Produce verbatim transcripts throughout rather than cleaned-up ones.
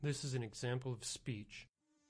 This is an example of speech.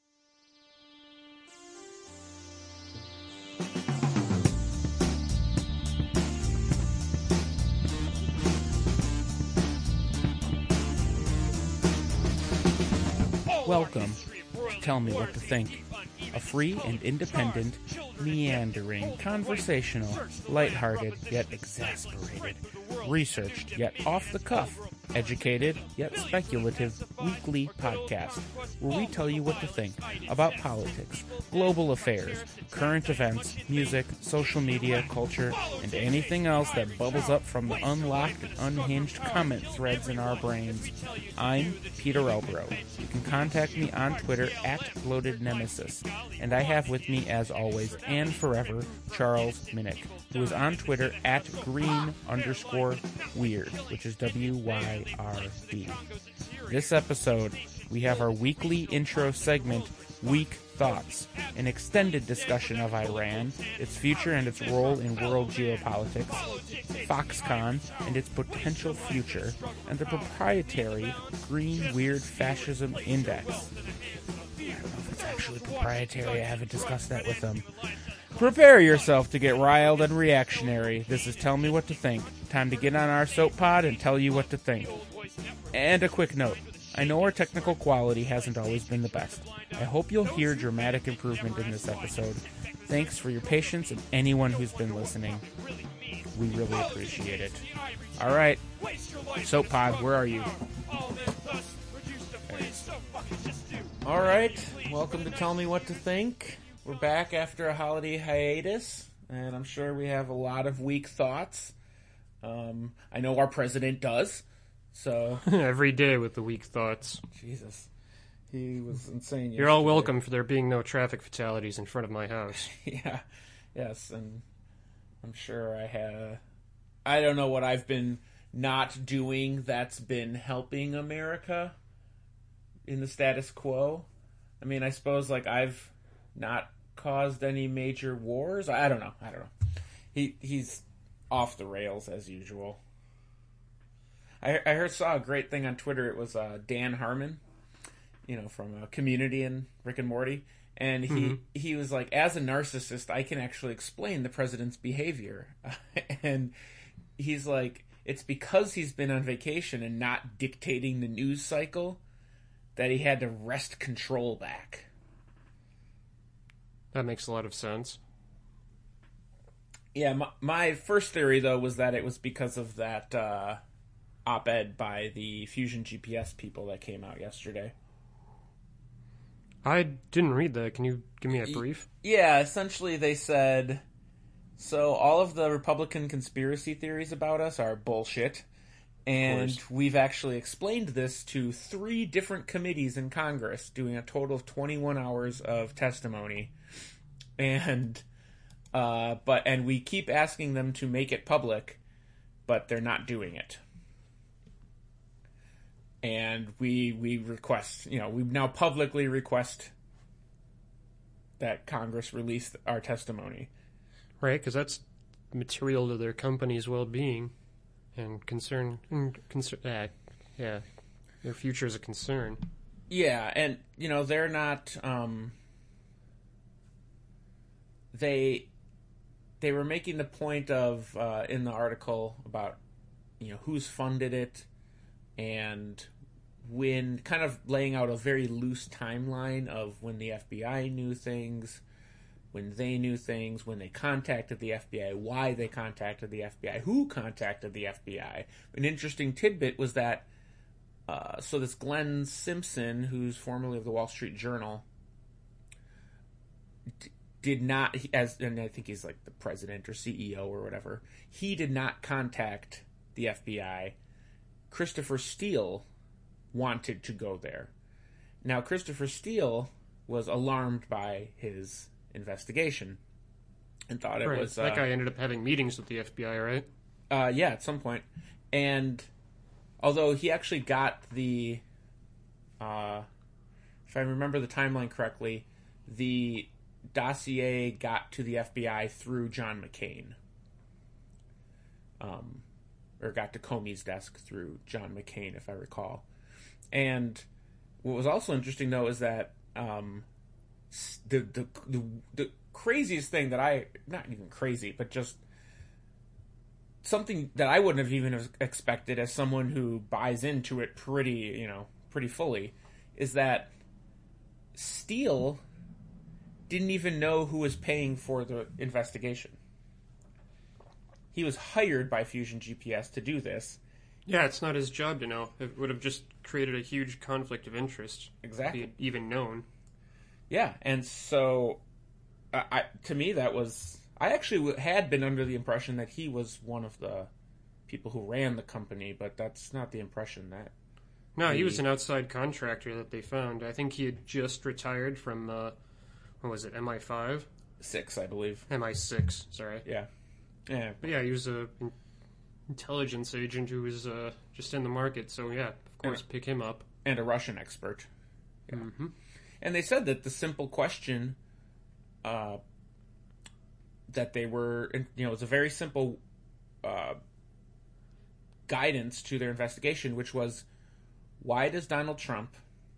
Welcome to Tell Me What to Think, a free and independent, meandering, conversational, lighthearted yet exasperated, researched yet off-the-cuff, educated yet speculative weekly podcast where we tell you what to think about politics, global affairs, current events, music, social media, culture, and anything else that bubbles up from the unlocked and unhinged comment threads in our brains. I'm Peter Elbro. You can contact me on Twitter at Bloated Nemesis, and I have with me, as always and forever, Charles Minnick, who is on Twitter at green underscore weird, which is W Y R D. This episode, we have our weekly intro segment, Week Thoughts, an extended discussion of Iran, its future and its role in world geopolitics, Foxconn and its potential future, and the proprietary Green Weird Fascism Index. I don't know if it's actually proprietary, I haven't discussed that with them. Prepare yourself to get riled and reactionary. This is Tell Me What to Think. Time to get on our soap pod and tell you what to think. And a quick note. I know our technical quality hasn't always been the best. I hope you'll hear dramatic improvement in this episode. Thanks for your patience and anyone who's been listening. We really appreciate it. All right. Soap pod, where are you? All right. Welcome to Tell Me What to Think. We're back after a holiday hiatus, and I'm sure we have a lot of weak thoughts. Um, I know our president does, so... Every day with the weak thoughts. Jesus. He was insane yesterday. You're all welcome for there being no traffic fatalities in front of my house. Yeah, yes, and I'm sure I had... I don't know what I've been not doing that's been helping America in the status quo. I mean, I suppose, like, I've not caused any major wars. I don't know. I don't know. He he's off the rails as usual. I I heard saw a great thing on Twitter. It was uh, Dan Harmon, you know, from uh, Community and Rick and Morty, and he mm-hmm. he was like, as a narcissist, I can actually explain the president's behavior, and he's like, it's because he's been on vacation and not dictating the news cycle that he had to wrest control back. That makes a lot of sense. Yeah, my, my first theory, though, was that it was because of that uh, op-ed by the Fusion G P S people that came out yesterday. I didn't read that. Can you give me a brief? Yeah, essentially they said, so all of the Republican conspiracy theories about us are bullshit, and we've actually explained this to three different committees in Congress, doing a total of twenty-one hours of testimony. And uh, but and we keep asking them to make it public, but they're not doing it. And we we request, you know, we now publicly request that Congress release our testimony. Right, because that's material to their company's well-being and concern. concern uh, yeah, their future is a concern. Yeah, and you know they're not. Um, They they were making the point of, uh, in the article, about, you know, who's funded it, and when, kind of laying out a very loose timeline of when the F B I knew things, when they knew things, when they contacted the F B I, why they contacted the F B I, who contacted the F B I. An interesting tidbit was that, uh, so this Glenn Simpson, who's formerly of the Wall Street Journal, d- did not, as and I think he's like the president or C E O or whatever, he did not contact the F B I. Christopher Steele wanted to go there. Now, Christopher Steele was alarmed by his investigation and thought it right. was... That uh, guy ended up having meetings with the F B I, right? Uh, yeah, at some point. And although he actually got the... Uh, if I remember the timeline correctly, the dossier got to the F B I through John McCain. Um, or got to Comey's desk through John McCain, if I recall. And what was also interesting, though, is that um, the, the the the craziest thing that I not even crazy, but just something that I wouldn't have even expected as someone who buys into it pretty, you know, pretty fully, is that Steele didn't even know who was paying for the investigation. He was hired by Fusion G P S to do this. Yeah, it's not his job to know. It would have just created a huge conflict of interest. Exactly. If he had even known. Yeah, and so, uh, I, to me, that was... I actually had been under the impression that he was one of the people who ran the company, but that's not the impression that... No, he, he was an outside contractor that they found. I think he had just retired from, uh, what was it, M I five? Six, I believe. M I six, sorry. Yeah. Yeah. But yeah, he was a intelligence agent who was uh, just in the market, so yeah, of course, and, pick him up. And a Russian expert. Yeah. Mm-hmm. And they said that the simple question uh, that they were, you know, it was a very simple uh, guidance to their investigation, which was, why does Donald Trump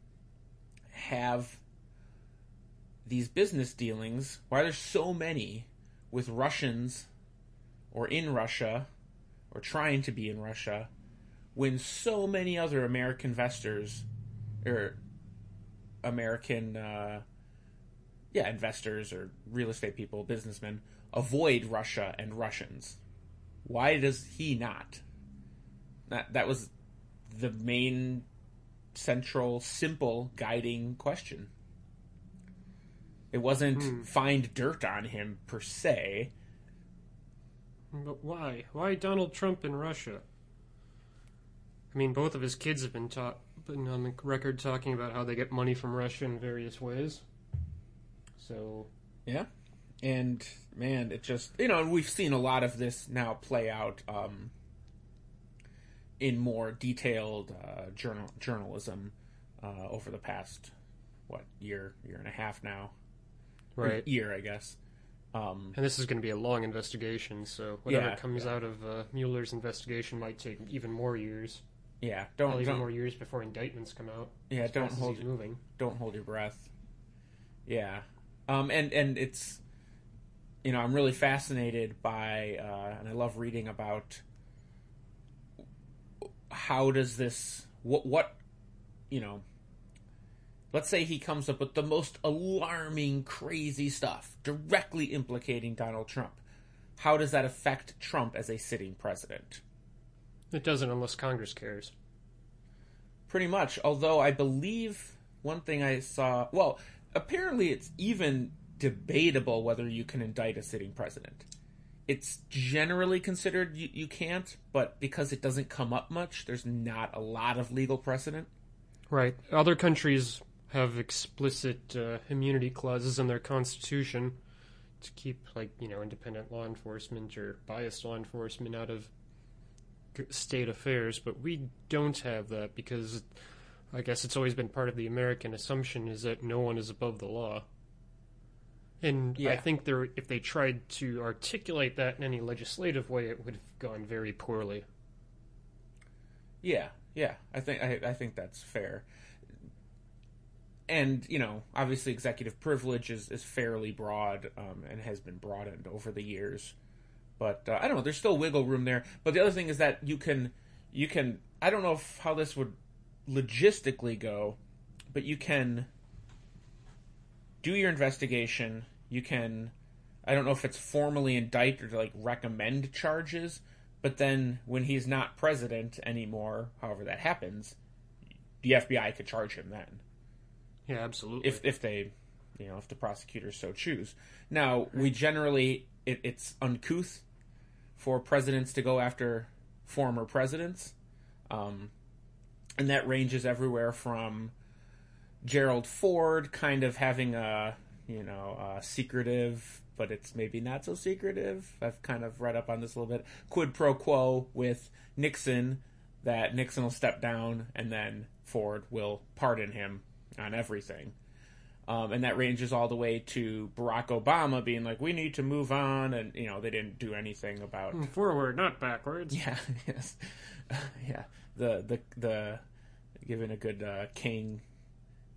have these business dealings, why are there so many with Russians or in Russia or trying to be in Russia, when so many other American investors, or American, uh, yeah, investors or real estate people, businessmen, avoid Russia and Russians? Why does he not? That that was the main, central, simple, guiding question. It wasn't hmm. find dirt on him, per se. But why? Why Donald Trump in Russia? I mean, both of his kids have been, ta- been on the record talking about how they get money from Russia in various ways. So... Yeah. And, man, it just... You know, we've seen a lot of this now play out um, in more detailed uh, journal journalism uh, over the past, what, year, year and a half now. Right. Or year, I guess. Um, and this is going to be a long investigation, so whatever yeah, comes yeah. out of uh, Mueller's investigation might take even more years. Yeah, don't Probably don't, even more years before indictments come out. Yeah, don't hold he's moving. Don't hold your breath. Yeah, um, and and it's, you know, I'm really fascinated by, uh, and I love reading about how does this what what you know. Let's say he comes up with the most alarming, crazy stuff directly implicating Donald Trump. How does that affect Trump as a sitting president? It doesn't unless Congress cares. Pretty much. Although I believe one thing I saw... Well, apparently it's even debatable whether you can indict a sitting president. It's generally considered you, you can't, but because it doesn't come up much, there's not a lot of legal precedent. Right. Other countries have explicit uh, immunity clauses in their constitution to keep, like, you know, independent law enforcement or biased law enforcement out of state affairs, but we don't have that because I guess it's always been part of the American assumption is that no one is above the law. And yeah. I think there, if they tried to articulate that in any legislative way, it would have gone very poorly. Yeah, yeah, I think I, I think that's fair. And, you know, obviously executive privilege is, is fairly broad um, and has been broadened over the years. But, uh, I don't know, there's still wiggle room there. But the other thing is that you can, you can I don't know if, how this would logistically go, but you can do your investigation. You can, I don't know if it's formally indict or, like, recommend charges. But then when he's not president anymore, however that happens, the F B I could charge him then. Yeah, absolutely. If if they, you know, if the prosecutors so choose. Now, we generally, it, it's uncouth for presidents to go after former presidents. Um, and that ranges everywhere from Gerald Ford kind of having a, you know, a secretive, but it's maybe not so secretive. I've kind of read up on this a little bit. Quid pro quo with Nixon, that Nixon will step down and then Ford will pardon him on everything. Um, and that ranges all the way to Barack Obama being like, we need to move on, and, you know, they didn't do anything about... Forward, not backwards. Yeah, yes. yeah, the, the, the, giving a good uh, King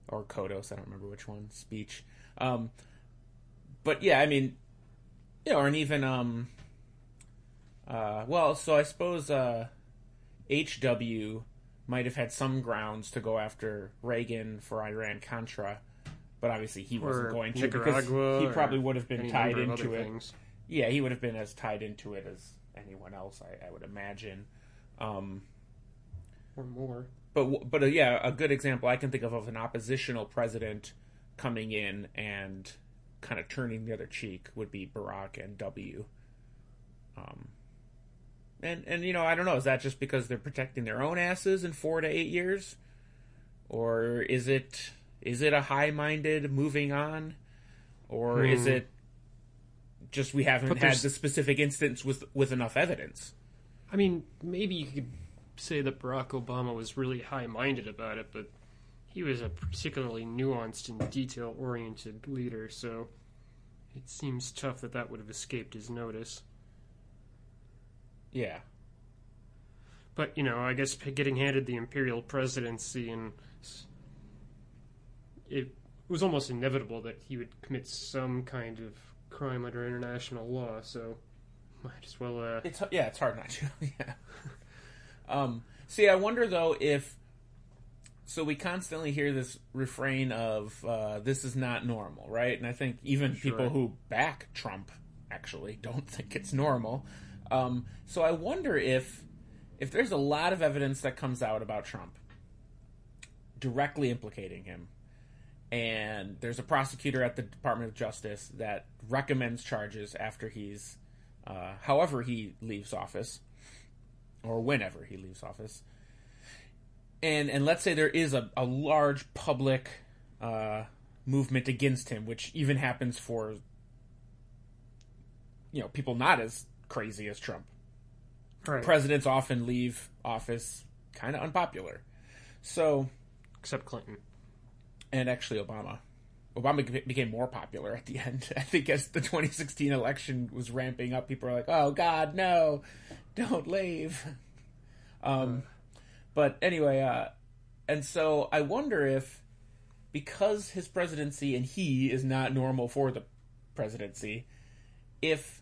or Kodos, I don't remember which one, speech. Um, but yeah, I mean, you know, and even, um, uh, well, so I suppose uh, H W might have had some grounds to go after Reagan for Iran-Contra, but obviously he wasn't Or going to Nicaragua, because he probably would have been any tied number of into other it. things. Yeah, he would have been as tied into it as anyone else, I, I would imagine. Um, or more. But but uh, yeah, a good example I can think of of an oppositional president coming in and kind of turning the other cheek would be Barack and W. Um, and and you know, I don't know, is that just because they're protecting their own asses in four to eight years, or is it is it a high-minded moving on, or hmm. is it just we haven't But had there's- the specific instance with with enough evidence? I mean, maybe you could say that Barack Obama was really high-minded about it, but he was a particularly nuanced and detail-oriented leader, so it seems tough that that would have escaped his notice. Yeah. But, you know, I guess getting handed the imperial presidency, and it was almost inevitable that he would commit some kind of crime under international law, so might as well... Uh... It's yeah, it's hard not to. yeah. Um, see, I wonder though if so. We constantly hear this refrain of uh, "this is not normal," right? And I think even Sure. people who back Trump actually don't think it's normal. Um, so I wonder if if there's a lot of evidence that comes out about Trump directly implicating him, and there's a prosecutor at the Department of Justice that recommends charges after he's, uh, however he leaves office. Or whenever he leaves office, and and let's say there is a, a large public uh, movement against him, which even happens for you know people not as crazy as Trump. Right. Presidents often leave office kind of unpopular, so Except Clinton. and actually Obama. Obama became more popular at the end. I think as the twenty sixteen election was ramping up, people were like, "Oh God, no, don't leave." Um, but anyway, uh, and so I wonder if, because his presidency and he is not normal for the presidency, if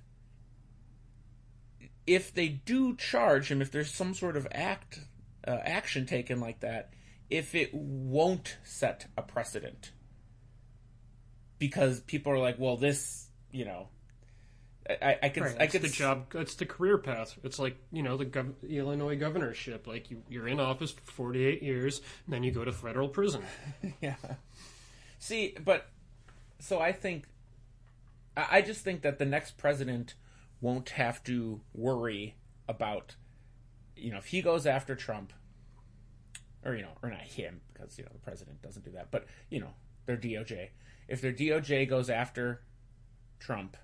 if they do charge him, if there's some sort of act uh, action taken like that, if it won't set a precedent. Because people are like, well, this, you know, I, I could, Right, I it's could, the job. It's the career path. It's like, you know, the gov- Illinois governorship. Like you, you're in office for forty-eight years, and then you go to federal prison. yeah. See, but so I think, I, I just think that the next president won't have to worry about, you know, if he goes after Trump, or you know, or not him, because you know the president doesn't do that, but you know, their D O J. If their D O J goes after Trump,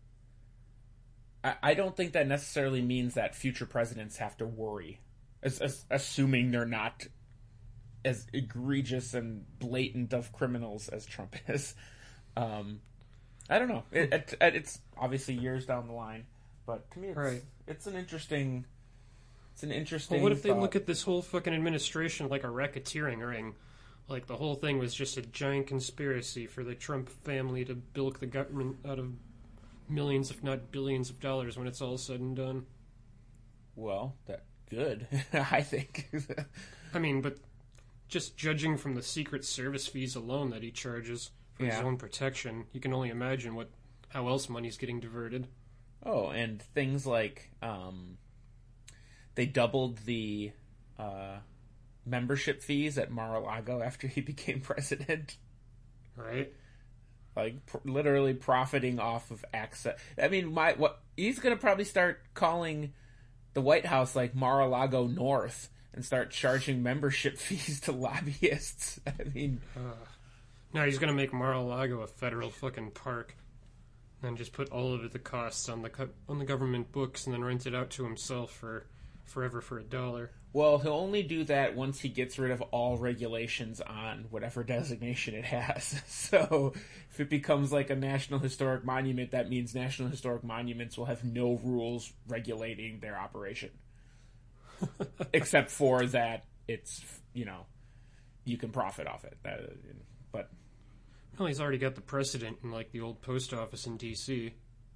I, I don't think that necessarily means that future presidents have to worry, as, as, assuming they're not as egregious and blatant of criminals as Trump is. Um, I don't know. It, it, it's obviously years down the line, but to me, it's, Right. it's an interesting. It's an interesting. Well, what if they thought. look at this whole fucking administration like a racketeering ring? Like the whole thing was just a giant conspiracy for the Trump family to bilk the government out of millions, if not billions, of dollars when it's all said and done. Well, that good, I think. I mean, but just judging from the Secret Service fees alone that he charges for his Yeah. own protection, you can only imagine what how else money's getting diverted. Oh, and things like um, they doubled the uh, membership fees at Mar-a-Lago after he became president. Right? Like pr- literally profiting off of access. I mean, my what he's gonna probably start calling the White House like Mar-a-Lago North and start charging membership fees to lobbyists. I mean, Uh, no, he's gonna make Mar-a-Lago a federal fucking park, and just put all of the costs on the co- on the government books, and then rent it out to himself for forever for a dollar. well, he'll only do that once he gets rid of all regulations on whatever designation it has. So if it becomes like a National Historic Monument, that means National Historic Monuments will have no rules regulating their operation. Except for that it's, you know, you can profit off it. That, but well, he's already got the precedent in like the old post office in D C.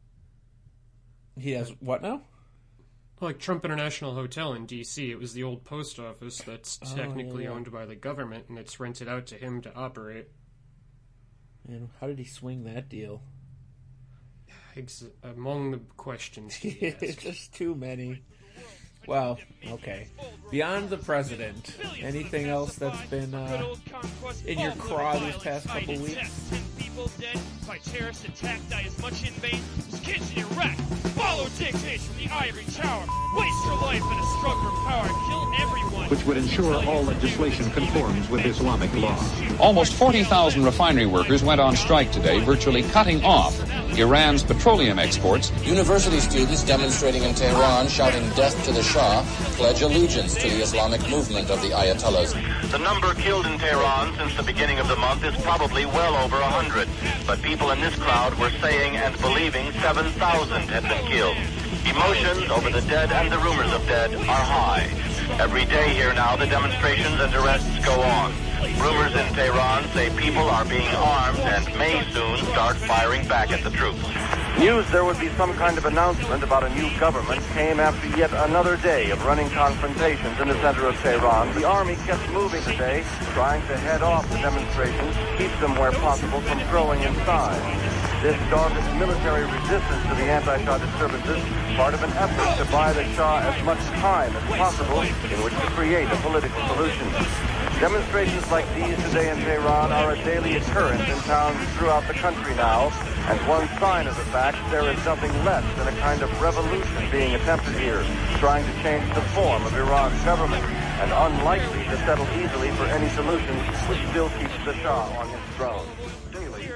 He has what now? Like Trump International Hotel in D C, it was the old post office that's Oh, technically yeah, yeah. owned by the government, and it's rented out to him to operate. And how did he swing that deal? Ex- among the questions he asked. Just too many. Well, okay. Beyond the president, anything else that's been uh, in your craw these past couple weeks? People dead by terrorist attack die as much in vain as kids in Iraq. Follow dictates from the ivory tower. Waste your life in a struggle for power. Kill everyone. Which would ensure all legislation conforms with Islamic law. Almost forty thousand refinery workers went on strike today, virtually cutting off Iran's petroleum exports. University students demonstrating in Tehran, shouting death to the Shah, pledge allegiance to the Islamic movement of the Ayatollahs. The number killed in Tehran since the beginning of the month is probably well over a hundred. But people in this crowd were saying and believing seven thousand had been killed. Emotions over the dead and the rumors of dead are high. Every day here now, the demonstrations and arrests go on. Rumors in Tehran say people are being armed and may soon start firing back at the troops. News there would be some kind of announcement about a new government came after yet another day of running confrontations in the center of Tehran. The army kept moving today, trying to head off the demonstrations, keep them where possible from growing in size. This dogged military resistance to the anti-Shah disturbances, part of an effort to buy the Shah as much time as possible in which to create a political solution. Demonstrations like these today in Tehran are a daily occurrence in towns throughout the country now, and one sign of the fact there is nothing less than a kind of revolution being attempted here, trying to change the form of Iran's government, and unlikely to settle easily for any solution which still keeps the Shah on his throne. Daily.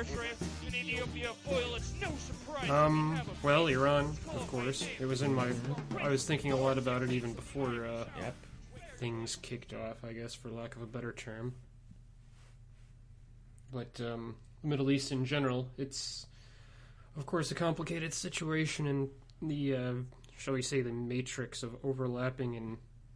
Um, well, Iran, of course. It was in my... I was thinking a lot about it even before uh, Yep. things kicked off, I guess, for lack of a better term. But, um, the Middle East in general, it's, of course, a complicated situation in the, uh, shall we say, the matrix of overlapping and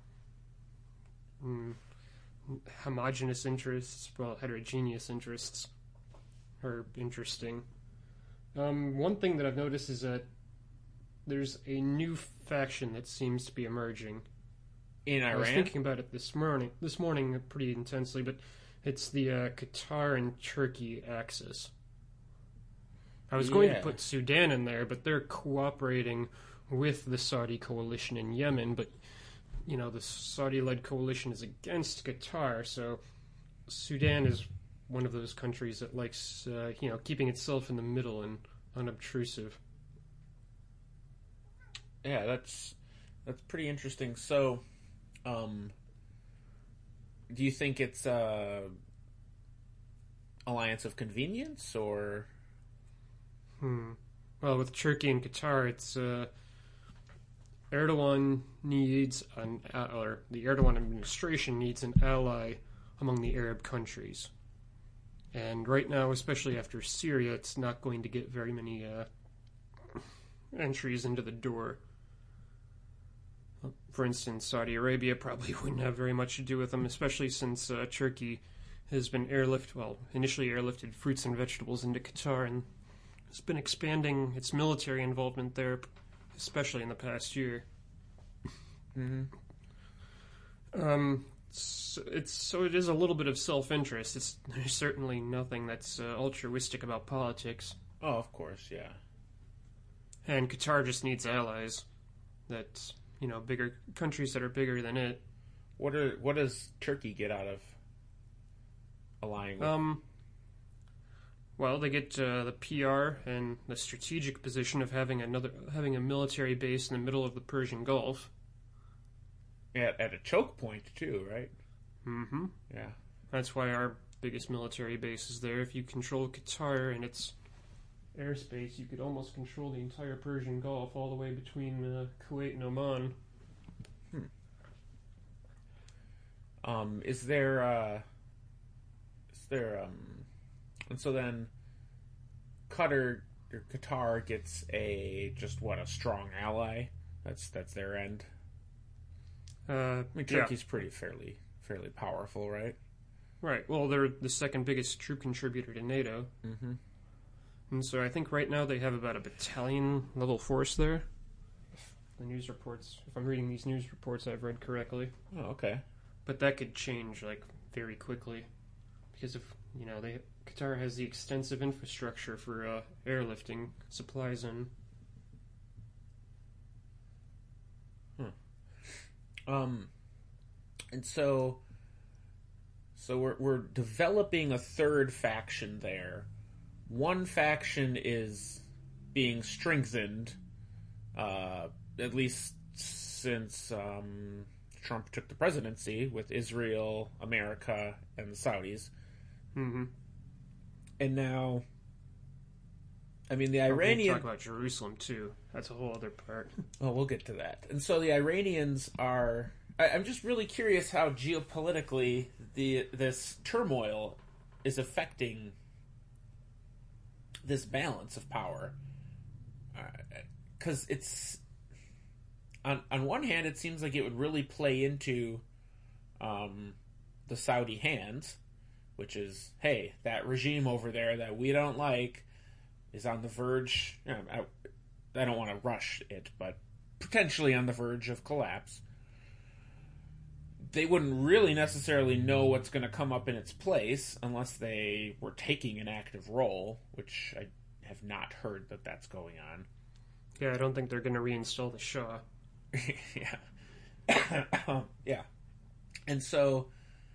mm, homogeneous interests, well, heterogeneous interests are interesting. Um, one thing that I've noticed is that there's a new faction that seems to be emerging. In I was Iran? thinking about it this morning, this morning pretty intensely, but it's the uh, Qatar and Turkey axis. I was going Yeah. to put Sudan in there, but they're cooperating with the Saudi coalition in Yemen, but, you know, the Saudi-led coalition is against Qatar, so Sudan is one of those countries that likes, uh, you know, keeping itself in the middle and unobtrusive. Yeah, that's that's pretty interesting. So, um, do you think it's a alliance of convenience, or? Hmm. Well, with Turkey and Qatar, it's uh, Erdogan needs an, or the Erdogan administration needs an ally among the Arab countries. And right now, especially after Syria, it's not going to get very many uh, entries into the door. For instance, Saudi Arabia probably wouldn't have very much to do with them, especially since uh, Turkey has been airlift, well, initially airlifted fruits and vegetables into Qatar and has been expanding its military involvement there, especially in the past year. Mm-hmm. Um, so it's so it is a little bit of self-interest. It's there's certainly nothing that's uh, altruistic about politics. Oh, of course, yeah. And Qatar just needs allies. That you know, bigger countries that are bigger than it. What are what does Turkey get out of allying with? Um. Well, they get uh, the P R and the strategic position of having another having a military base in the middle of the Persian Gulf. At, at a choke point, too, right? Mm-hmm. Yeah. That's why our biggest military base is there. If you control Qatar and its airspace, you could almost control the entire Persian Gulf, all the way between uh, Kuwait and Oman. Hmm. Um, is there, uh, is there, um, and so then Qatar, or Qatar gets a, just what, a strong ally? That's, that's their end? Uh, I mean, Turkey's yeah. pretty fairly, fairly powerful, right? Right. Well, they're the second biggest troop contributor to NATO. Mm-hmm. And so I think right now they have about a battalion level force there. The news reports, if I'm reading these news reports I've read correctly. Oh, okay. But that could change, like, very quickly. Because, if you know, they Qatar has the extensive infrastructure for uh, airlifting supplies in. Hmm. Um, and so, so we're we're developing a third faction there. One faction is being strengthened, uh, at least since um, Trump took the presidency, with Israel, America, and the Saudis. Mm-hmm. And now, I mean, the We're gonna Iranian... talk about Jerusalem, too. That's a whole other part. Oh, we'll get to that. And so the Iranians are... I, I'm just really curious how geopolitically the this turmoil is affecting this balance of power. Because uh, it's... On, on one hand, it seems like it would really play into um, the Saudi hands, which is, hey, that regime over there that we don't like is on the verge... You know, I, I don't want to rush it, but potentially on the verge of collapse. They wouldn't really necessarily know what's going to come up in its place unless they were taking an active role, which I have not heard that that's going on. Yeah, I don't think they're going to reinstall the Shah. yeah. yeah. And so...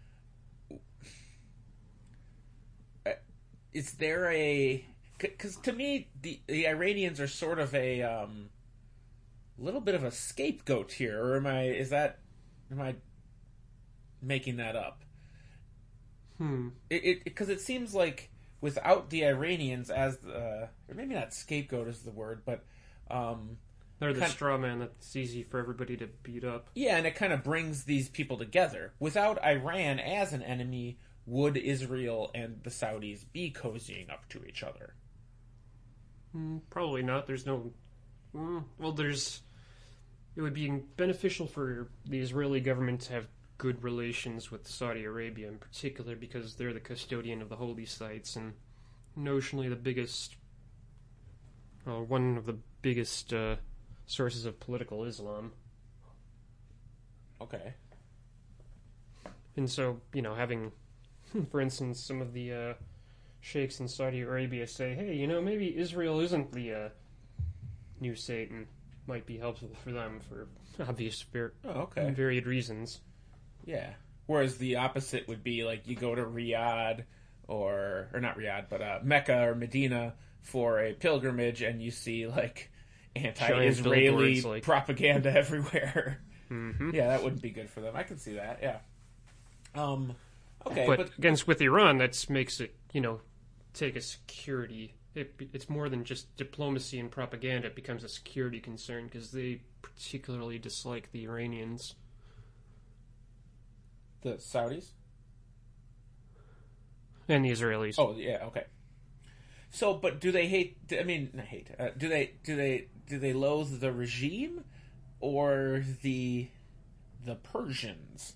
Is there a... Because to me, the, the Iranians are sort of a um, little bit of a scapegoat here, or am I? Is that? Am I making that up? Hmm. It because it, it seems like without the Iranians as the, or maybe not scapegoat is the word, but um, they're the straw man that's easy for everybody to beat up. Yeah, and it kind of brings these people together. Without Iran as an enemy, would Israel and the Saudis be cozying up to each other? Mm, probably not. There's no... Mm, well, there's... It would be beneficial for the Israeli government to have good relations with Saudi Arabia in particular, because they're the custodian of the holy sites and notionally the biggest... Well, one of the biggest uh, sources of political Islam. Okay. And so, you know, having... For instance, some of the uh, sheikhs in Saudi Arabia say, hey, you know, maybe Israel isn't the uh, new Satan. Might be helpful for them for obvious ver- oh, okay. varied reasons. Yeah. Whereas the opposite would be, like, you go to Riyadh, or, or not Riyadh, but uh, Mecca or Medina for a pilgrimage, and you see, like, anti-Israeli like... propaganda everywhere. Mm-hmm. Yeah, that wouldn't be good for them. I can see that, yeah. Um... Okay, but, but against with Iran, that makes it, you know, take a security. It, it's more than just diplomacy and propaganda. It becomes a security concern because they particularly dislike the Iranians. The Saudis? And the Israelis. Oh, yeah, okay. So, but do they hate, I mean, not hate, uh, do they, do they, do they loathe the regime or the, the Persians?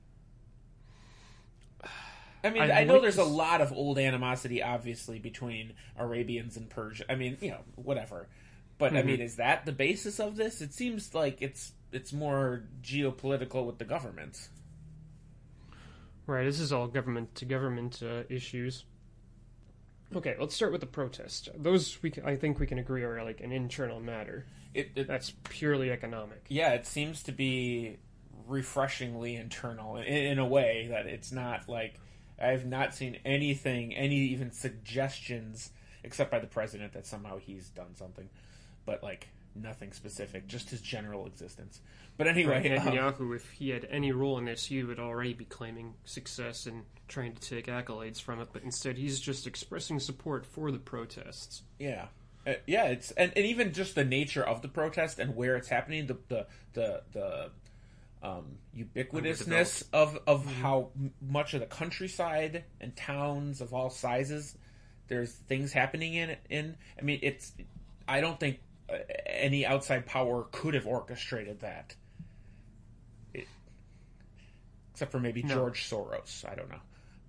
I mean, I, I know like there's a lot of old animosity, obviously, between Arabians and Persia. I mean, you know, whatever. But, mm-hmm. I mean, is that the basis of this? It seems like it's it's more geopolitical with the governments. Right, this is all government-to-government uh, issues. Okay, let's start with the protest. Those, we can, I think we can agree, are like an internal matter. It, it, That's purely economic. Yeah, it seems to be refreshingly internal in, in a way that it's not like... I've not seen anything, any even suggestions, except by the president that somehow he's done something. But, like, nothing specific, just his general existence. But anyway... Right, Netanyahu, um, if he had any role in this, he would already be claiming success and trying to take accolades from it, but instead he's just expressing support for the protests. Yeah. Uh, yeah, it's and, and even just the nature of the protest and where it's happening, the the the... the Um, ubiquitousness of, of mm-hmm. how m- much of the countryside and towns of all sizes there's things happening in in I mean it's I don't think uh, any outside power could have orchestrated that it, except for maybe no. George Soros. I don't know,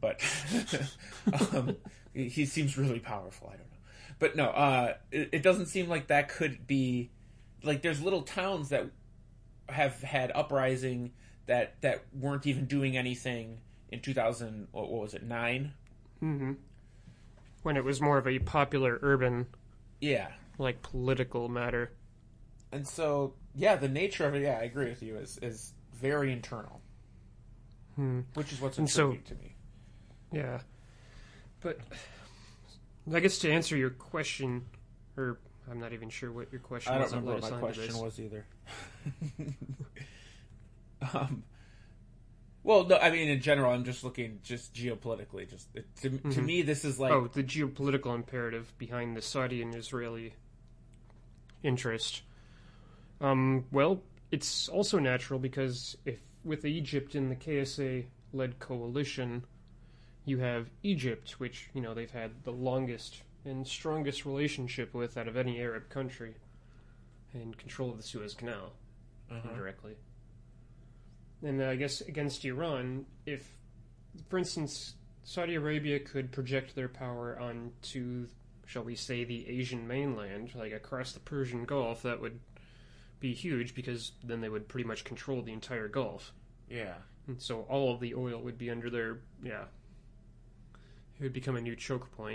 but um, he seems really powerful. I don't know. But no, uh, it, it doesn't seem like that could be... Like, there's little towns that have had uprising that, that weren't even doing anything in two thousand, what was it, nine? Mm-hmm. When it was more of a popular urban... Yeah. Like, political matter. And so, yeah, the nature of it, yeah, I agree with you, is, is very internal. Hmm. Which is what's And so- intriguing to me. Yeah. But I guess to answer your question, or I'm not even sure what your question I don't was. remember that what led my us onto question this. was either. um, well, no, I mean, in general, I'm just looking just geopolitically. Just it, to, to Mhm. me, this is like... Oh, the geopolitical imperative behind the Saudi and Israeli interest. Um, well, it's also natural because if with Egypt in the K S A-led coalition, you have Egypt, which, you know, they've had the longest and strongest relationship with out of any Arab country, and control of the Suez Canal, Uh-huh. indirectly. And uh, I guess against Iran, if, for instance, Saudi Arabia could project their power onto, shall we say, the Asian mainland, like across the Persian Gulf, that would be huge, because then they would pretty much control the entire Gulf. Yeah. And so all of the oil would be under their, yeah, it would become a new choke point.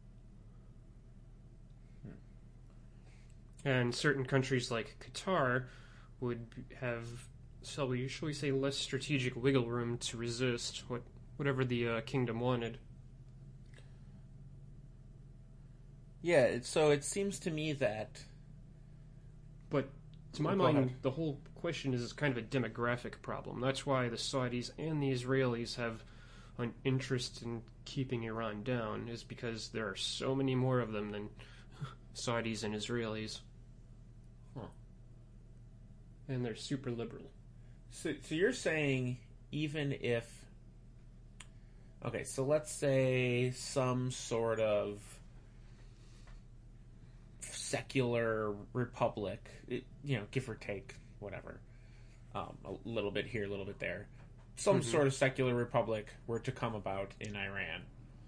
Hmm. And certain countries like Qatar would have, shall we, shall we say, less strategic wiggle room to resist what whatever the uh, kingdom wanted. Yeah, it- so it seems to me that... But to my Go mind, ahead. the whole question is kind of a demographic problem. That's why the Saudis and the Israelis have an interest in keeping Iran down, is because there are so many more of them than Saudis and Israelis. Huh. And they're super liberal. So, so you're saying even if... Okay, so let's say some sort of secular republic, it, you know, give or take, whatever, um, a little bit here, a little bit there, some Mhm. sort of secular republic were to come about in Iran,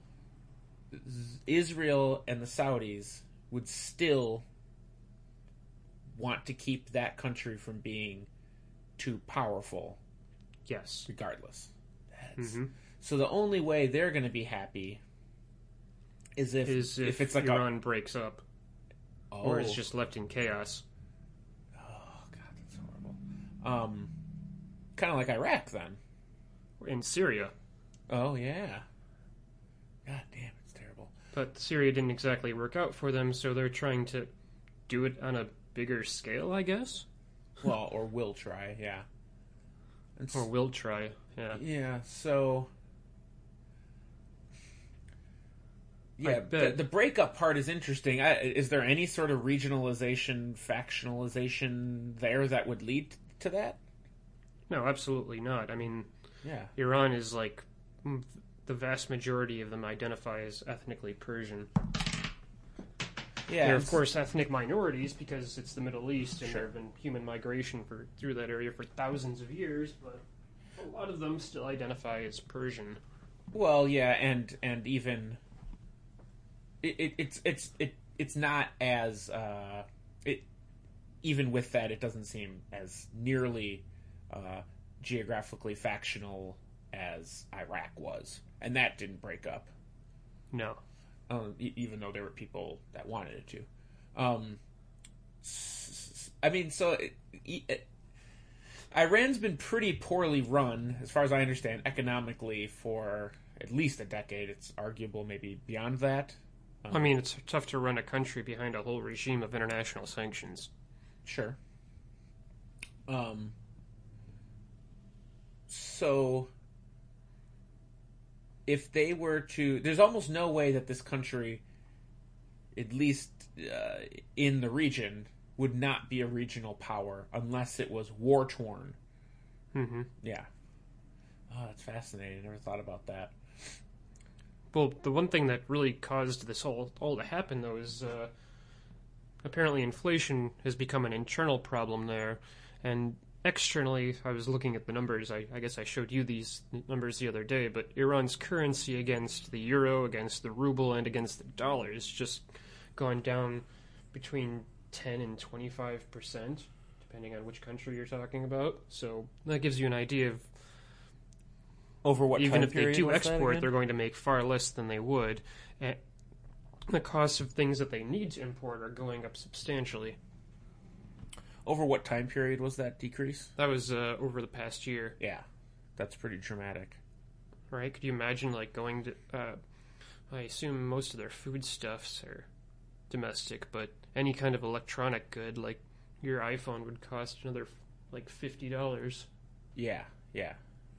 Israel and the Saudis would still want to keep that country from being too powerful, Yes. regardless. That's, hmm So the only way they're going to be happy is if Is if, if it's like Iran breaks up, a, oh, or is just left in chaos. oh god, that's horrible. Um, kind of like Iraq then. In Syria. Oh yeah. God damn, it's terrible. But Syria didn't exactly work out for them, so they're trying to do it on a bigger scale, I guess? Well, or will try, yeah. And s- Or will try, yeah. yeah. So. Yeah, the, bet. the breakup part is interesting. I, is there any sort of regionalization, factionalization there that would lead to that? No, absolutely not. I mean, Yeah. Iran is like, mm, the vast majority of them identify as ethnically Persian. Yeah. They're, of it's- course, ethnic minorities because it's the Middle East and Sure. there have been human migration for through that area for thousands of years, but a lot of them still identify as Persian. Well, yeah, and and even it, it it's it's it it's not as uh, it even with that, it doesn't seem as nearly uh, geographically factional as Iraq was, and that didn't break up. No. Um, e- even though there were people that wanted it to. Um, s- s- I mean, so it, it, Iran's been pretty poorly run, as far as I understand, economically for at least a decade. It's arguable maybe beyond that. Um, I mean, it's tough to run a country behind a whole regime of international sanctions. Sure. Um, so, if they were to... There's almost no way that this country, at least uh, in the region, would not be a regional power unless it was war-torn. Mm-hmm. Yeah. Oh, that's fascinating. I never thought about that. Well, the one thing that really caused this all, all to happen, though, is uh, apparently inflation has become an internal problem there, and externally, I was looking at the numbers. I, I guess I showed you these numbers the other day, but Iran's currency against the euro, against the ruble, and against the dollar has just gone down between ten and twenty-five percent, depending on which country you're talking about. So that gives you an idea of over what even time if they period do was that export, again? they're going to make far less than they would. And the cost of things that they need to import are going up substantially. Over what time period was that decrease? That was uh, over the past year. Yeah, that's pretty dramatic. Right? Could you imagine, like, going to... Uh, I assume most of their foodstuffs are domestic, but any kind of electronic good, like your iPhone, would cost another, like, fifty dollars. Yeah, yeah.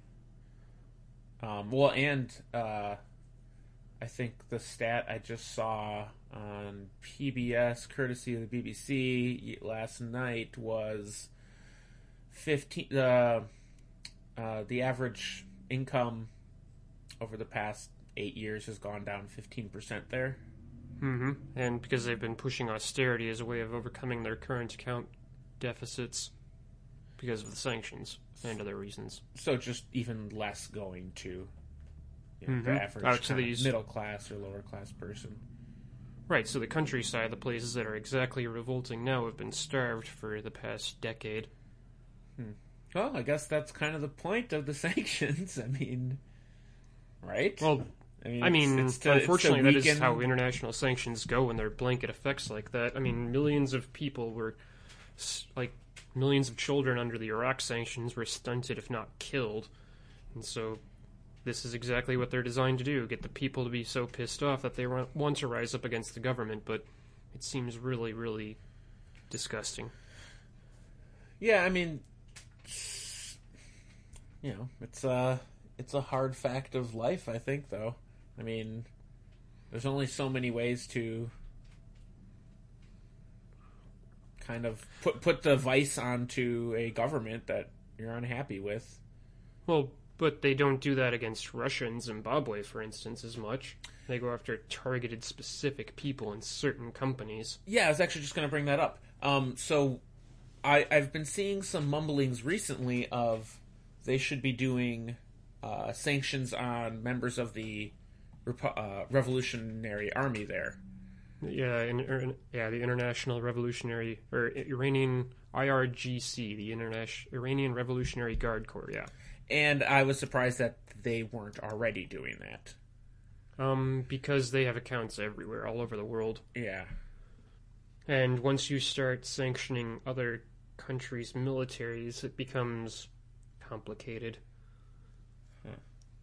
Um, well, and uh, I think the stat I just saw on P B S, courtesy of the B B C, last night was fifteen. Uh, uh, the average income over the past eight years has gone down fifteen percent there. Mm-hmm. And because they've been pushing austerity as a way of overcoming their current account deficits because of the sanctions and other reasons. So just even less going to you know, mm-hmm. the average Out to kind of these middle class or lower class person. Right, so the countryside, the places that are exactly revolting now, have been starved for the past decade. Hmm. Well, I guess that's kind of the point of the sanctions. I mean, right? Well, I mean, I mean it's, it's to, unfortunately, it's to that is how weaken- international sanctions go when they're blanket effects like that. I mean, millions of people were, s- like, millions of children under the Iraq sanctions were stunted, if not killed. And so this is exactly what they're designed to do, get the people to be so pissed off that they wa- want to rise up against the government, but it seems really, really disgusting. Yeah, I mean, you know, it's a, it's a hard fact of life, I think, though. I mean, there's only so many ways to kind of put put the vice onto a government that you're unhappy with. Well, but they don't do that against Russia and Zimbabwe, for instance, as much. They go after targeted specific people and certain companies. Yeah, I was actually just going to bring that up. Um, so I, I've been seeing some mumblings recently of they should be doing uh, sanctions on members of the Repo- uh, Revolutionary Army there. Yeah, in, in, yeah, the International Revolutionary, or Iranian I R G C, the International Iranian Revolutionary Guard Corps, yeah. And I was surprised that they weren't already doing that. Um, because they have accounts everywhere, all over the world. Yeah. And once you start sanctioning other countries' militaries, it becomes complicated. Huh.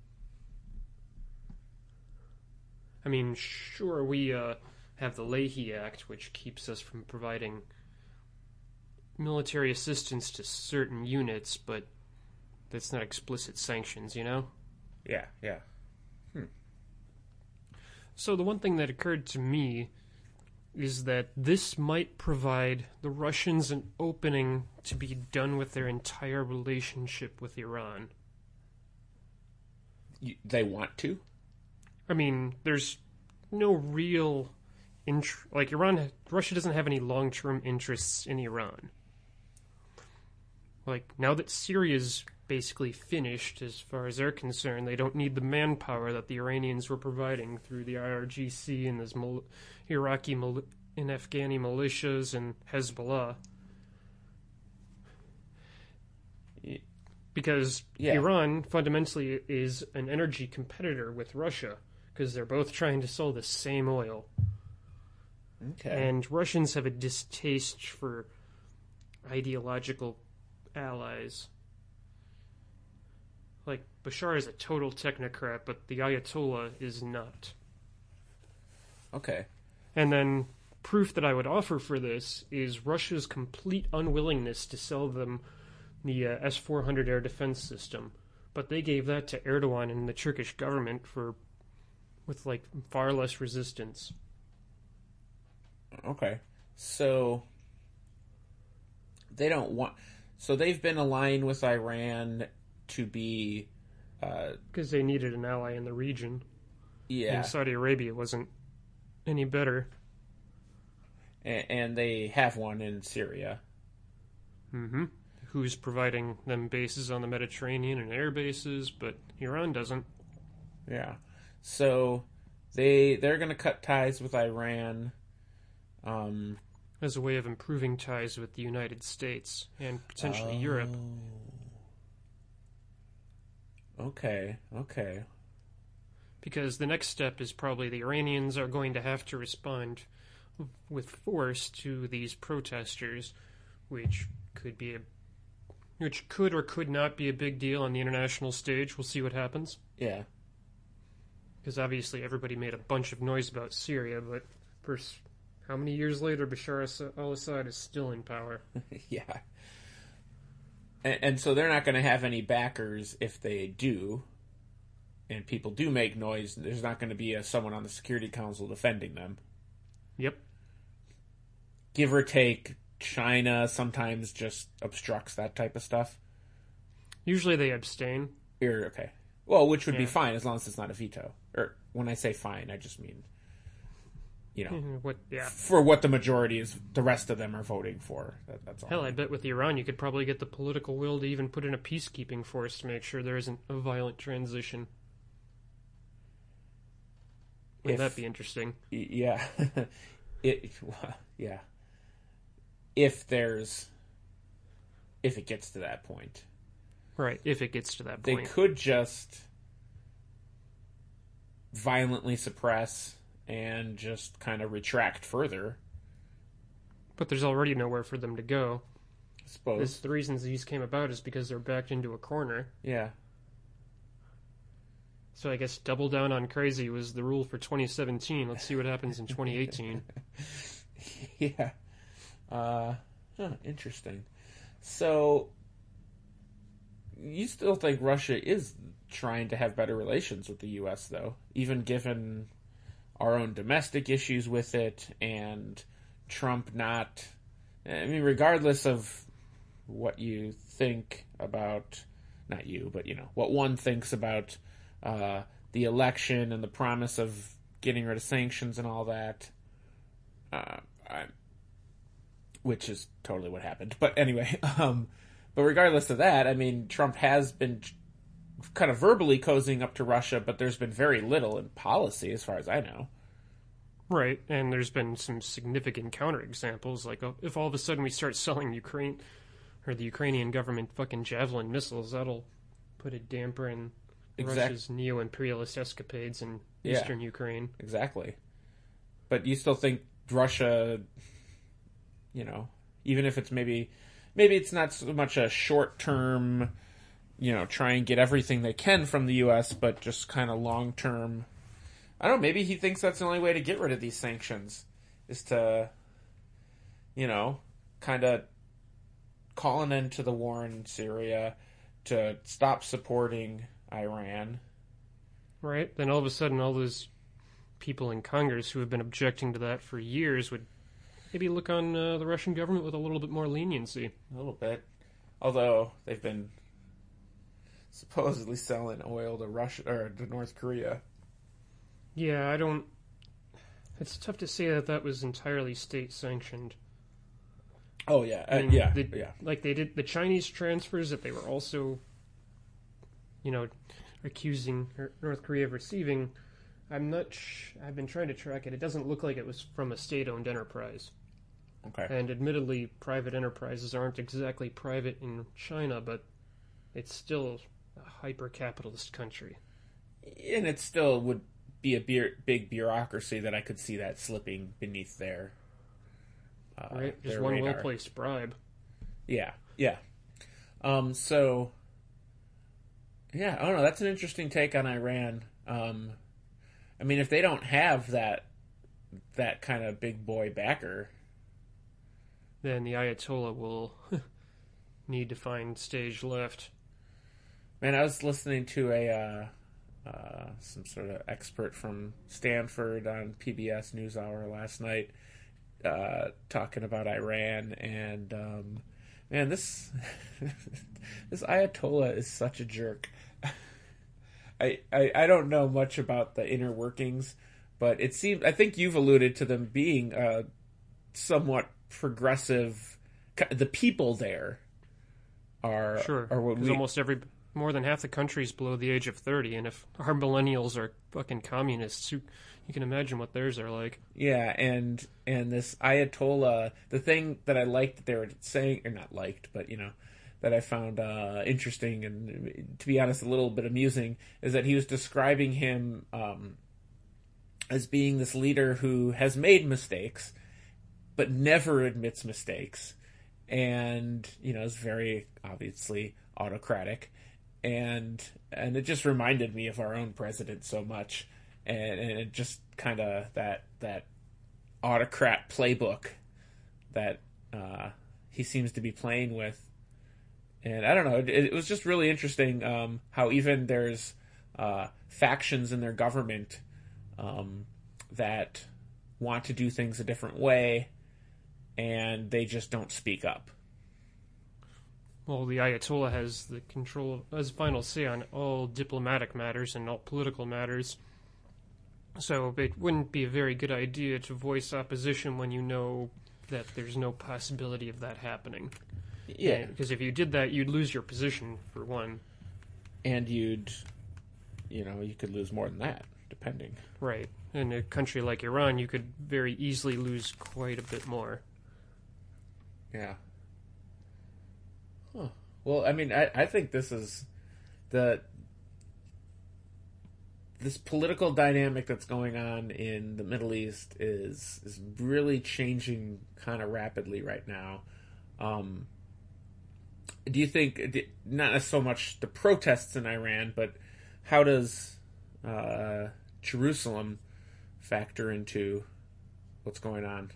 I mean, sure, we uh, have the Leahy Act, which keeps us from providing military assistance to certain units, but that's not explicit sanctions, you know? Yeah, yeah. Hmm. So the one thing that occurred to me is that this might provide the Russians an opening to be done with their entire relationship with Iran. You, they want to? I mean, there's no real int- like Iran. Russia doesn't have any long-term interests in Iran. Like, now that Syria's basically finished, as far as they're concerned, they don't need the manpower that the Iranians were providing through the I R G C and those Mal- Iraqi Mal- and Afghani militias and Hezbollah. Because yeah. Iran fundamentally is an energy competitor with Russia, because they're both trying to sell the same oil. Okay. And Russians have a distaste for ideological allies. Like, Bashar is a total technocrat, but the Ayatollah is not. Okay. And then, proof that I would offer for this is Russia's complete unwillingness to sell them the uh, S four hundred air defense system. But they gave that to Erdogan and the Turkish government for with, like, far less resistance. Okay. So, they don't want... So they've been aligning with Iran to be... Because uh, they needed an ally in the region. Yeah. And Saudi Arabia wasn't any better. And, and they have one in Syria. Mm-hmm. who's providing them bases on the Mediterranean and air bases, but Iran doesn't. Yeah. So they they're going to cut ties with Iran um, as a way of improving ties with the United States and potentially oh. Europe. Okay, okay. Because the next step is probably the Iranians are going to have to respond with force to these protesters, which could be a, which could or could not be a big deal on the international stage. We'll see what happens. Yeah. Because obviously everybody made a bunch of noise about Syria, but for how many years later Bashar al-Assad is still in power? Yeah. And, and so they're not going to have any backers if they do. And people do make noise. There's not going to be a, someone on the Security Council defending them. Yep. Give or take, China sometimes just obstructs that type of stuff. Usually they abstain. Or, okay. Well, which would yeah. be fine as long as it's not a veto. Or when I say fine, I just mean, you know, what, yeah. for what the majority is, the rest of them are voting for. That, that's all. Hell, I bet with Iran you could probably get the political will to even put in a peacekeeping force to make sure there isn't a violent transition. Wouldn't that be interesting? Yeah. it, yeah. If there's... If it gets to that point. Right, if it gets to that they point. They could just violently suppress and just kind of retract further. But there's already nowhere for them to go. I suppose. This, the reasons these came about is because they're backed into a corner. Yeah. So I guess double down on crazy was the rule for twenty seventeen. Let's see what happens in twenty eighteen. Yeah. Uh, huh, interesting. So, you still think Russia is trying to have better relations with the U S, though? Even given our own domestic issues with it and Trump not... I mean, regardless of what you think about... Not you, but, you know, what one thinks about... Uh, the election and the promise of getting rid of sanctions and all that, uh, I, which is totally what happened. But anyway, um, but regardless of that, I mean, Trump has been kind of verbally cozying up to Russia, but there's been very little in policy, as far as I know. Right, and there's been some significant counterexamples, like uh, if all of a sudden we start selling Ukraine, or the Ukrainian government fucking Javelin missiles, that'll put a damper in Exactly. Russia's neo-imperialist escapades in yeah, eastern Ukraine. Exactly. But you still think Russia, you know, even if it's maybe, maybe it's not so much a short-term, you know, try and get everything they can from the U S, but just kind of long-term, I don't know, maybe he thinks that's the only way to get rid of these sanctions, is to, you know, kind of call an end to the war in Syria, to stop supporting Iran. Right. Then all of a sudden all those people in Congress who have been objecting to that for years would maybe look on uh, the Russian government with a little bit more leniency. A little bit. Although they've been supposedly selling oil to Russia or to North Korea. Yeah, I don't... It's tough to say that that was entirely state-sanctioned. Oh, yeah. Uh, I mean, yeah, the, yeah. Like they did the Chinese transfers that they were also... you know, accusing North Korea of receiving, I'm not sh- I've been trying to track it. It doesn't look like it was from a state-owned enterprise. Okay. And admittedly, private enterprises aren't exactly private in China, but it's still a hyper-capitalist country. And it still would be a be- big bureaucracy that I could see that slipping beneath their uh, Right, just their one radar. well-placed bribe. Yeah, yeah. Um, so... Yeah, I don't know. That's an interesting take on Iran. Um, I mean, if they don't have that that kind of big boy backer, then the Ayatollah will need to find stage left. Man, I was listening to a uh, uh, some sort of expert from Stanford on P B S NewsHour last night uh, talking about Iran, and um, man, this this Ayatollah is such a jerk. I, I I don't know much about the inner workings, but it seems, I think you've alluded to them being uh, somewhat progressive. The people there are Sure, are what because we almost every more than half the country's below the age of thirty, and if our millennials are fucking communists, you, you can imagine what theirs are like. yeah, and and this Ayatollah, the thing that I liked that they were saying, or not liked, but you know, that I found uh, interesting and, to be honest, a little bit amusing, is that he was describing him um, as being this leader who has made mistakes, but never admits mistakes, and you know is very obviously autocratic, and and it just reminded me of our own president so much, and, and it just kind of that that autocrat playbook that uh, he seems to be playing with. And I don't know, it, it was just really interesting um, how even there's uh, factions in their government um, that want to do things a different way, and they just don't speak up. Well, the Ayatollah has the control, has final say on all diplomatic matters and all political matters. So it wouldn't be a very good idea to voice opposition when you know that there's no possibility of that happening. Yeah. Because if you did that, you'd lose your position, for one. And you'd, you know, you could lose more than that, depending. Right. In a country like Iran, you could very easily lose quite a bit more. Yeah. Huh. Well, I mean, I, I think this is the this political dynamic that's going on in the Middle East is is really changing kind of rapidly right now. Um, do you think, not so much the protests in Iran, but how does uh, Jerusalem factor into what's going on?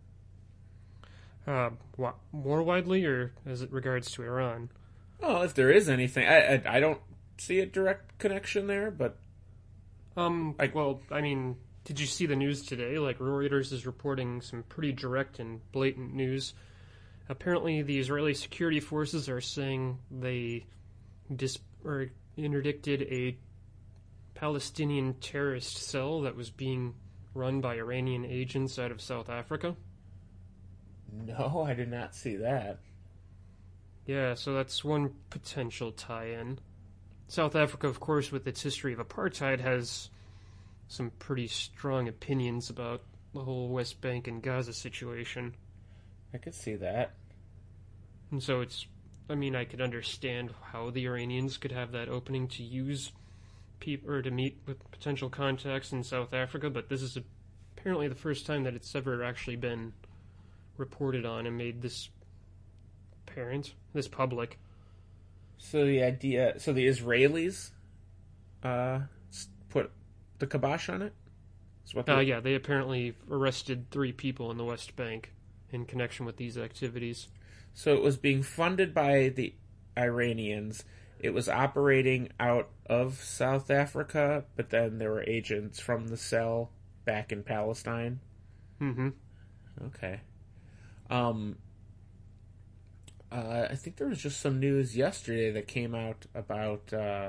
Uh, what, more widely, or as it regards to Iran? Well, if there is anything, I, I, I don't see a direct connection there, but... Um, I, well, I mean, did you see the news today? Like, Reuters is reporting some pretty direct and blatant news. Apparently, the Israeli security forces are saying they dis- or interdicted a Palestinian terrorist cell that was being run by Iranian agents out of South Africa. No, I did not see that. Yeah, so that's one potential tie-in. South Africa, of course, with its history of apartheid, has some pretty strong opinions about the whole West Bank and Gaza situation. I could see that. And so it's, I mean, I could understand how the Iranians could have that opening to use people, or to meet with potential contacts in South Africa, but this is apparently the first time that it's ever actually been reported on and made this apparent, this public. So the idea, so the Israelis uh, put the kibosh on it? Is what Uh, yeah, they apparently arrested three people in the West Bank in connection with these activities. So it was being funded by the Iranians. It was operating out of South Africa, but then there were agents from the cell back in Palestine. Mm-hmm. Okay. Um, uh, I think there was just some news yesterday that came out about... Uh,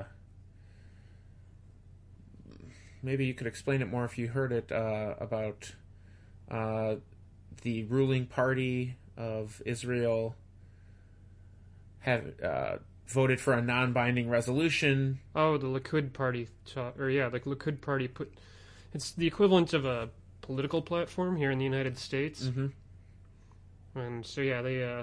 maybe you could explain it more if you heard it, uh, about uh, the ruling party of Israel have uh, voted for a non-binding resolution. Oh, the Likud party, ta- or yeah, the Likud party put, it's the equivalent of a political platform here in the United States. Mm-hmm. And so yeah, they uh,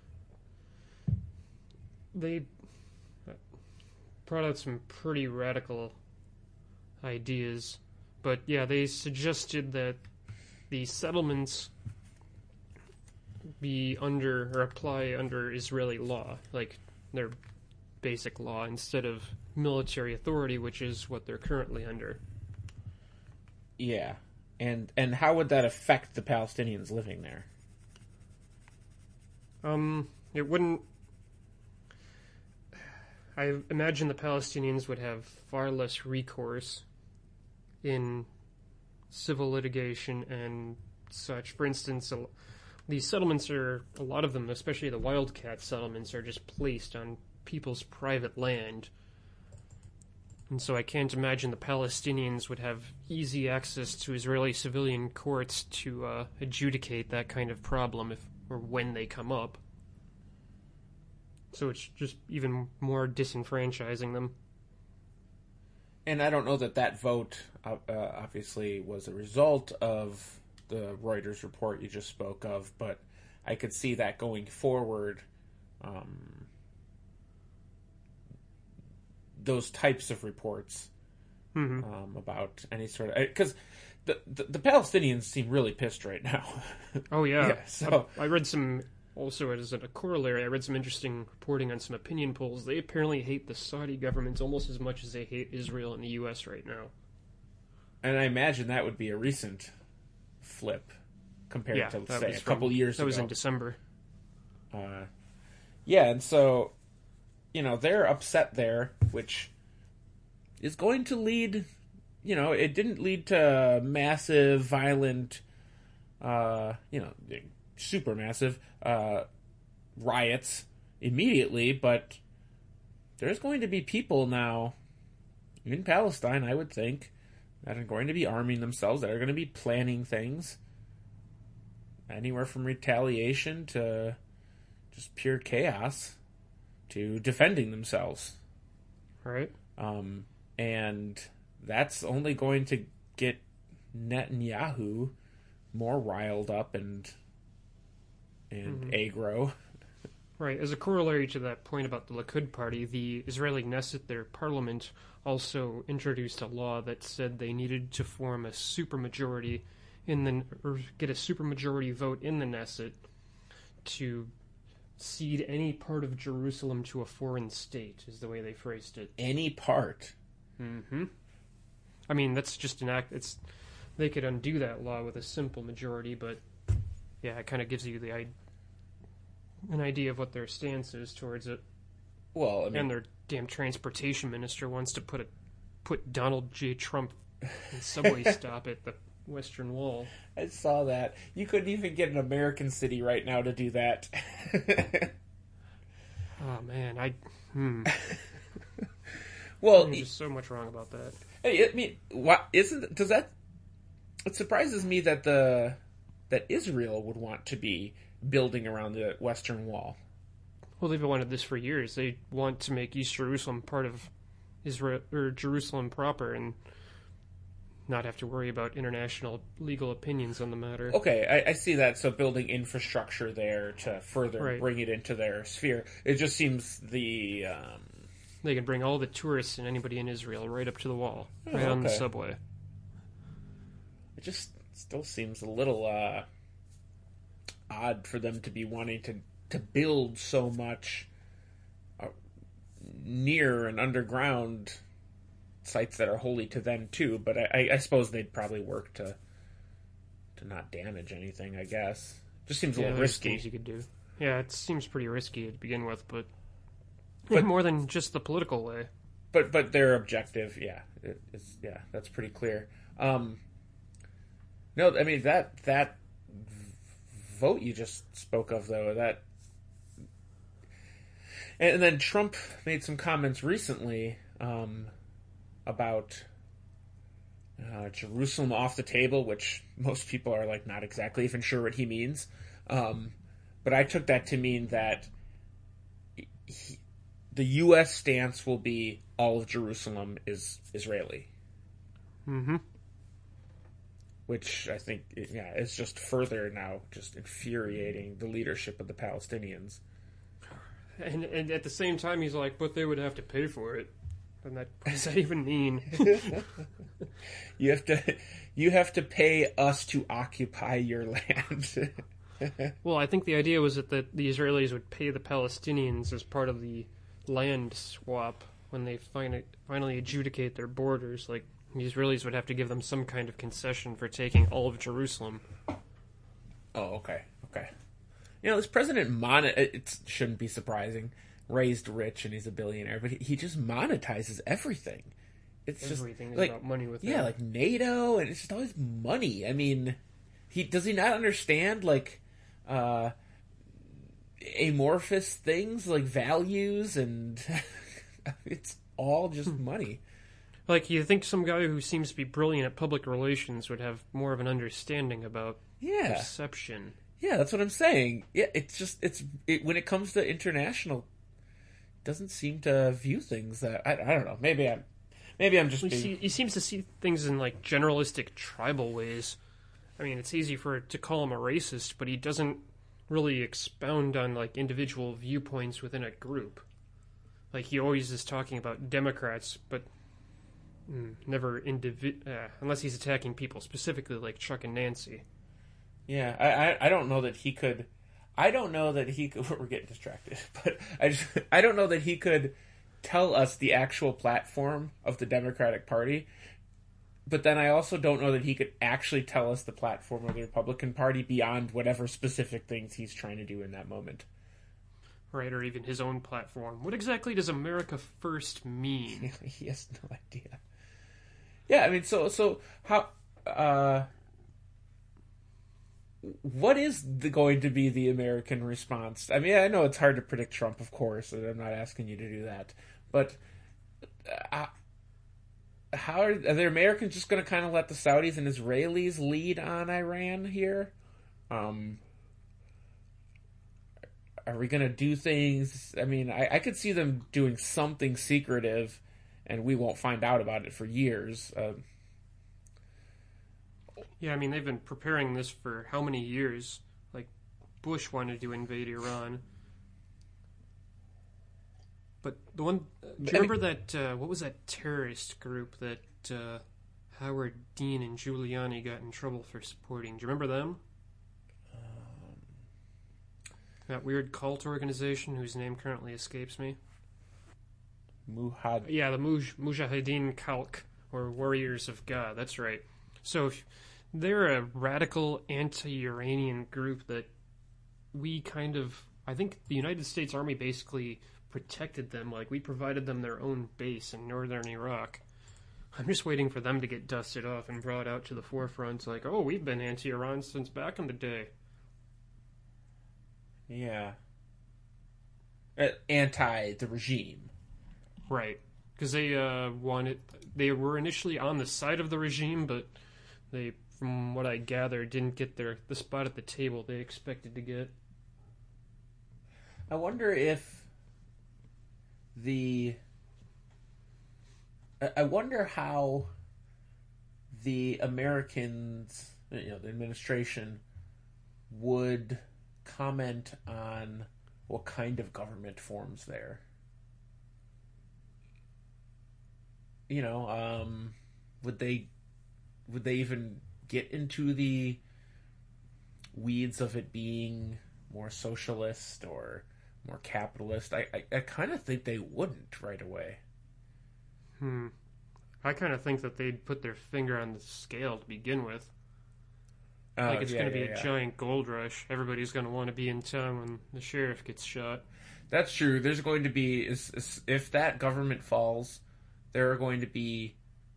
they brought out some pretty radical ideas, but yeah, they suggested that the settlements be under, or apply under Israeli law, like their basic law, instead of military authority, which is what they're currently under. Yeah, and and how would that affect the Palestinians living there? Um, it wouldn't. I imagine the Palestinians would have far less recourse in civil litigation and such. For instance, these settlements are, a lot of them, especially the wildcat settlements, are just placed on people's private land. And so I can't imagine the Palestinians would have easy access to Israeli civilian courts to uh, adjudicate that kind of problem if or when they come up. So it's just even more disenfranchising them. And I don't know that that vote uh, obviously was a result of the Reuters report you just spoke of, but I could see that going forward. Um, those types of reports mm-hmm. um, about any sort of... Because the, the, the Palestinians seem really pissed right now. Oh, yeah. yeah so I, I read some... Also, as a corollary, I read some interesting reporting on some opinion polls. They apparently hate the Saudi government almost as much as they hate Israel and the U S right now. And I imagine that would be a recent flip compared yeah, to, say, a from, couple years that ago. That was in December. Uh, yeah, and so, you know, they're upset there, which is going to lead, you know, it didn't lead to massive, violent, uh, you know, super massive uh, riots immediately, but there's going to be people now in Palestine, I would think, that are going to be arming themselves, that are going to be planning things, anywhere from retaliation to just pure chaos to defending themselves. Right. Um, and that's only going to get Netanyahu more riled up and and mm-hmm. aggro. Right. As a corollary to that point about the Likud party, the Israeli Knesset, their parliament, also introduced a law that said they needed to form a supermajority in the or get a supermajority vote in the Knesset to cede any part of Jerusalem to a foreign state, is the way they phrased it. Any part. Mm-hmm. I mean, that's just an act. It's they could undo that law with a simple majority, but yeah, it kind of gives you the an idea of what their stance is towards it. Well, I mean, and their damn transportation minister wants to put a put Donald J. Trump in subway stop at the Western Wall. I saw that. You couldn't even get an American city right now to do that. Oh man, I hmm. Well, there's just so much wrong about that. Hey, I mean, what isn't does that? It surprises me that the that Israel would want to be building around the Western Wall. Well, they've wanted this for years. They want to make East Jerusalem part of Israel or Jerusalem proper, and not have to worry about international legal opinions on the matter. Okay, I, I see that. So building infrastructure there to further right. bring it into their sphere. It just seems the um... they can bring all the tourists and anybody in Israel right up to the wall, oh, right on okay. the subway. It just still seems a little uh, odd for them to be wanting to, to build so much uh, near and underground sites that are holy to them too. But I, I suppose they'd probably work to to not damage anything. I guess just seems a yeah, little risky. Things you could do. Yeah, it seems pretty risky to begin with, but, but more than just the political way. But but their objective, yeah, it, it's yeah, that's pretty clear. Um, no, I mean that that vote you just spoke of, though, that, and, and then Trump made some comments recently um, about uh, Jerusalem off the table, which most people are like not exactly even sure what he means. Um, but I took that to mean that he, the U S stance will be all of Jerusalem is Israeli. Mm-hmm. Which I think, yeah, is just further now just infuriating the leadership of the Palestinians. And, and at the same time, he's like, but they would have to pay for it. And that, what does that even mean? you have to, you have to pay us to occupy your land. Well, I think the idea was that the, the Israelis would pay the Palestinians as part of the land swap when they fin- finally adjudicate their borders. Like, the Israelis would have to give them some kind of concession for taking all of Jerusalem. Oh, okay, okay. You know, this President, mon- it shouldn't be surprising, raised rich and he's a billionaire, but he just monetizes everything. It's everything just is like, about money with yeah, him. like NATO, and it's just always money. I mean, he does he not understand like uh, amorphous things like values, and it's all just money. Like, you think some guy who seems to be brilliant at public relations would have more of an understanding about yeah. perception. Yeah, that's what I'm saying. Yeah, it's just, it's it, when it comes to international doesn't seem to view things that I, I don't know. Maybe I'm maybe I'm just. He, being... see, he seems to see things in like generalistic tribal ways. I mean, it's easy for to call him a racist, but he doesn't really expound on like individual viewpoints within a group. Like he always is talking about Democrats, but mm, never individ uh, unless he's attacking people specifically, like Chuck and Nancy. Yeah, I, I I don't know that he could. I don't know that he could. We're getting distracted, but I just I don't know that he could tell us the actual platform of the Democratic Party. But then I also don't know that he could actually tell us the platform of the Republican Party beyond whatever specific things he's trying to do in that moment. Right, or even his own platform. What exactly does America First mean? He has no idea. Yeah, I mean, so so how? Uh, what is the, going to be the American response? I mean, I know it's hard to predict Trump, of course, and I'm not asking you to do that, but. Uh, How are, are the Americans just going to kind of let the Saudis and Israelis lead on Iran here? Um, are we going to do things? I mean, I, I could see them doing something secretive, and we won't find out about it for years. Uh, yeah, I mean, they've been preparing this for how many years? Like, Bush wanted to invade Iran. But the one, uh, do you remember that, uh, what was that terrorist group that uh, Howard Dean and Giuliani got in trouble for supporting? Do you remember them? Um, that weird cult organization whose name currently escapes me? Muhad. Yeah, the Muj- Mujahideen Khalq, or Warriors of God, that's right. So if they're a radical anti-Iranian group that we kind of, I think the United States Army basically protected them, like we provided them their own base in northern Iraq. I'm just waiting for them to get dusted off and brought out to the forefront, like, oh, we've been anti-Iran since back in the day. Yeah. Uh, anti the regime. Right. Because they uh, wanted, they were initially on the side of the regime, but they, from what I gather, didn't get their the spot at the table they expected to get. I wonder if the I wonder how the Americans, you know, the administration would comment on what kind of government forms there. You know, um, would they would they even get into the weeds of it being more socialist or more capitalist? I, I, I kind of think they wouldn't right away. Hmm. I kind of think that they'd put their finger on the scale to begin with. Uh, like it's yeah, going to yeah, be a yeah. giant gold rush. Everybody's going to want to be in town when the sheriff gets shot. That's true. There's going to be, is, is, if that government falls, there are going to be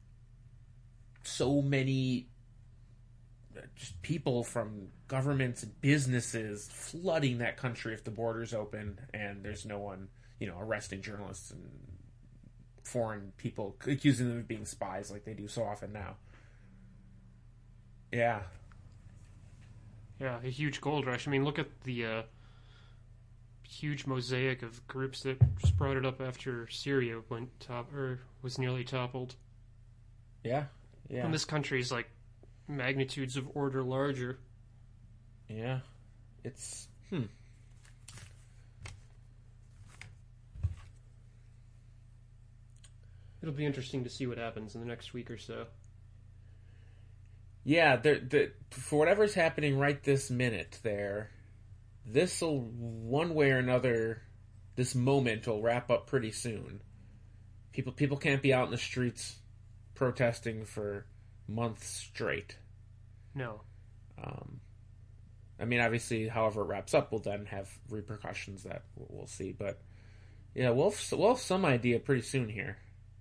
so many just people from governments and businesses flooding that country if the borders open and there's no one, you know, arresting journalists and foreign people, accusing them of being spies like they do so often now. Yeah. Yeah, a huge gold rush. I mean, look at the uh, huge mosaic of groups that sprouted up after Syria went top or was nearly toppled. Yeah, yeah. And this country is like magnitudes of order larger. Yeah, it's hmm. It'll be interesting to see what happens in the next week or so. Yeah, the, the, for whatever's happening right this minute there, this'll, one way or another, this moment will wrap up pretty soon. People people can't be out in the streets protesting for months straight. No. Um, I mean, obviously, however it wraps up will then have repercussions that we'll see. But, yeah, we'll have, we'll have some idea pretty soon here.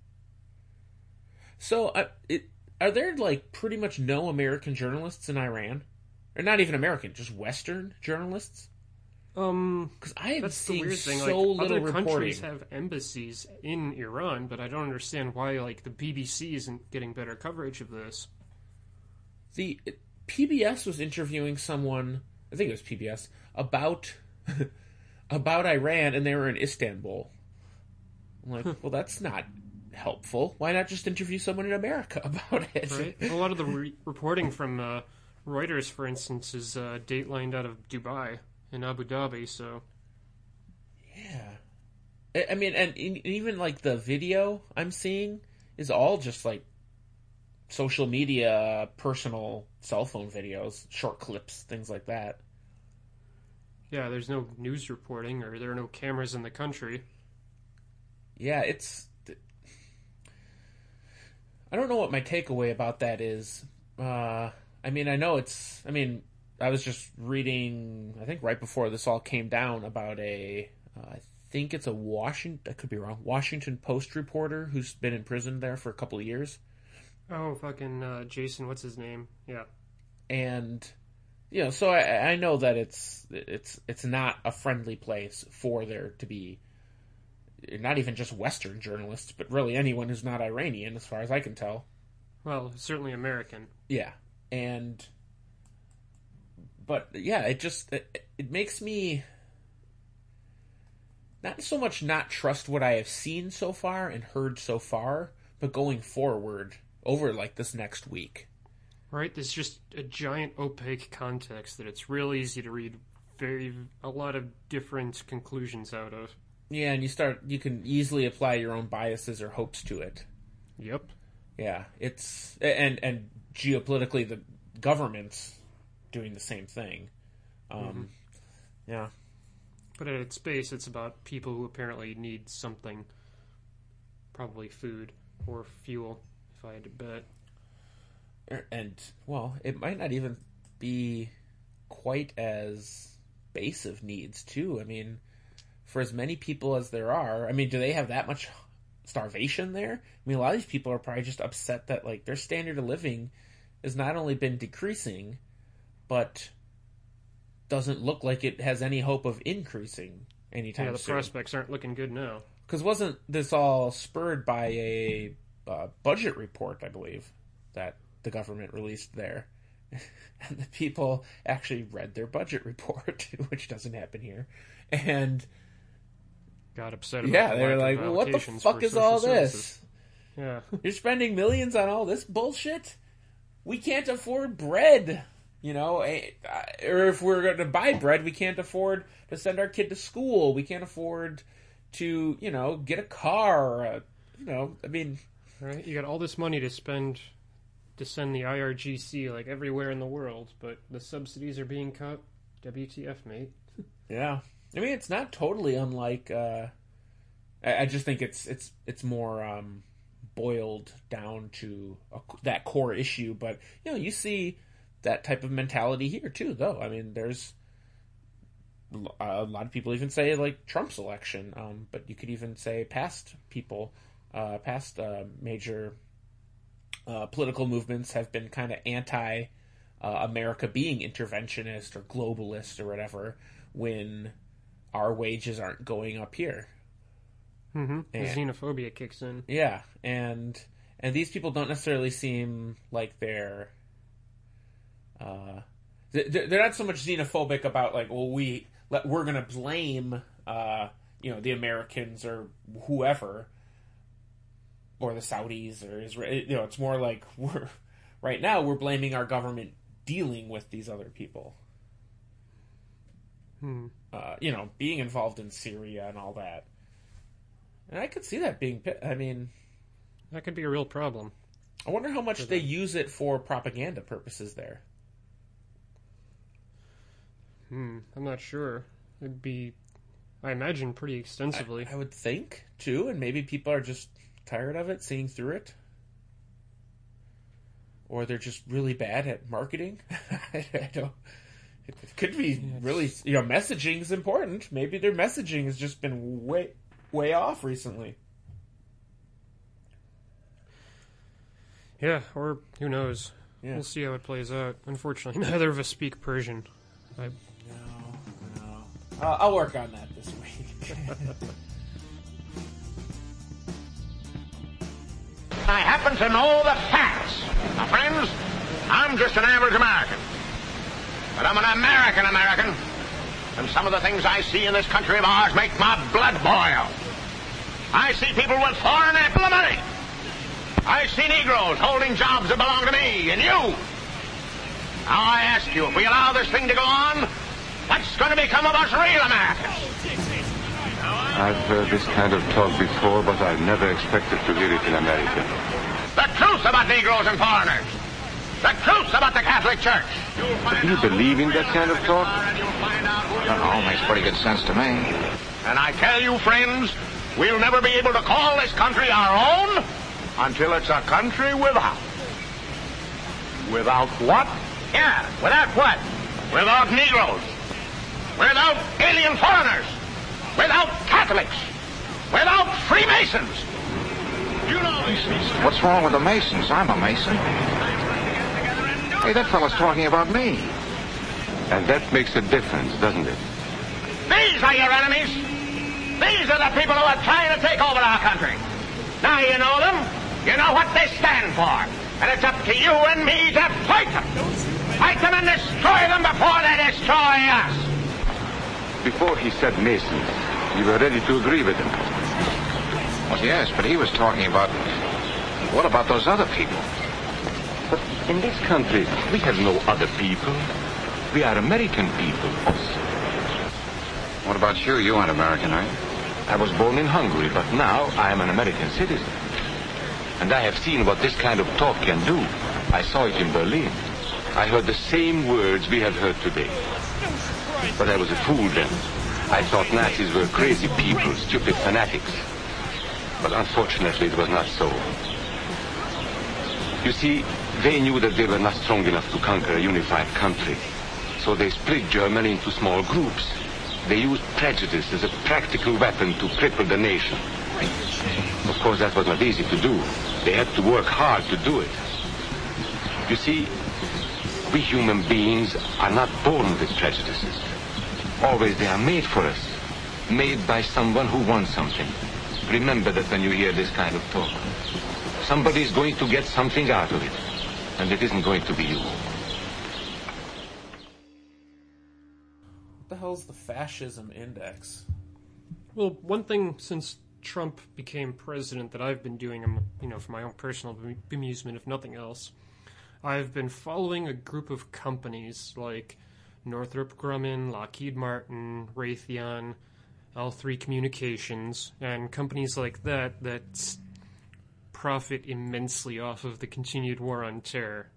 So, uh, it, are there, like, pretty much no American journalists in Iran? Or not even American, just Western journalists? Um, because I have that's seen the weird thing. so Like, little other reporting. countries have embassies in Iran, but I don't understand why, like, the B B C isn't getting better coverage of this. The P B S was interviewing someone, I think it was P B S, about about Iran, and they were in Istanbul. I'm like, well, that's not helpful. Why not just interview someone in America about it? Right. A lot of the re- reporting from uh, Reuters, for instance, is uh, datelined out of Dubai and Abu Dhabi. So, yeah, I, I mean, and in, even like the video I'm seeing is all just like social media, personal cell phone videos, short clips, things like that. Yeah, there's no news reporting, or there are no cameras in the country. Yeah, it's. I don't know what my takeaway about that is. Uh, I mean, I know it's... I mean, I was just reading, I think right before this all came down, about a... Uh, I think it's a Washington... I could be wrong. Washington Post reporter who's been in prison there for a couple of years. Oh, fucking uh, Jason, what's his name? Yeah. And, you know, so I, I know that it's it's it's not a friendly place for there to be... Not even just Western journalists, but really anyone who's not Iranian, as far as I can tell. Well, certainly American. Yeah, and... But, yeah, it just... It, it makes me... Not so much not trust what I have seen so far and heard so far, but going forward over, like, this next week. Right? There's just a giant opaque context that it's real easy to read very a lot of different conclusions out of. Yeah, and you start, you can easily apply your own biases or hopes to it. Yep. Yeah, it's, and, and geopolitically, the government's doing the same thing. Um, mm-hmm. Yeah. But at its base, it's about people who apparently need something. Probably food or fuel, if I had to bet. And, well, it might not even be quite as base of needs, too. I mean... For as many people as there are, I mean, do they have that much starvation there? I mean, a lot of these people are probably just upset that, like, their standard of living has not only been decreasing, but doesn't look like it has any hope of increasing anytime soon. Yeah, the soon. Prospects aren't looking good now. Because wasn't this all spurred by a uh, budget report, I believe, that the government released there? And the people actually read their budget report, which doesn't happen here. And... got upset about yeah, they were like, well, what the fuck is all services. This? Yeah. You're spending millions on all this bullshit? We can't afford bread, you know? Or if we're going to buy bread, we can't afford to send our kid to school. We can't afford to, you know, get a car. Uh, you know, I mean... Right, you got all this money to spend to send the I R G C, like, everywhere in the world, but the subsidies are being cut. W T F, mate. Yeah. I mean, it's not totally unlike. Uh, I, I just think it's it's it's more um, boiled down to a, that core issue. But you know, you see that type of mentality here too, though. I mean, there's a lot of people even say like Trump's election, um, but you could even say past people, uh, past uh, major uh, political movements have been kind of anti uh, America being interventionist or globalist or whatever when our wages aren't going up here. Mm-hmm. And, xenophobia kicks in. Yeah, and and these people don't necessarily seem like they're uh, they're not so much xenophobic about like, well, we we're gonna blame uh, you know the Americans or whoever or the Saudis or Israel. You know, it's more like we're right now we're blaming our government dealing with these other people. Hmm. Uh, you know, being involved in Syria and all that. And I could see that being... I mean... That could be a real problem. I wonder how much they use it for propaganda purposes there. Hmm, I'm not sure. It'd be, I imagine, pretty extensively. I, I would think, too, and maybe people are just tired of it, seeing through it. Or they're just really bad at marketing. I don't... It could be really, you know, messaging is important. Maybe their messaging has just been way, way off recently. Yeah, or who knows? Yeah. We'll see how it plays out. Unfortunately, neither of us speak Persian. I... No, no. Uh, I'll work on that this week. I happen to know the facts. Now, friends, I'm just an average American. But I'm an American American, and some of the things I see in this country of ours make my blood boil. I see people with foreign apple of money. I see Negroes holding jobs that belong to me and you. Now I ask you, if we allow this thing to go on, what's going to become of us real Americans? I've heard this kind of talk before, but I never expected to hear it in America. The truth about Negroes and foreigners. The truth about the Catholic Church. Do you believe in that kind of talk? That all makes pretty good sense to me. And I tell you, friends, we'll never be able to call this country our own until it's a country without. Without what? Yeah, without what? Without Negroes. Without alien foreigners. Without Catholics. Without Freemasons. You know these things. What's wrong with the Masons? I'm a Mason. Hey, that fellow's talking about me. And that makes a difference, doesn't it? These are your enemies. These are the people who are trying to take over our country. Now you know them. You know what they stand for. And it's up to you and me to fight them. Fight them and destroy them before they destroy us. Before he said Masons, you were ready to agree with him. Well, yes, but he was talking about... What about those other people? But in this country, we have no other people. We are American people also. What about you? You aren't American, are you? I was born in Hungary, but now I am an American citizen. And I have seen what this kind of talk can do. I saw it in Berlin. I heard the same words we have heard today. But I was a fool then. I thought Nazis were crazy people, stupid fanatics. But unfortunately, it was not so. You see, they knew that they were not strong enough to conquer a unified country. So they split Germany into small groups. They used prejudice as a practical weapon to cripple the nation. Of course, that was not easy to do. They had to work hard to do it. You see, we human beings are not born with prejudices. Always they are made for us. Made by someone who wants something. Remember that when you hear this kind of talk. Somebody is going to get something out of it. And it isn't going to be you. What the hell's the fascism index? Well, one thing since Trump became president that I've been doing, um, you know, for my own personal amusement, if nothing else, I've been following a group of companies like Northrop Grumman, Lockheed Martin, Raytheon, L three Communications, and companies like that that profit immensely off of the continued war on terror.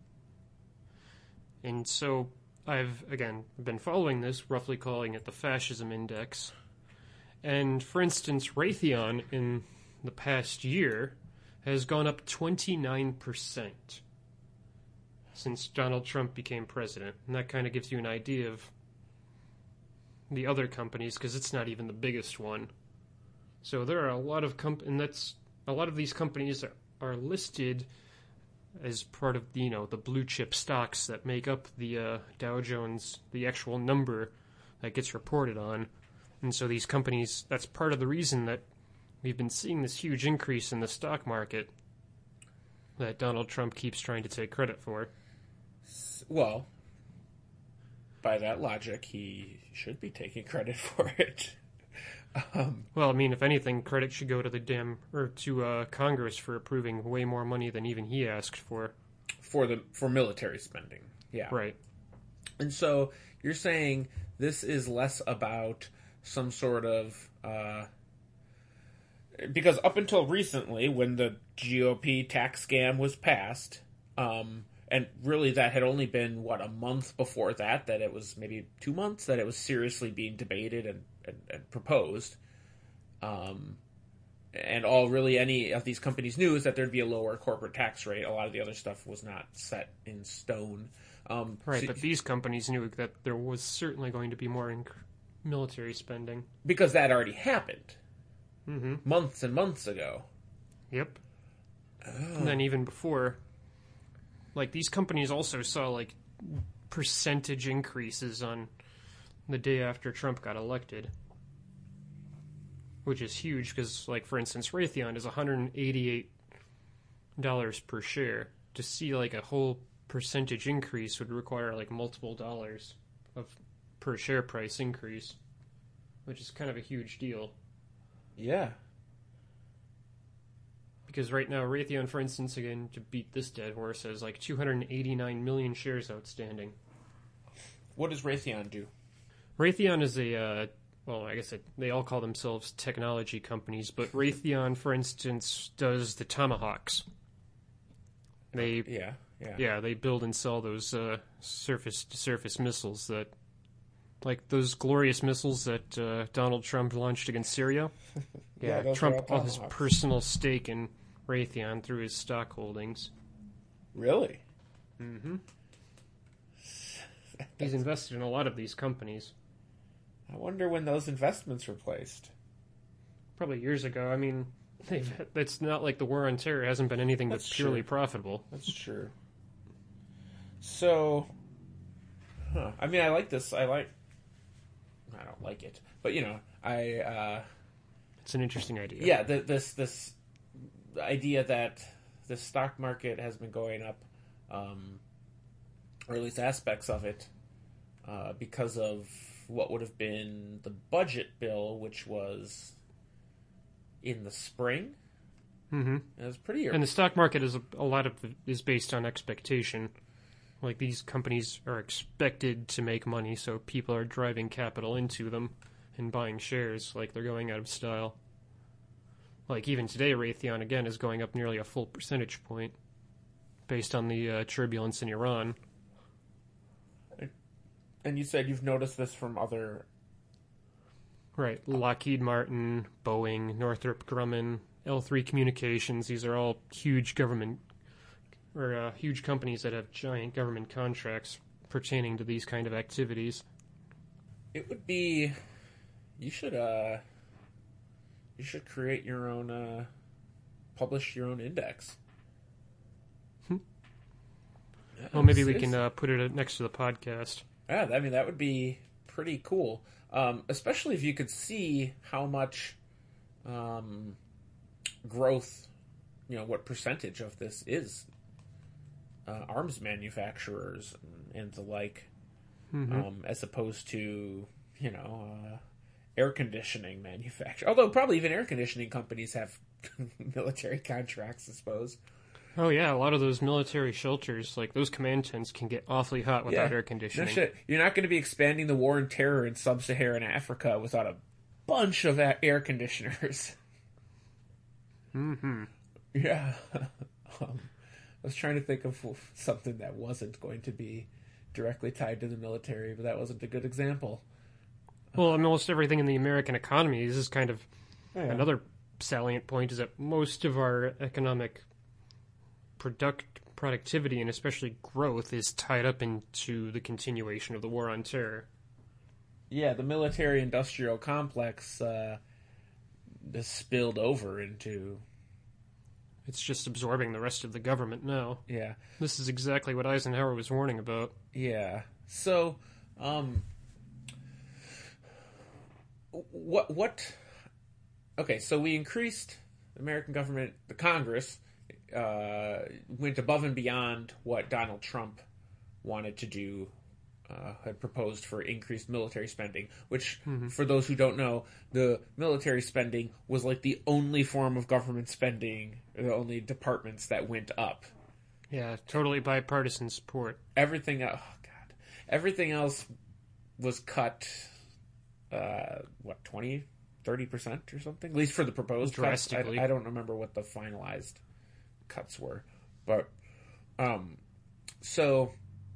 And so I've, again, been following this, roughly calling it the fascism index. And, for instance, Raytheon in the past year has gone up twenty-nine percent since Donald Trump became president. And that kind of gives you an idea of the other companies, because it's not even the biggest one. So there are a lot of comp- and that's a lot of these companies are, are listed as part of the, you know, the blue chip stocks that make up the uh, Dow Jones, the actual number that gets reported on. And so these companies, that's part of the reason that we've been seeing this huge increase in the stock market that Donald Trump keeps trying to take credit for. Well, by that logic, he should be taking credit for it. um, well, I mean, if anything, credit should go to the damn or to uh, Congress for approving way more money than even he asked for. For the for military spending, yeah, right. And so you're saying this is less about some sort of uh, because up until recently, when the G O P tax scam was passed. Um, And really, that had only been, what, a month before that, that it was maybe two months, that it was seriously being debated and, and, and proposed. Um, and all really any of these companies knew is that there'd be a lower corporate tax rate. A lot of the other stuff was not set in stone. Um, right, so, but these companies knew that there was certainly going to be more in military spending. Because that already happened. Mm-hmm. Months and months ago. Yep. Oh. And then even before... Like, these companies also saw, like, percentage increases on the day after Trump got elected. Which is huge, because, like, for instance, Raytheon is one hundred eighty-eight dollars per share. To see, like, a whole percentage increase would require, like, multiple dollars of per share price increase. Which is kind of a huge deal. Yeah. Because right now, Raytheon, for instance, again, to beat this dead horse, has like two hundred eighty-nine million shares outstanding. What does Raytheon do? Raytheon is a, uh, well, I guess it, they all call themselves technology companies, but Raytheon, for instance, does the Tomahawks. They, yeah, yeah. Yeah, they build and sell those uh, surface-to-surface missiles that, like those glorious missiles that uh, Donald Trump launched against Syria. Yeah, yeah Trump all his personal stake in Raytheon through his stock holdings. Really? Mm-hmm. He's invested in a lot of these companies. I wonder when those investments were placed. Probably years ago. I mean, they've, it's not like the war on terror hasn't been anything that's, that's purely true. profitable. That's true. So, huh. I mean, I like this. I like... I don't like it. But, you know, I... Uh, it's an interesting idea. Yeah, the, this this idea that the stock market has been going up, um, or at least aspects of it, uh, because of what would have been the budget bill, which was in the spring. Mm-hmm. It was pretty early. And the stock market is a, a lot of it is based on expectation. Like, these companies are expected to make money, so people are driving capital into them and buying shares like they're going out of style. Like, even today, Raytheon, again, is going up nearly a full percentage point based on the uh, turbulence in Iran. And you said you've noticed this from other... Right. Lockheed Martin, Boeing, Northrop Grumman, L three Communications. These are all huge government... or uh, huge companies that have giant government contracts pertaining to these kind of activities. It would be... You should, uh... You should create your own, uh... publish your own index. Hmm. Yeah, well, maybe we can uh, put it next to the podcast. Yeah, I mean, that would be pretty cool. Um, especially if you could see how much um, growth, you know, what percentage of this is uh, arms manufacturers and, and the like, mm-hmm. um, as opposed to, you know, uh, air conditioning manufacturers. Although probably even air conditioning companies have military contracts, I suppose. Oh, yeah, a lot of those military shelters, like those command tents, can get awfully hot without yeah. air conditioning. No shit. You're not going to be expanding the war on terror in sub-Saharan Africa without a bunch of air conditioners. Mm-hmm. Yeah. um, I was trying to think of something that wasn't going to be directly tied to the military, but that wasn't a good example. Well, almost everything in the American economy, this is kind of yeah. another salient point, is that most of our economic product productivity and especially growth is tied up into the continuation of the war on terror. Yeah, the military-industrial complex uh, is spilled over into... It's just absorbing the rest of the government now. Yeah. This is exactly what Eisenhower was warning about. Yeah. So, um... What, what... Okay, so we increased the American government, the Congress... Uh, went above and beyond what Donald Trump wanted to do, uh, had proposed for increased military spending, which, mm-hmm. for those who don't know, the military spending was like the only form of government spending, the only departments that went up. Yeah, totally bipartisan support. Everything, oh God, everything else was cut, uh, what, twenty, thirty percent or something? At least for the proposed cuts. I, I don't remember what the finalized cuts were, but um so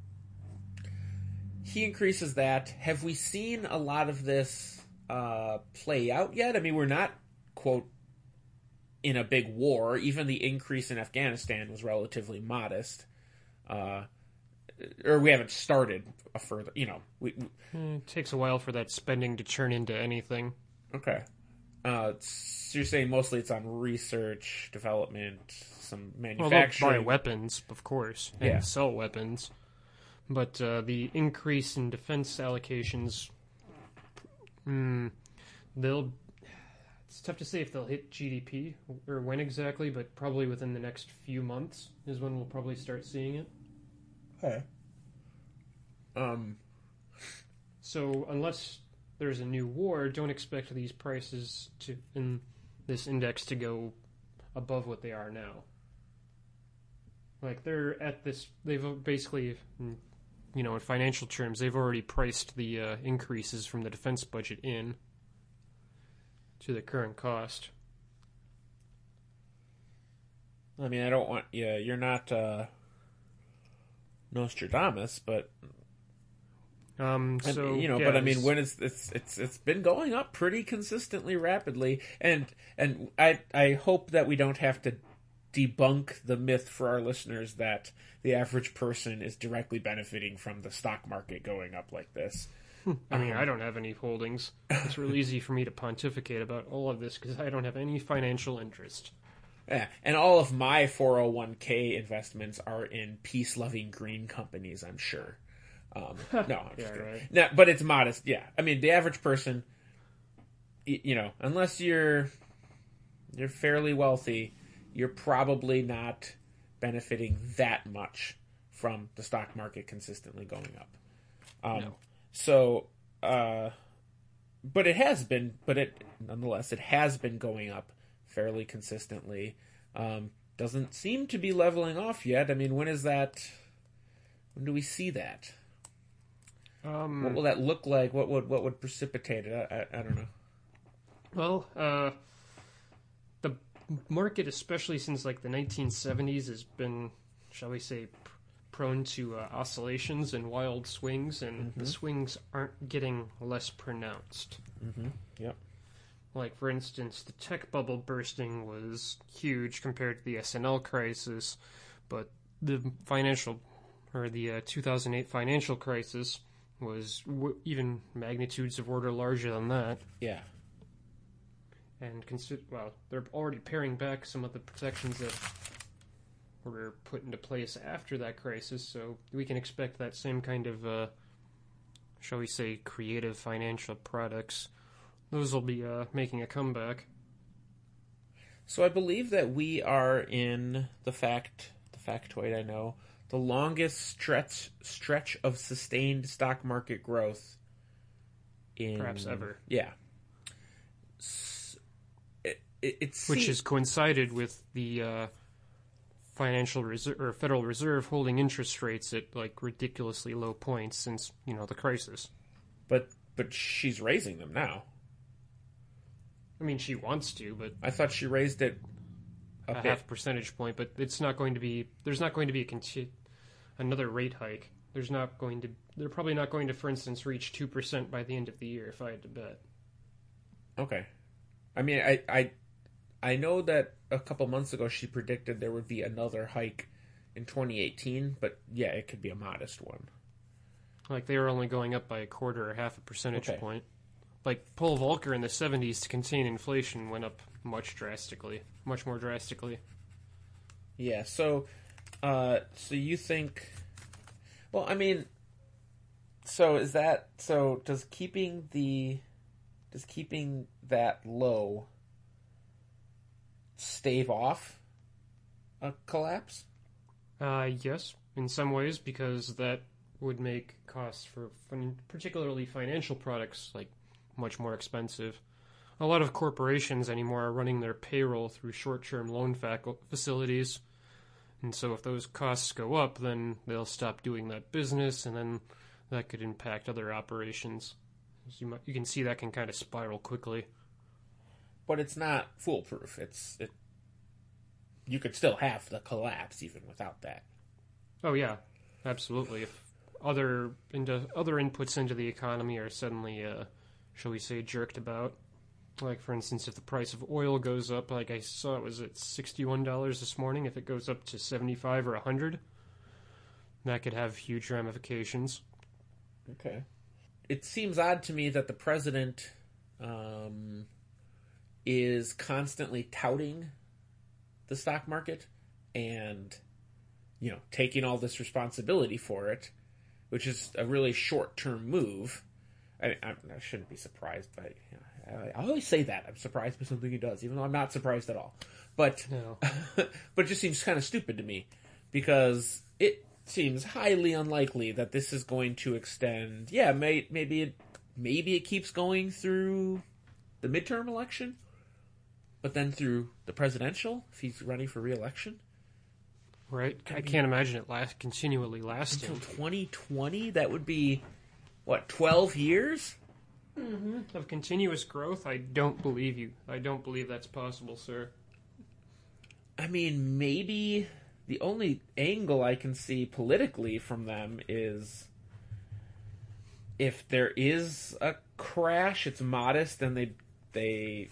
he increases that. Have we seen a lot of this uh play out yet? I mean, we're not, quote, in a big war. Even the increase in Afghanistan was relatively modest, uh or we haven't started a further, you know, we, we it takes a while for that spending to turn into anything. Okay. Uh, so you're saying mostly it's on research, development, some manufacturing. Well, they'll buy weapons, of course, and yeah. sell weapons. But uh, the increase in defense allocations, mm, they'll... It's tough to say if they'll hit G D P or when exactly, but probably within the next few months is when we'll probably start seeing it. Okay. Um. So unless there's a new war, don't expect these prices to in this index to go above what they are now. Like, they're at this, they've basically, you know, in financial terms, they've already priced the uh, increases from the defense budget in to the current cost. I mean, I don't want, yeah, you're not uh, Nostradamus, but Um, so, and, you know, yeah, but I mean, it's- when it's it's it's it's been going up pretty consistently, rapidly, and and I I hope that we don't have to debunk the myth for our listeners that the average person is directly benefiting from the stock market going up like this. I mean, Um, I don't have any holdings. It's really easy for me to pontificate about all of this because I don't have any financial interest. Yeah, and all of my four oh one k investments are in peace-loving green companies, I'm sure. Um, no, I'm Yeah, just kidding. right. No, but it's modest. Yeah, I mean, the average person, y- you know, unless you're you're fairly wealthy, you're probably not benefiting that much from the stock market consistently going up. Um, No. So, uh, but it has been, but it nonetheless, it has been going up fairly consistently. Um, doesn't seem to be leveling off yet. I mean, when is that? When do we see that? Um, What will that look like? What would what would precipitate it? I, I, I don't know. Well, uh, the market, especially since like the nineteen seventies, has been, shall we say, p- prone to uh, oscillations and wild swings, and the Mhm. swings aren't getting less pronounced. Mm-hmm. Yep. Like, for instance, the tech bubble bursting was huge compared to the S N L crisis, but the financial, or the uh, two thousand eight financial crisis was w- even magnitudes of order larger than that. Yeah. And consider, well, they're already paring back some of the protections that were put into place after that crisis, so we can expect that same kind of, uh, shall we say, creative financial products. Those will be uh, making a comeback. So I believe that we are in the fact, the factoid I know, the longest stretch stretch of sustained stock market growth in Perhaps ever. Yeah. S- It, it, it's Which has coincided with the uh, financial reserve or Federal Reserve holding interest rates at like ridiculously low points since, you know, the crisis. but but she's raising them now. I mean, she wants to, but I thought she raised it a, a bit. half percentage point. But it's not going to be. There's not going to be a conti- another rate hike. There's not going to. They're probably not going to, for instance, reach two percent by the end of the year. If I had to bet. Okay. I mean, I, I I know that a couple months ago she predicted there would be another hike in twenty eighteen, but yeah, it could be a modest one. Like they were only going up by a quarter or half a percentage Okay. point. Like Paul Volcker in the seventies to contain inflation went up much drastically, much more drastically. Yeah, so uh so you think well, I mean so is that so does keeping the does keeping that low stave off a collapse? Uh, yes, in some ways, because that would make costs for fin- particularly financial products like much more expensive. A lot of corporations anymore are running their payroll through short-term loan fac- facilities, and so if those costs go up, then they'll stop doing that business, and then that could impact other operations. So you, might, you can see that can kind of spiral quickly. But it's not foolproof. It's it you could still have the collapse even without that. Oh yeah, absolutely. If other into other inputs into the economy are suddenly, uh, shall we say, jerked about, like for instance, if the price of oil goes up, like I saw it was at sixty-one dollars this morning. If it goes up to seventy-five or a hundred, that could have huge ramifications. Okay. It seems odd to me that the president um, is constantly touting the stock market and, you know, taking all this responsibility for it, which is a really short-term move. I, I, I shouldn't be surprised by. You know, I, I always say that I'm surprised by something he does, even though I'm not surprised at all. But No. but it just seems kind of stupid to me because it seems highly unlikely that this is going to extend. Yeah, may, maybe it maybe it keeps going through the midterm election. but then through the presidential, if he's running for re-election, right? I, I mean, can't imagine it last continually lasting until twenty twenty. That would be what, twelve years mm-hmm. of continuous growth. I don't believe you. I don't believe that's possible, sir. I mean, maybe the only angle I can see politically from them is if there is a crash, it's modest, and they they.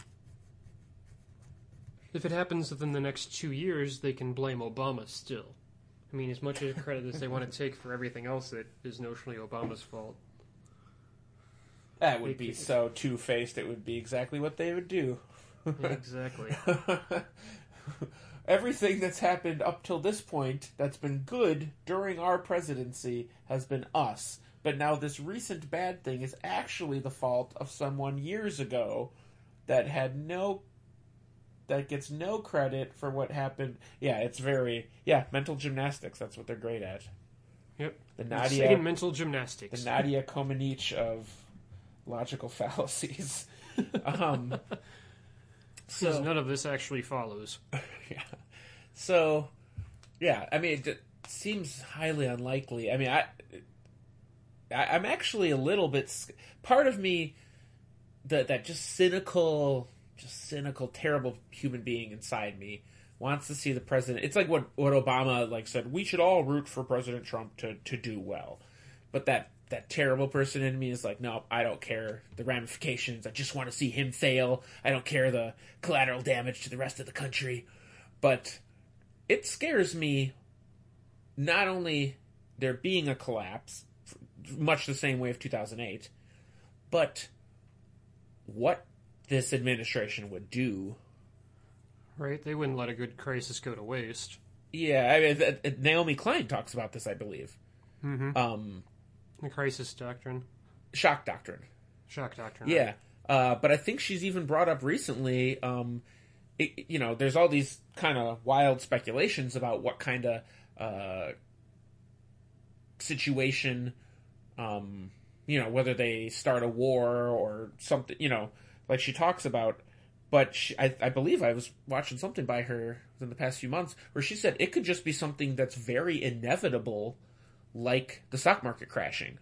If it happens within the next two years, they can blame Obama still. I mean, as much credit as they want to take for everything else that is notionally Obama's fault. That would be so two-faced. It would be exactly what they would do. Yeah, exactly. Everything that's happened up till this point that's been good during our presidency has been us. But now this recent bad thing is actually the fault of someone years ago that had no... that gets no credit for what happened. Yeah, it's very... Yeah, mental gymnastics. That's what they're great at. Yep. The Nadia... Insane mental gymnastics. The Nadia Comaneci of logical fallacies. um... Because so, none of this actually follows. Yeah. So, yeah, I mean, it seems highly unlikely. I mean, I, I I'm actually a little bit... Part of me, that that just cynical, just cynical, terrible human being inside me wants to see the president... It's like what, what Obama like said, we should all root for President Trump to, to do well. But that... that terrible person in me is like, no, I don't care the ramifications. I just want to see him fail. I don't care the collateral damage to the rest of the country. But it scares me not only there being a collapse, much the same way of two thousand eight, but what this administration would do. Right? They wouldn't let a good crisis go to waste. Yeah, I mean, th- th- Naomi Klein talks about this, I believe. Mm-hmm. Um... The crisis doctrine. Shock doctrine. Shock doctrine. Yeah. Right. Uh, but I think she's even brought up recently, um, it, you know, there's all these kind of wild speculations about what kind of uh, situation, um, you know, whether they start a war or something, you know, like she talks about. But she, I, I believe I was watching something by her in the past few months where she said it could just be something that's very inevitable, like the stock market crashing.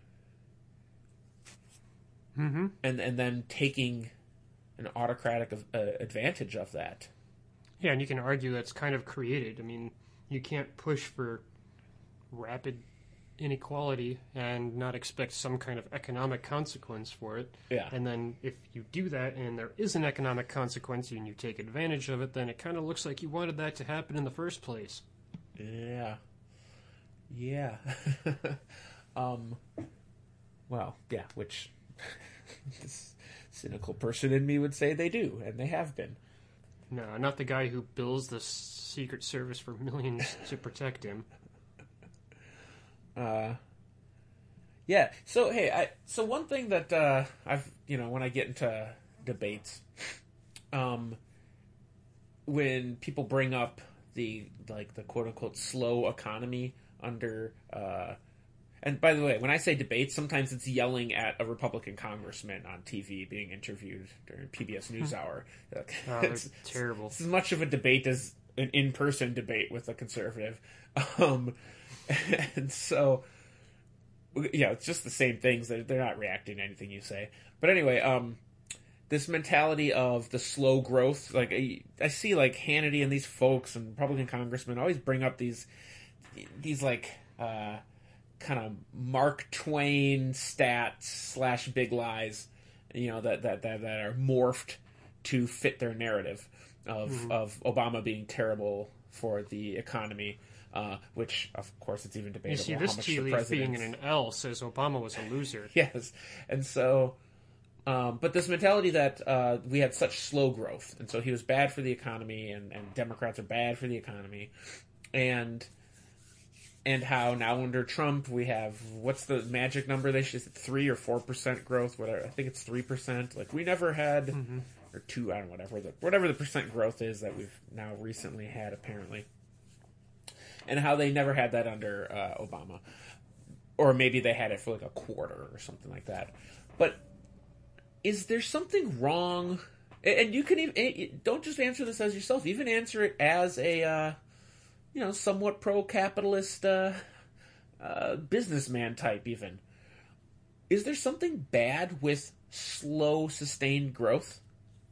Mm-hmm. And and then taking an autocratic uh, advantage of that. Yeah, and you can argue that's kind of created. I mean, you can't push for rapid inequality and not expect some kind of economic consequence for it. Yeah. And then if you do that and there is an economic consequence and you take advantage of it, then it kind of looks like you wanted that to happen in the first place. Yeah. Yeah. um, well, yeah, which this cynical person in me would say they do, and they have been. No, not the guy who bills the Secret Service for millions to protect him. Uh, yeah, so, hey, I, so one thing that, uh, I've, you know, when I get into debates, um, when people bring up the, like, the quote-unquote slow economy under, uh, and by the way, when I say debates, sometimes it's yelling at a Republican congressman on T V being interviewed during P B S NewsHour. Oh, it's terrible. It's as much of a debate as an in-person debate with a conservative. Um, and so, yeah, it's just the same things. They're, they're not reacting to anything you say. But anyway, um, this mentality of the slow growth, like, I, I see, like, Hannity and these folks and Republican congressmen always bring up these, these, like, uh, kind of Mark Twain stats slash big lies, you know, that, that, that, that are morphed to fit their narrative of, mm-hmm. of Obama being terrible for the economy. Uh, which, of course, it's even debatable. You see, this tea leaf being in an L says Obama was a loser. Yes. And so, um, but this mentality that uh, we had such slow growth, and so he was bad for the economy, and, and Democrats are bad for the economy, and and how now under Trump we have, what's the magic number? They should three or four percent growth, whatever. I think it's three percent. Like, we never had, mm-hmm. or two, I don't know, whatever, the, whatever the percent growth is that we've now recently had, apparently. And how they never had that under uh, Obama. Or maybe they had it for like a quarter or something like that. But is there something wrong And, and you can even don't just answer this as yourself. Even answer it as a uh, you know somewhat pro-capitalist uh, uh, businessman type. Even is there something bad with slow, sustained growth?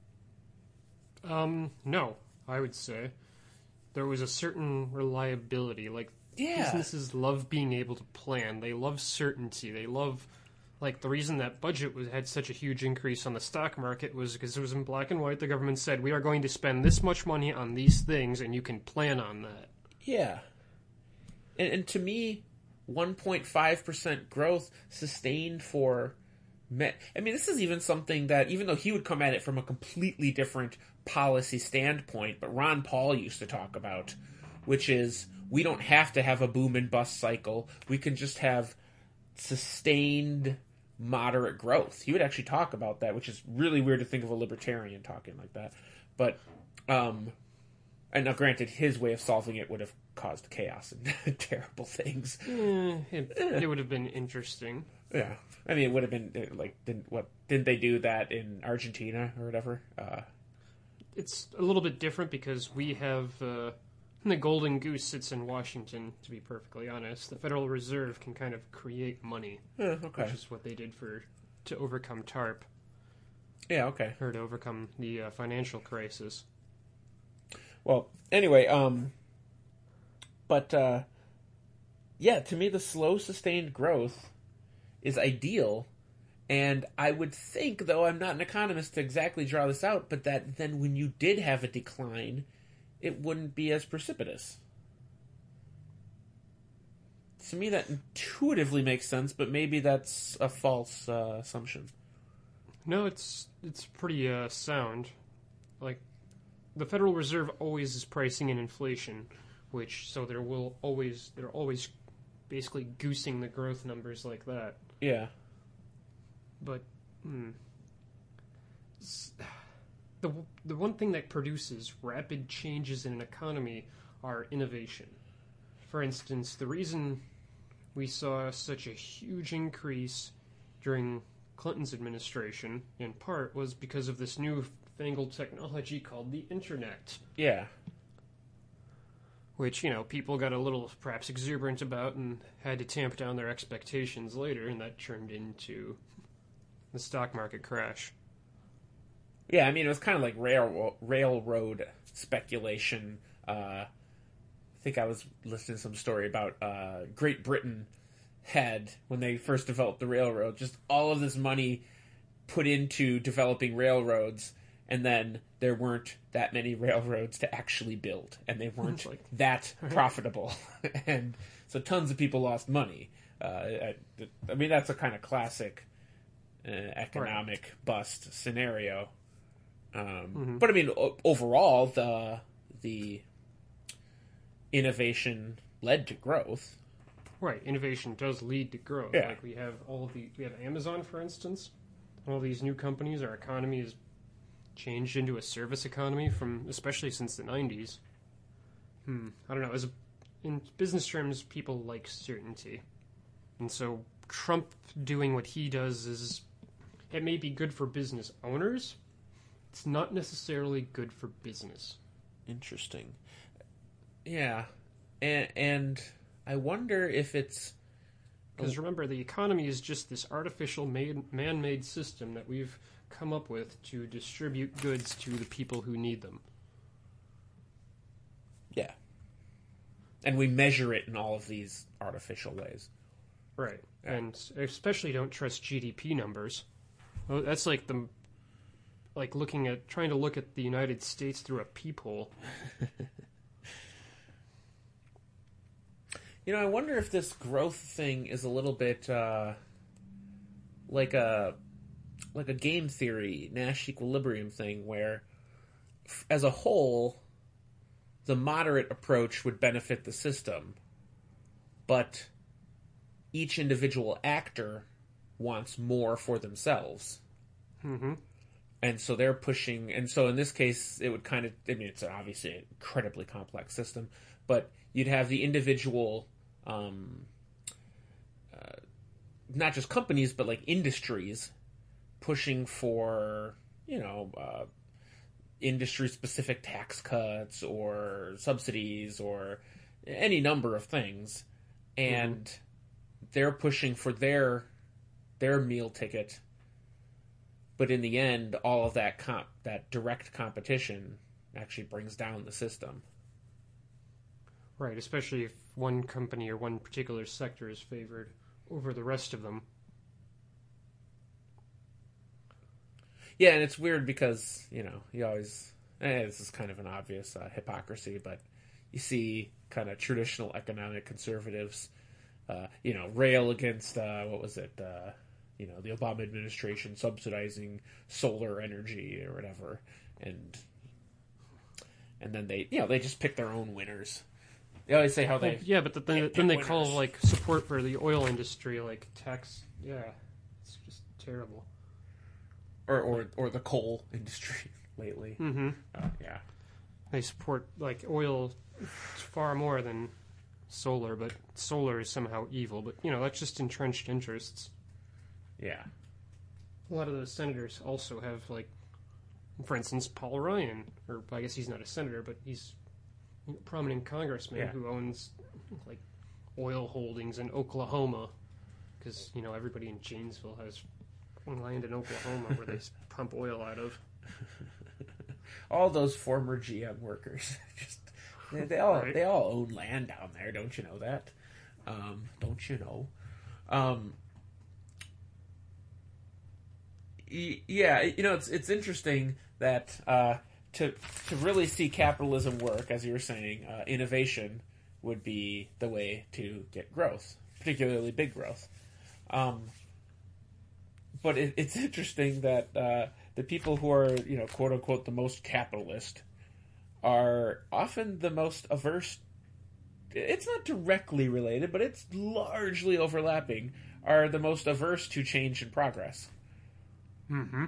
Um, no, I would say there was a certain reliability. Like, yeah. businesses love being able to plan. They love certainty. They love, like, the reason that budget was had such a huge increase on the stock market was because it was in black and white. The government said, we are going to spend this much money on these things, and you can plan on that. Yeah. And, and to me, one point five percent growth sustained for... Me- I mean, this is even something that, even though he would come at it from a completely different policy standpoint, but Ron Paul used to talk about, which is, we don't have to have a boom and bust cycle. We can just have sustained, moderate growth. He would actually talk about that, which is really weird to think of a libertarian talking like that. But, um, and now granted, his way of solving it would have caused chaos and terrible things. Eh, it, it would have been interesting. Yeah. I mean, it would have been, like, didn't, what, didn't they do that in Argentina or whatever? Uh, it's a little bit different because we have, uh, the golden goose sits in Washington, to be perfectly honest. The Federal Reserve can kind of create money. Yeah, okay. Which is what they did for, to overcome TARP. Yeah, okay. Or to overcome the uh, financial crisis. Well, anyway, um, but, uh, yeah, to me the slow, sustained growth is ideal, and I would think, though I'm not an economist to exactly draw this out, but that then when you did have a decline, it wouldn't be as precipitous. To me, that intuitively makes sense, but maybe that's a false uh, assumption. No, it's it's pretty uh, sound. Like, the Federal Reserve always is pricing in inflation, which, so there will always, they're always basically goosing the growth numbers like that. Yeah. But, hmm, the the one thing that produces rapid changes in an economy are innovation. For instance, the reason we saw such a huge increase during Clinton's administration, in part, was because of this newfangled technology called the Internet. Yeah. Which, you know, people got a little, perhaps, exuberant about and had to tamp down their expectations later, and that turned into the stock market crash. Yeah, I mean, it was kind of like rail, railroad speculation. Uh, I think I was listening to some story about uh, Great Britain had, when they first developed the railroad, just all of this money put into developing railroads, and then there weren't that many railroads to actually build, and they weren't like, that profitable. And so tons of people lost money. Uh, I, I mean, that's a kind of classic uh, economic right. bust scenario. Um, mm-hmm. But I mean, o- overall, the the innovation led to growth. Right, innovation does lead to growth. Yeah. Like we have all of the we have Amazon, for instance. All these new companies, our economy has changed into a service economy from, especially since the nineties. Hmm, I don't know. As a, in business terms, people like certainty, and so Trump doing what he does is, it may be good for business owners. It's not necessarily good for business. Interesting. Yeah, and and I wonder if it's because remember, the economy is just this artificial, made, man-made system that we've come up with to distribute goods to the people who need them. Yeah. And we measure it in all of these artificial ways. Right. Yeah. And especially don't trust G D P numbers. Well, that's like the like looking at trying to look at the United States through a peephole. You know, I wonder if this growth thing is a little bit uh, like a like a game theory Nash equilibrium thing, where, f- as a whole, the moderate approach would benefit the system, but each individual actor wants more for themselves. Mm-hmm. And so they're pushing, and so in this case, it would kind of, I mean, it's obviously an incredibly complex system, but you'd have the individual, um, uh, not just companies, but like industries pushing for, you know, uh, industry-specific tax cuts or subsidies or any number of things, and mm-hmm. they're pushing for their their meal ticket. But in the end, all of that comp, that direct competition actually brings down the system. Right, especially if one company or one particular sector is favored over the rest of them. Yeah, and it's weird because, you know, you always... Eh, this is kind of an obvious uh, hypocrisy, but you see kind of traditional economic conservatives, uh, you know, rail against, uh, what was it, uh, you know, the Obama administration subsidizing solar energy or whatever, and and then they, you know, they just pick their own winners. They always say how they... Well, yeah, but the, then, then they winners. call, like, support for the oil industry, like, tax... Yeah, it's just terrible. Or or or the coal industry lately. Mm-hmm. Uh, yeah. They support, like, oil far more than solar, but solar is somehow evil. But, you know, that's just entrenched interests. Yeah. A lot of those senators also have, like, for instance, Paul Ryan, or I guess he's not a senator, but he's a prominent congressman yeah. who owns, like, oil holdings in Oklahoma. Because, you know, everybody in Janesville has land in Oklahoma where they pump oil out of. All those former G M workers, just they, they all right. they all own land down there. Don't you know that? Um, don't you know? Um, y- yeah, you know it's it's interesting that uh, to to really see capitalism work, as you were saying, uh, innovation would be the way to get growth, particularly big growth. Um, But it, it's interesting that uh, the people who are, you know, quote unquote, the most capitalist are often the most averse. It's not directly related, but it's largely overlapping. Are the most averse to change and progress. Mm-hmm.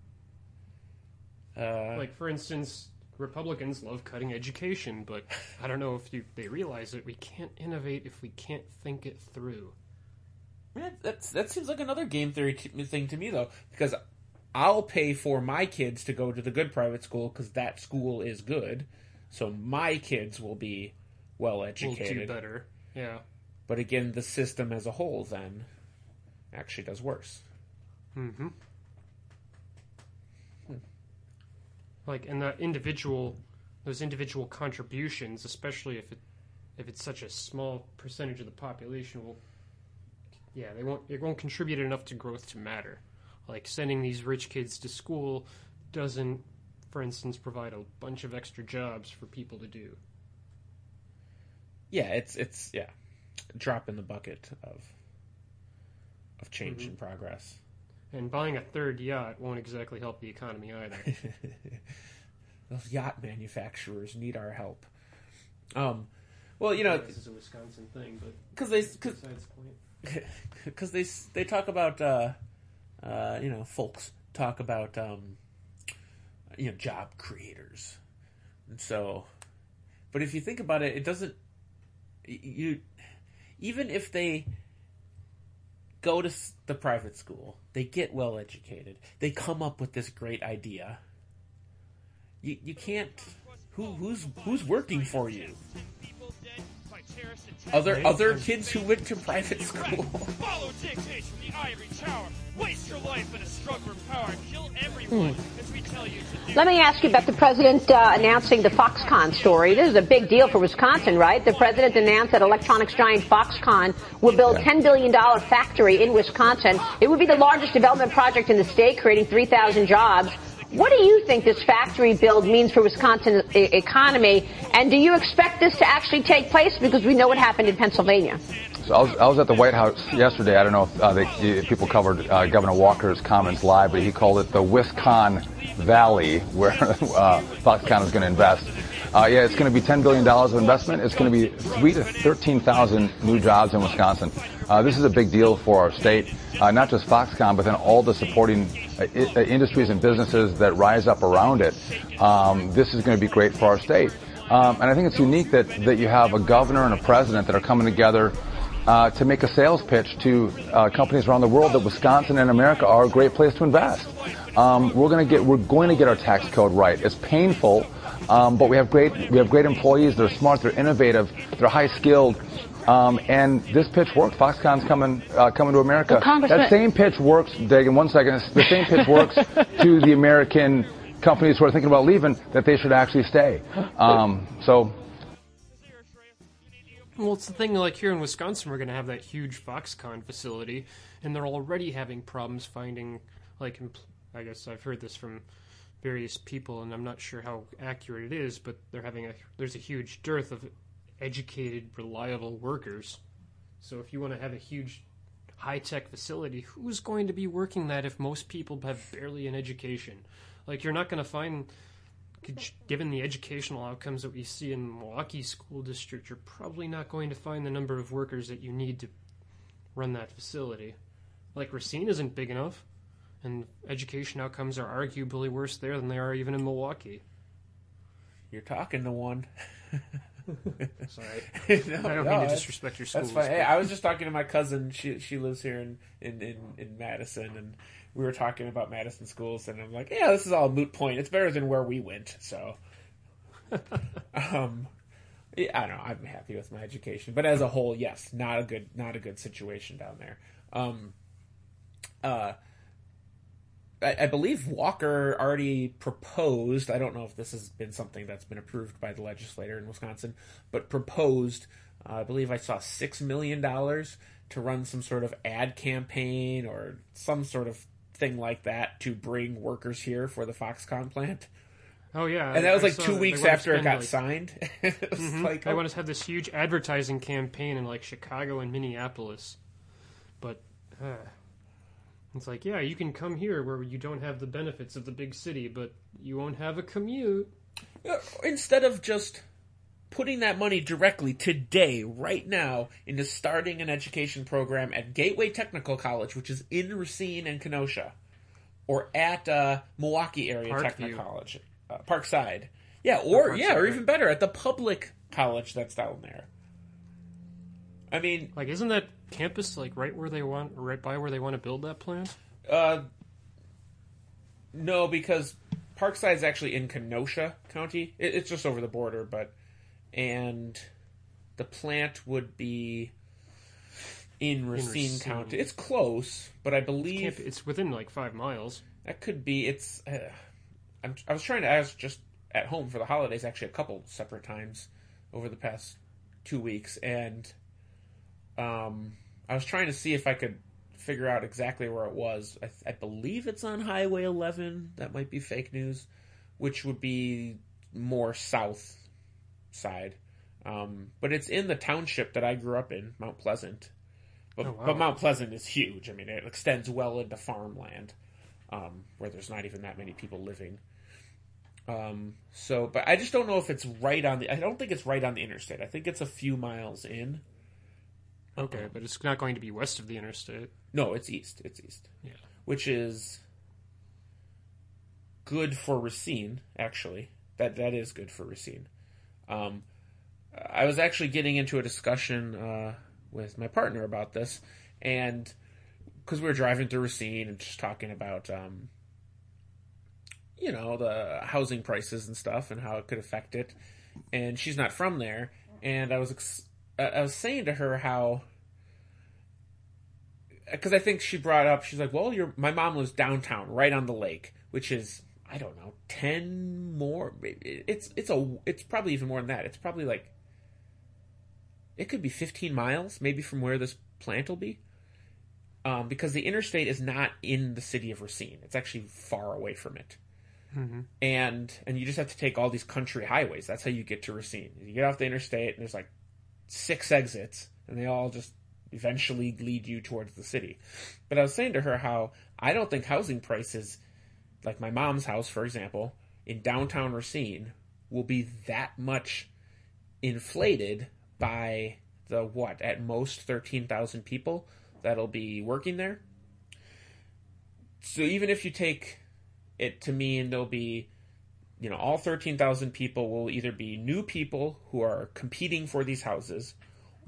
Uh, like, for instance, Republicans love cutting education, but I don't know if you, they realize that we can't innovate if we can't think it through. Man, that's, that seems like another game theory t- thing to me, though, because I'll pay for my kids to go to the good private school because that school is good, so my kids will be well educated. Will do better, yeah. But again, the system as a whole then actually does worse. Mm-hmm. Hmm. Like, and the individual, those individual contributions, especially if it, if it's such a small percentage of the population, will. Yeah, they won't. It won't contribute enough to growth to matter. Like sending these rich kids to school doesn't, for instance, provide a bunch of extra jobs for people to do. Yeah, it's it's yeah, a drop in the bucket of of change mm-hmm. and progress. And buying a third yacht won't exactly help the economy either. Those yacht manufacturers need our help. Um, well, you know, this is a Wisconsin thing, but because they cause, besides the point. Because they they talk about uh, uh, you know folks talk about um, you know job creators, and so, but if you think about it, it doesn't. You even if they go to the private school, they get well educated, they come up with this great idea. You you can't. Who who's who's working for you? Other other kids who went to private school. Follow dictates from the ivory tower. Waste your life in a struggle for power. Kill everyone as we tell you to do. Let me ask you about the president uh, announcing the Foxconn story. This is a big deal for Wisconsin, right? The president announced that electronics giant Foxconn will build a ten billion dollars factory in Wisconsin. It would be the largest development project in the state, creating three thousand jobs. What do you think this factory build means for Wisconsin's e- economy? And do you expect this to actually take place? Because we know what happened in Pennsylvania. So I was, I was at the White House yesterday. I don't know if uh, they, people covered uh, Governor Walker's comments live, but he called it the Wisconn Valley, where uh, Foxconn is going to invest. Uh, yeah, it's going to be ten billion dollars of investment. It's going to be three to thirteen thousand new jobs in Wisconsin. Uh, this is a big deal for our state, uh, not just Foxconn, but then all the supporting uh, I- industries and businesses that rise up around it. Um, this is going to be great for our state. Um, and I think it's unique that, that you have a governor and a president that are coming together uh, to make a sales pitch to uh, companies around the world that Wisconsin and America are a great place to invest. Um, we're going to get we're going to get our tax code right. It's painful, um, but we have great we have great employees. They're smart. They're innovative. They're high skilled. Um, and this pitch worked. Foxconn's coming uh, coming to America. Well, that same pitch works. Dagan, one second. The same pitch works to the American companies who are thinking about leaving, that they should actually stay. Um, so. Well, it's the thing, like here in Wisconsin, we're going to have that huge Foxconn facility, and they're already having problems finding, like, I guess I've heard this from various people, and I'm not sure how accurate it is, but they're having a, there's a huge dearth of educated, reliable workers. So if you want to have a huge high-tech facility, who's going to be working that if most people have barely an education? Like, you're not going to find, given the educational outcomes that we see in Milwaukee School District, you're probably not going to find the number of workers that you need to run that facility. Like, Racine isn't big enough, and education outcomes are arguably worse there than they are even in Milwaukee. You're talking to one. Sorry. no, I don't no, mean to disrespect your schools. That's fine. Hey, I was just talking to my cousin. She she lives here in, in, in, in Madison, and we were talking about Madison schools, and I'm like, yeah, this is all a moot point. It's better than where we went, so. um, yeah, I don't know. I'm happy with my education, but as a whole, yes, not a good not a good situation down there. Um, uh. I, I believe Walker already proposed, I don't know if this has been something that's been approved by the legislator in Wisconsin, but proposed, uh, I believe I saw six million dollars to run some sort of ad campaign or some sort of thing like that to bring workers here for the Foxconn plant. Oh, yeah. And that was I like two weeks after it got like, signed. it was mm-hmm. like, they oh. want to have this huge advertising campaign in like Chicago and Minneapolis. But... Uh. It's like, yeah, you can come here where you don't have the benefits of the big city, but you won't have a commute. Instead of just putting that money directly today, right now, into starting an education program at Gateway Technical College, which is in Racine and Kenosha, or at uh, Milwaukee Area Parkview. Technical College, uh, Parkside. Yeah, or yeah, or even better, at the public college that's down there. I mean, like, isn't that campus like right where they want, right by where they want to build that plant? Uh, no, because Parkside's actually in Kenosha County. It, it's just over the border, but and the plant would be in Racine, in Racine. County. It's close, but I believe it's, it's within like five miles. That could be. It's. Uh, I'm, I was trying to ask just at home for the holidays, actually a couple separate times over the past two weeks, and. Um, I was trying to see if I could figure out exactly where it was. I, I believe it's on Highway eleven. That might be fake news, which would be more south side. Um, but it's in the township that I grew up in, Mount Pleasant. But, oh, wow. but Mount Pleasant is huge. I mean, it extends well into farmland, um, where there's not even that many people living. Um, so, but I just don't know if it's right on the. I don't think it's right on the interstate. I think it's a few miles in. Okay, but it's not going to be west of the interstate. No, it's east. It's east. Yeah. Which is good for Racine, actually. That That is good for Racine. Um, I was actually getting into a discussion uh, with my partner about this, and because we were driving through Racine and just talking about, um, you know, the housing prices and stuff and how it could affect it, and she's not from there, and I was... Ex- I was saying to her how, because I think she brought up, she's like, well, your my mom lives downtown, right on the lake, which is, I don't know, ten more, it's it's a it's probably even more than that. It's probably like, it could be fifteen miles, maybe, from where this plant will be, um, because the interstate is not in the city of Racine. It's actually far away from it. Mm-hmm. And and you just have to take all these country highways. That's how you get to Racine. You get off the interstate, and there's like six exits, and they all just eventually lead you towards the city. But I was saying to her how I don't think housing prices, like my mom's house, for example, in downtown Racine, will be that much inflated by the, what, at most thirteen thousand people that'll be working there. So even if you take it to mean there'll be, you know, all thirteen thousand people will either be new people who are competing for these houses,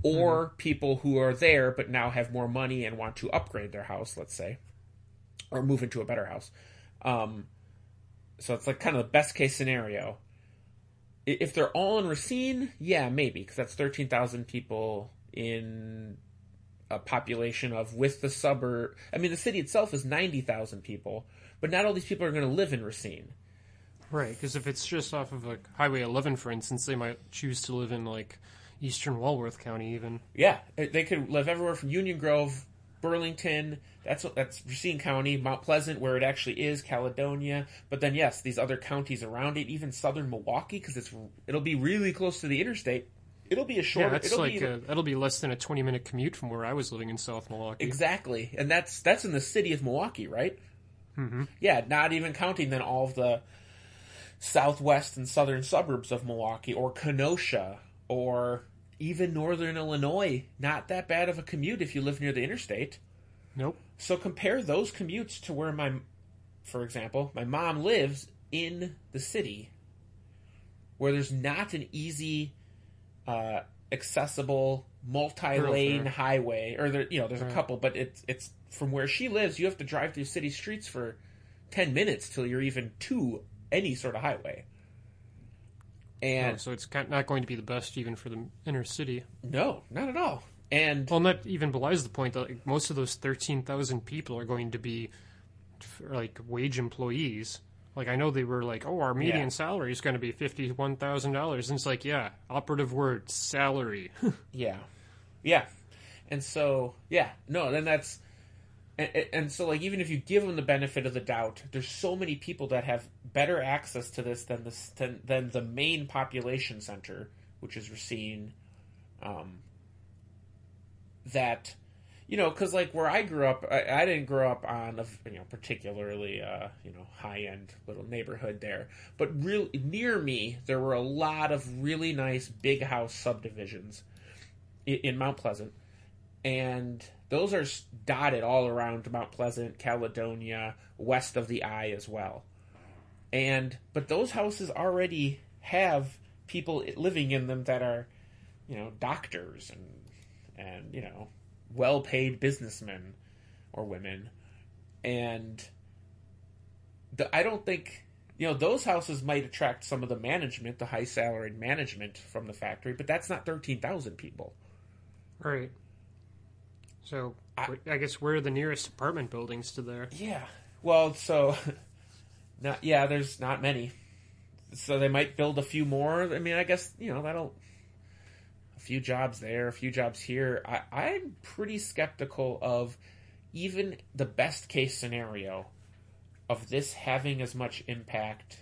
or Mm-hmm. people who are there but now have more money and want to upgrade their house, let's say, or move into a better house. Um, so it's like kind of the best case scenario. I- If they're all in Racine, yeah, maybe, because that's thirteen thousand people in a population of, with the suburb, I mean, the city itself is ninety thousand people, but not all these people are going to live in Racine. Right, because if it's just off of like Highway eleven, for instance, they might choose to live in like eastern Walworth County, even. Yeah, they could live everywhere from Union Grove, Burlington. That's that's Racine County, Mount Pleasant, where it actually is, Caledonia. But then, yes, these other counties around it, even southern Milwaukee, because it's it'll be really close to the interstate. It'll be a short. Yeah, that's it'll like be, a, that'll be less than a twenty minute commute from where I was living in South Milwaukee. Exactly, and that's that's in the city of Milwaukee, right? Mm-hmm. Yeah, not even counting then all of the southwest and southern suburbs of Milwaukee, or Kenosha, or even northern Illinois. Not that bad of a commute if you live near the interstate. Nope. So compare those commutes to where my, for example, my mom lives in the city, where there's not an easy, uh, accessible, multi-lane Thoroughfare. highway, or there, you know, there's Right. a couple, but it's it's from where she lives, you have to drive through city streets for ten minutes till you're even to any sort of highway. And Oh, so it's kind- not going to be the best even for the inner city. no, not at all. And well, that even belies the point that like, most of those thirteen thousand people are going to be like wage employees. Like I know they were like, oh, our median Yeah. salary is going to be fifty-one thousand dollars, and it's like, yeah, operative word, salary. Yeah, yeah, and so yeah, no, then that's and, and so like even if you give them the benefit of the doubt, there's so many people that have better access to this than the than, than the main population center, which is Racine. Um, that you know, because like where I grew up, I, I didn't grow up on a you know particularly uh, you know high end little neighborhood there, but real near me there were a lot of really nice big house subdivisions in, in Mount Pleasant, and those are dotted all around Mount Pleasant, Caledonia, west of the I as well. And but those houses already have people living in them that are, you know, doctors and and you know, well-paid businessmen or women, and the, I don't think you know those houses might attract some of the management, the high-salaried management from the factory, but that's not thirteen thousand people. Right. So I, I guess where are the nearest apartment buildings to there? Yeah. Well, so not yeah, there's not many. So they might build a few more. I mean, I guess, you know, that'll a few jobs there, a few jobs here. I, I'm pretty skeptical of even the best case scenario of this having as much impact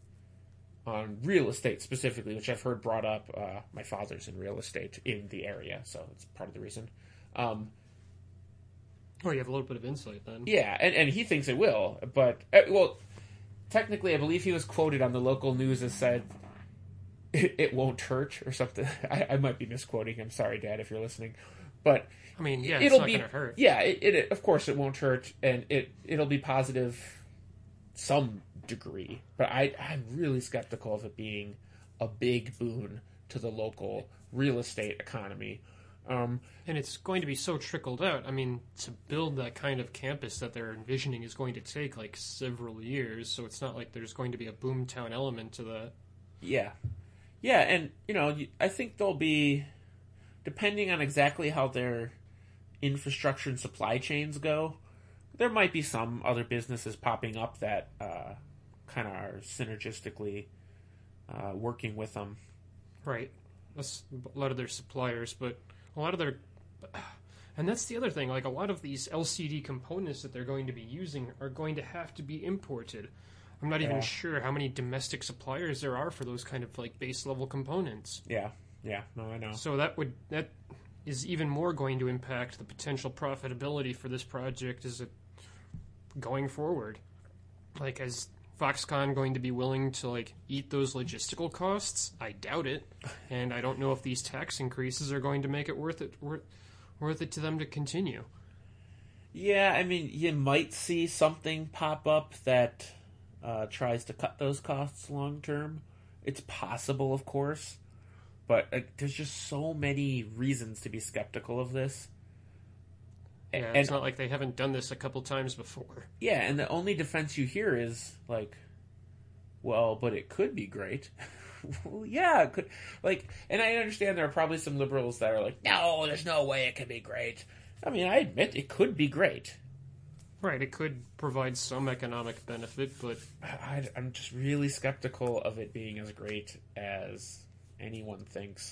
on real estate specifically, which I've heard brought up. Uh, my father's in real estate in the area, so it's part of the reason. Um, Oh, you have a little bit of insight then. Yeah, and, and he thinks it will, but, uh, well, technically I believe he was quoted on the local news as said, it, it won't hurt, or something. I, I might be misquoting him, sorry Dad if you're listening, but... I mean, yeah, it's it'll not be, going to hurt. Yeah, it, it, of course it won't hurt, and it, it'll be positive some degree, but I, I'm really skeptical of it being a big boon to the local real estate economy. Um, and it's going to be so trickled out. I mean, to build that kind of campus that they're envisioning is going to take like several years, so it's not like there's going to be a boomtown element to that. Yeah. Yeah, and, you know, I think there'll be, depending on exactly how their infrastructure and supply chains go, there might be some other businesses popping up that uh, kind of are synergistically uh, working with them. Right. That's a lot of their suppliers, but a lot of their... And that's the other thing, like a lot of these L C D components that they're going to be using are going to have to be imported. I'm not Yeah. even sure how many domestic suppliers there are for those kind of like base level components. Yeah, yeah, no, I know. So that would that is even more going to impact the potential profitability for this project as it going forward. Like, is Foxconn going to be willing to like eat those logistical costs? I doubt it, and I don't know if these tax increases are going to make it worth it worth, worth it to them to continue. Yeah, I mean, you might see something pop up that uh, tries to cut those costs long term. It's possible, of course, but uh, there's just so many reasons to be skeptical of this. Yeah, and, it's not like they haven't done this a couple times before. Yeah, and the only defense you hear is, like, well, but it could be great. Well, yeah, it could. Like, and I understand there are probably some liberals that are like, no, there's no way it can be great. I mean, I admit it could be great. Right, it could provide some economic benefit, but... I, I'm just really skeptical of it being as great as anyone thinks.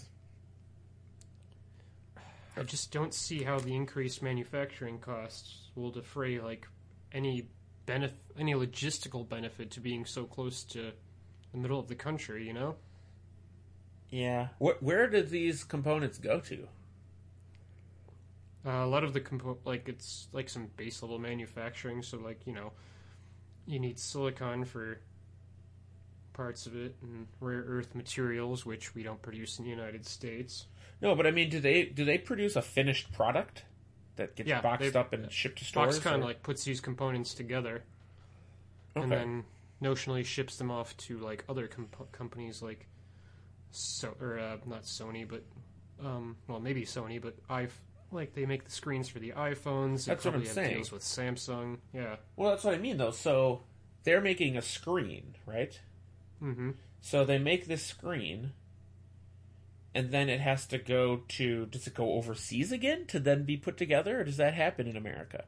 I just don't see how the increased manufacturing costs will defray, like, any benef- any logistical benefit to being so close to the middle of the country, you know? Yeah. Wh- where do these components go to? Uh, a lot of the compo- like it's like some base level manufacturing, so like, you know, you need silicon for parts of it and rare earth materials, which we don't produce in the United States. No, but I mean, do they do they produce a finished product that gets Yeah, boxed they- up and shipped to stores? Foxconn or- like puts these components together, and Okay. then notionally ships them off to like other comp- companies like so or uh, not Sony, but um, well maybe Sony, but I like they make the screens for the iPhones. They That's what I'm probably have saying. deals with Samsung. Yeah. Well, that's what I mean, though. So they're making a screen, right? Mm-hmm. So they make this screen, and then it has to go to... Does it go overseas again to then be put together, or does that happen in America?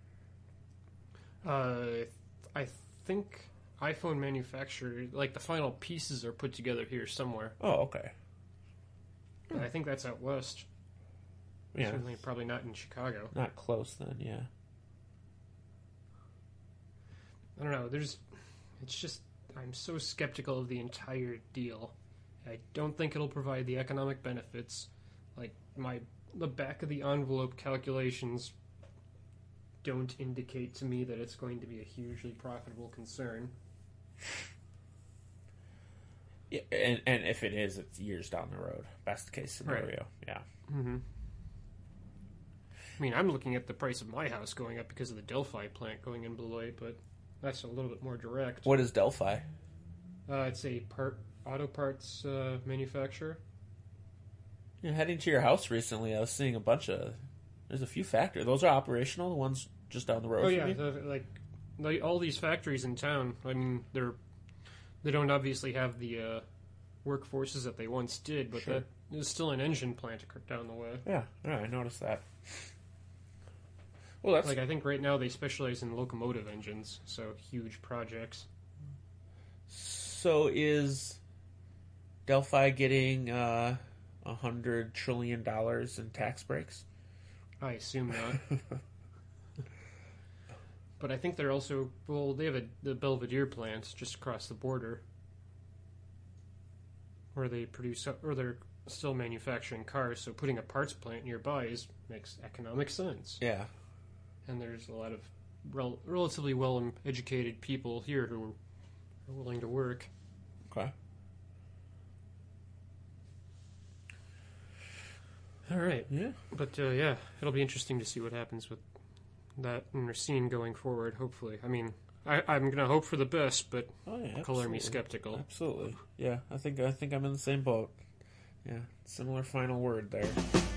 Uh, I think iPhone manufacturers, like the final pieces, are put together here somewhere. Oh, okay. And I think that's out west. Yeah. Certainly, probably not in Chicago. Not close, then, yeah. I don't know. There's, it's just I'm so skeptical of the entire deal. I don't think it'll provide the economic benefits. Like my the back of the envelope calculations don't indicate to me that it's going to be a hugely profitable concern. Yeah, and and if it is, it's years down the road. Best case scenario, Right. yeah. Mm-hmm. I mean, I'm looking at the price of my house going up because of the Delphi plant going in Beloit, but that's a little bit more direct. What is Delphi? Uh, it's a part auto parts uh, manufacturer. You know, heading to your house recently, I was seeing a bunch of. There's a few factories. Those are operational. The ones just down the road. Oh from yeah, you? the, like, like all these factories in town. I mean, they're they don't obviously have the uh, workforces that they once did, but Sure. that is still an engine plant down the way. Yeah, yeah, I noticed that. Well, that's like I think right now they specialize in locomotive engines, so huge projects. So is Delphi getting uh, a hundred trillion dollars in tax breaks? I assume not. But I think they're also well. They have a the Belvedere plant just across the border, where they produce or they're still manufacturing cars. So putting a parts plant nearby is makes economic sense. Yeah. And there's a lot of rel- relatively well educated people here who are willing to work. Okay. All right. Yeah. But uh, yeah, it'll be interesting to see what happens with that and Racine going forward. Hopefully, I mean, I, I'm going to hope for the best, but Oh, yeah, color me absolutely. skeptical. Absolutely. Yeah, I think I think I'm in the same boat. Yeah, similar final word there.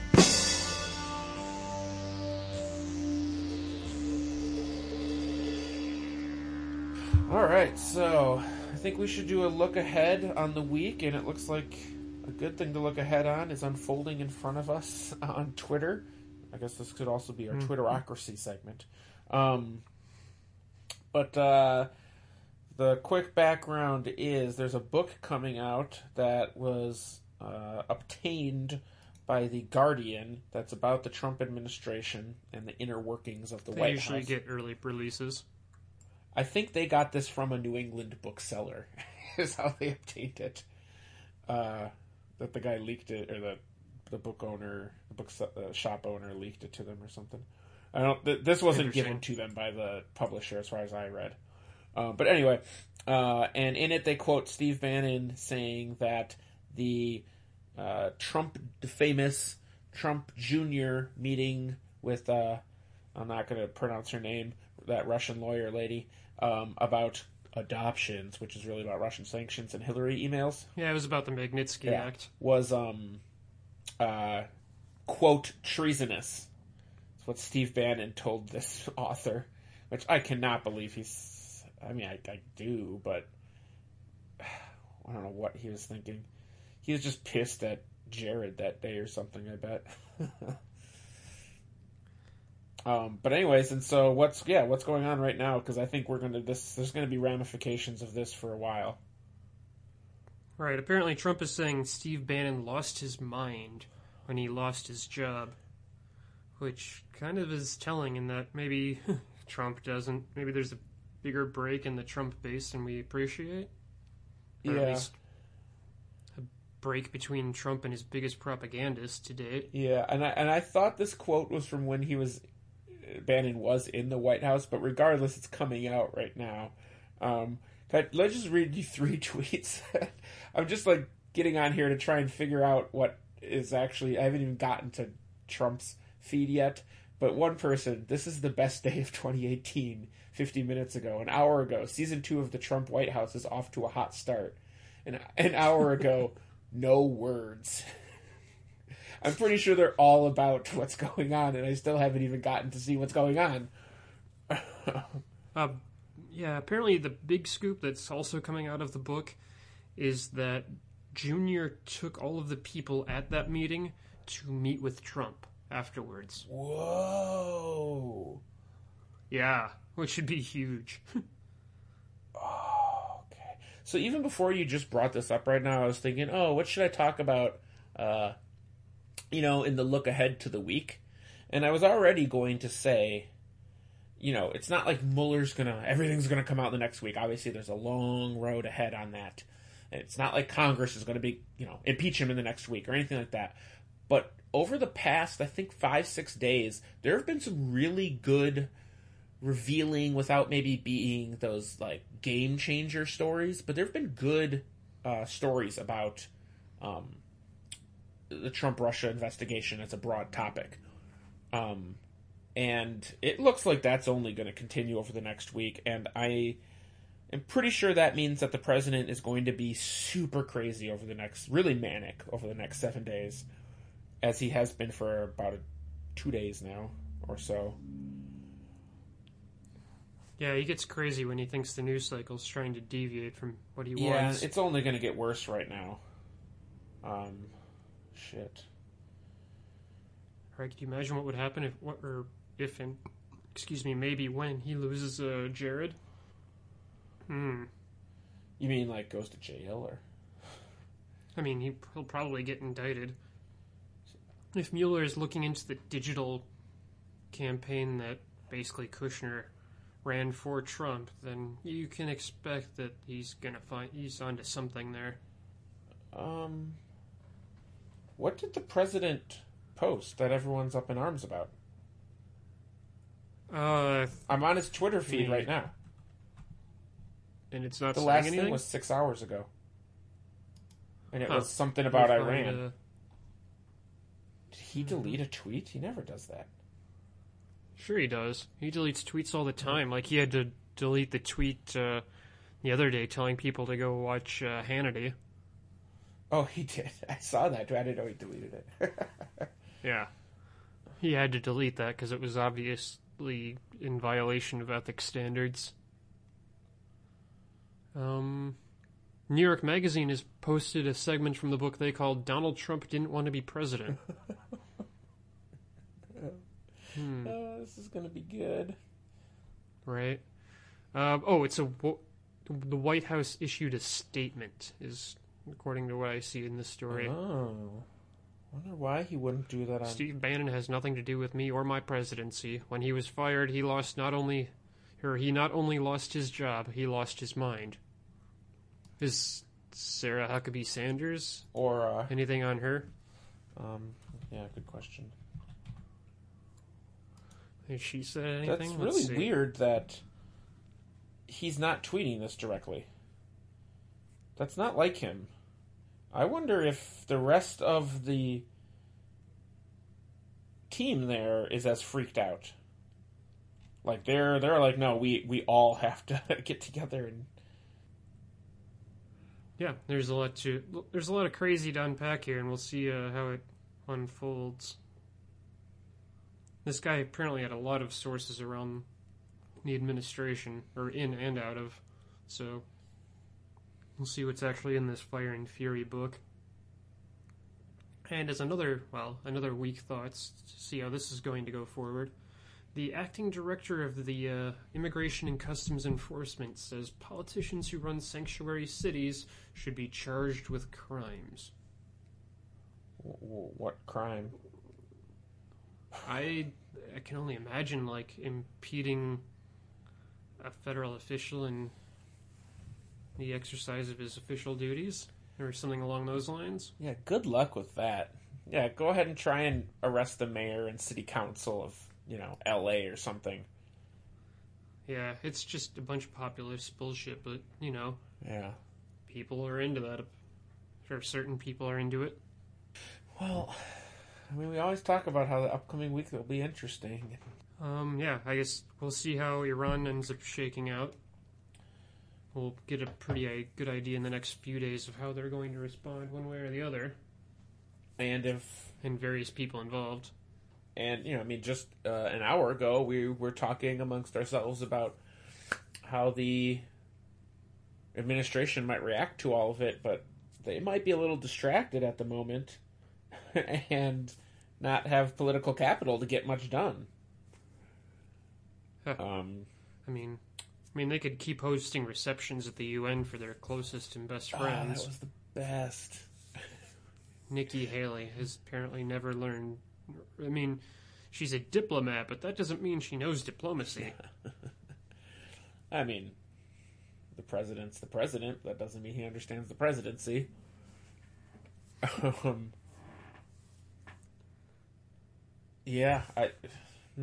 All right, so I think we should do a look ahead on the week, and it looks like a good thing to look ahead on is unfolding in front of us on Twitter. I guess this could also be our Mhm. Twitterocracy segment. Um, but uh, the quick background is there's a book coming out that was uh, obtained by The Guardian that's about the Trump administration and the inner workings of the They White usually House. get early releases. I think they got this from a New England bookseller, is how they obtained it. Uh, that the guy leaked it, or the the book owner, the book uh, shop owner leaked it to them or something. I don't. Th- this wasn't given to them by the publisher, as far as I read. Uh, but anyway, uh, and in it they quote Steve Bannon saying that the uh, Trump, the famous Trump Junior meeting with, uh, I'm not going to pronounce her name, that Russian lawyer lady, um, about adoptions, which is really about Russian sanctions and Hillary emails. Yeah, it was about the Magnitsky Yeah. Act. Was, um, uh, quote, treasonous. That's what Steve Bannon told this author, which I cannot believe he's, I mean, I, I do, but I don't know what he was thinking. He was just pissed at Jared that day or something, I bet. um, but anyways, and so what's, yeah, what's going on right now? Because I think we're going to, this, there's going to be ramifications of this for a while. Right, apparently Trump is saying Steve Bannon lost his mind when he lost his job, which kind of is telling in that maybe Trump doesn't, maybe there's a bigger break in the Trump base than we appreciate. Or Yeah. at least a break between Trump and his biggest propagandist to date. Yeah, and I, and I thought this quote was from when he was, Bannon was in the White House, but regardless, it's coming out right now. Um, but let's just read you three tweets. I'm just like getting on here to try and figure out what is actually, I haven't even gotten to Trump's feed yet, but one person, this is the best day of twenty eighteen, fifty minutes ago, an hour ago, season two of the Trump White House is off to a hot start. An, an hour ago, no words. I'm pretty sure they're all about what's going on, and I still haven't even gotten to see what's going on. uh, yeah, apparently the big scoop that's also coming out of the book is that Junior took all of the people at that meeting to meet with Trump afterwards. Whoa. Yeah, which should be huge. Oh, okay. So even before you just brought this up right now, I was thinking, oh, what should I talk about, uh, you know, in the look ahead to the week? And I was already going to say, you know, it's not like Mueller's gonna, everything's gonna come out the next week. Obviously, there's a long road ahead on that. It's not like Congress is gonna be, you know, impeach him in the next week or anything like that. But over the past, I think, five, six days, there have been some really good, revealing, without maybe being those, like, game changer stories, but there have been good uh, stories about um, the Trump-Russia investigation as a broad topic. Um, and it looks like that's only going to continue over the next week, and I am pretty sure that means that the president is going to be super crazy over the next, really manic over the next seven days, as he has been for about a, two days now or so. Yeah, he gets crazy when he thinks the news cycle's trying to deviate from what he Yeah, wants. it's only going to get worse right now. Um, shit. Right, can you imagine what would happen if, what, or if, and excuse me, maybe when he loses uh, Jared? Hmm. You mean like goes to jail, or? I mean, he, he'll probably get indicted. If Mueller is looking into the digital campaign that basically Kushner ran for Trump, then you can expect that he's gonna find he's onto something there. Um, what did the president post that everyone's up in arms about? Uh, I'm on his Twitter feed me. right now. And it's not the saying last anything? thing was six hours ago, and it Huh. was something about We'll find, Iran. uh, Did he delete a tweet? He never does that. Sure he does. He deletes tweets all the time. Like he had to delete the tweet uh, the other day telling people to go watch uh, Hannity. Oh, he did. I saw that. I didn't know he deleted it. Yeah. He had to delete that because it was obviously in violation of ethics standards. Um, New York Magazine has posted a segment from the book they called Donald Trump Didn't Want to Be President. Hmm. Uh, this is going to be good. Right. Um, oh, it's a... The White House issued a statement, is according to what I see in this story. Oh. Wonder why he wouldn't do that on... Steve Bannon has nothing to do with me or my presidency. When he was fired, he lost not only... Or he not only lost his job, he lost his mind. Is Sarah Huckabee Sanders? Or, uh... anything on her? Um, yeah, good question. Has she said anything? That's Let's really see. weird that he's not tweeting this directly. That's not like him. I wonder if the rest of the team there is as freaked out. Like they're they're like, no, we we all have to get together and Yeah, there's a lot to there's a lot of crazy to unpack here, and we'll see uh, how it unfolds. This guy apparently had a lot of sources around the administration, or in and out of, so we'll see what's actually in this Fire and Fury book. And as another, well, another weak thoughts to see how this is going to go forward, the acting director of the uh, Immigration and Customs Enforcement says politicians who run sanctuary cities should be charged with crimes. What crime? I I can only imagine, like, impeding a federal official in the exercise of his official duties, or something along those lines. Yeah, good luck with that. Yeah, go ahead and try and arrest the mayor and city council of, you know, L A or something. Yeah, it's just a bunch of populist bullshit, but, you know. Yeah. People are into that. Or certain people are into it. Well, I mean, we always talk about how the upcoming week will be interesting. Um, yeah, I guess we'll see how Iran ends up shaking out. We'll get a pretty uh, good idea in the next few days of how they're going to respond one way or the other. And if... And various people involved. And, you know, I mean, just uh, an hour ago, we were talking amongst ourselves about how the administration might react to all of it, but they might be a little distracted at the moment and not have political capital to get much done. Huh. Um, I mean, I mean, they could keep hosting receptions at the U N for their closest and best friends. Oh, that was the best. Nikki Haley has apparently never learned. I mean, she's a diplomat, but that doesn't mean she knows diplomacy. I mean, the president's the president. That doesn't mean he understands the presidency. Um, yeah, I. Hmm.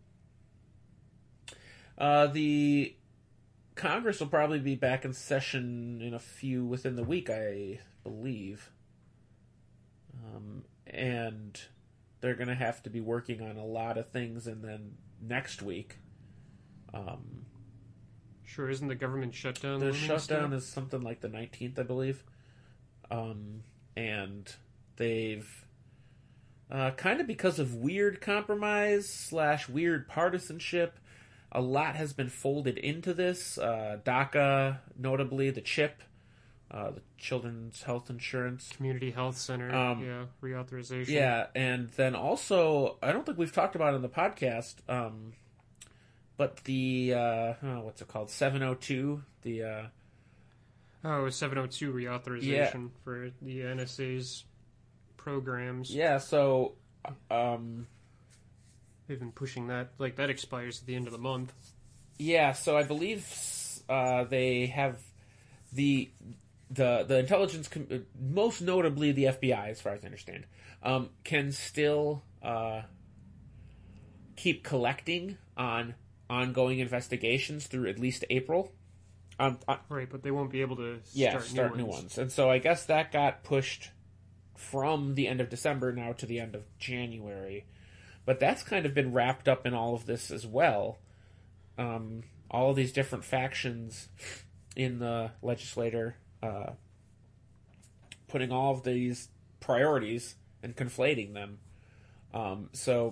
Uh, the Congress will probably be back in session in a few within the week, I believe. Um, and they're going to have to be working on a lot of things, and then next week. Um, sure, isn't the government shutdown? The shutdown is something like the nineteenth, I believe. Um, and they've, uh, kind of because of weird compromise slash weird partisanship, a lot has been folded into this. Uh, DACA, notably, the CHIP, uh, the Children's Health Insurance. Community Health Center, um, yeah, reauthorization. Yeah, and then also, I don't think we've talked about it in the podcast, um, but the, uh, oh, what's it called, seven oh two, the... Uh, oh, seven oh two reauthorization yeah. for the N S A's programs. Yeah, so... Um, They've been pushing that, like, that expires at the end of the month. Yeah, so I believe uh, they have the the the intelligence, com- most notably the F B I, as far as I understand, um, can still uh, keep collecting on ongoing investigations through at least April. Um, uh, right, but they won't be able to start, yeah, start new, new ones. ones. And so I guess that got pushed from the end of December now to the end of January. But that's kind of been wrapped up in all of this as well. Um, all of these different factions in the legislature uh, putting all of these priorities and conflating them. Um, so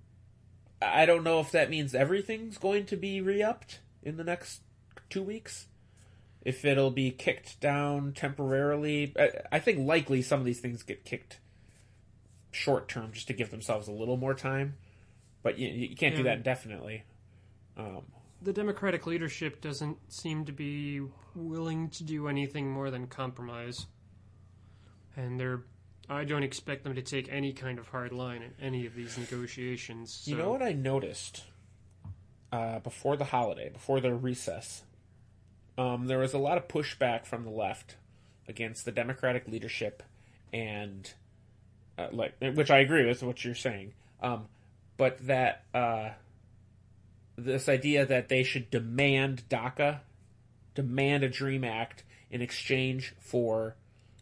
I don't know if that means everything's going to be re-upped in the next two weeks. If it'll be kicked down temporarily. I, I think likely some of these things get kicked short term just to give themselves a little more time, but you, you can't yeah. do that indefinitely. Um, the Democratic leadership doesn't seem to be willing to do anything more than compromise, and they're I don't expect them to take any kind of hard line in any of these negotiations. So. You know what I noticed uh, before the holiday, before the recess? Um, there was a lot of pushback from the left against the Democratic leadership and Uh, like, which I agree with what you're saying, um, but that uh, this idea that they should demand DACA, demand a DREAM Act in exchange for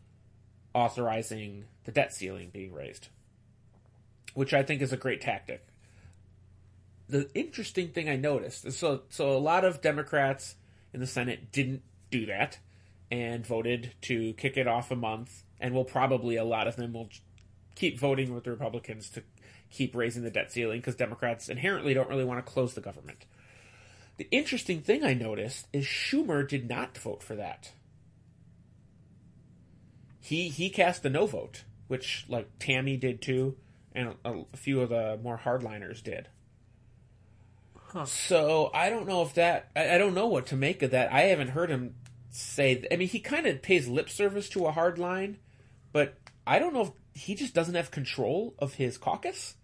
authorizing the debt ceiling being raised, which I think is a great tactic. The interesting thing I noticed is so so a lot of Democrats in the Senate didn't do that, and voted to kick it off a month, and will probably, a lot of them will keep voting with the Republicans to keep raising the debt ceiling because Democrats inherently don't really want to close the government. The interesting thing I noticed is Schumer did not vote for that. He he cast a no vote, which like Tammy did too, and a, a few of the more hardliners did. Huh. So I don't know if that I, I don't know what to make of that. I haven't heard him say. I mean, he kind of pays lip service to a hard line, but I don't know if he just doesn't have control of his caucus,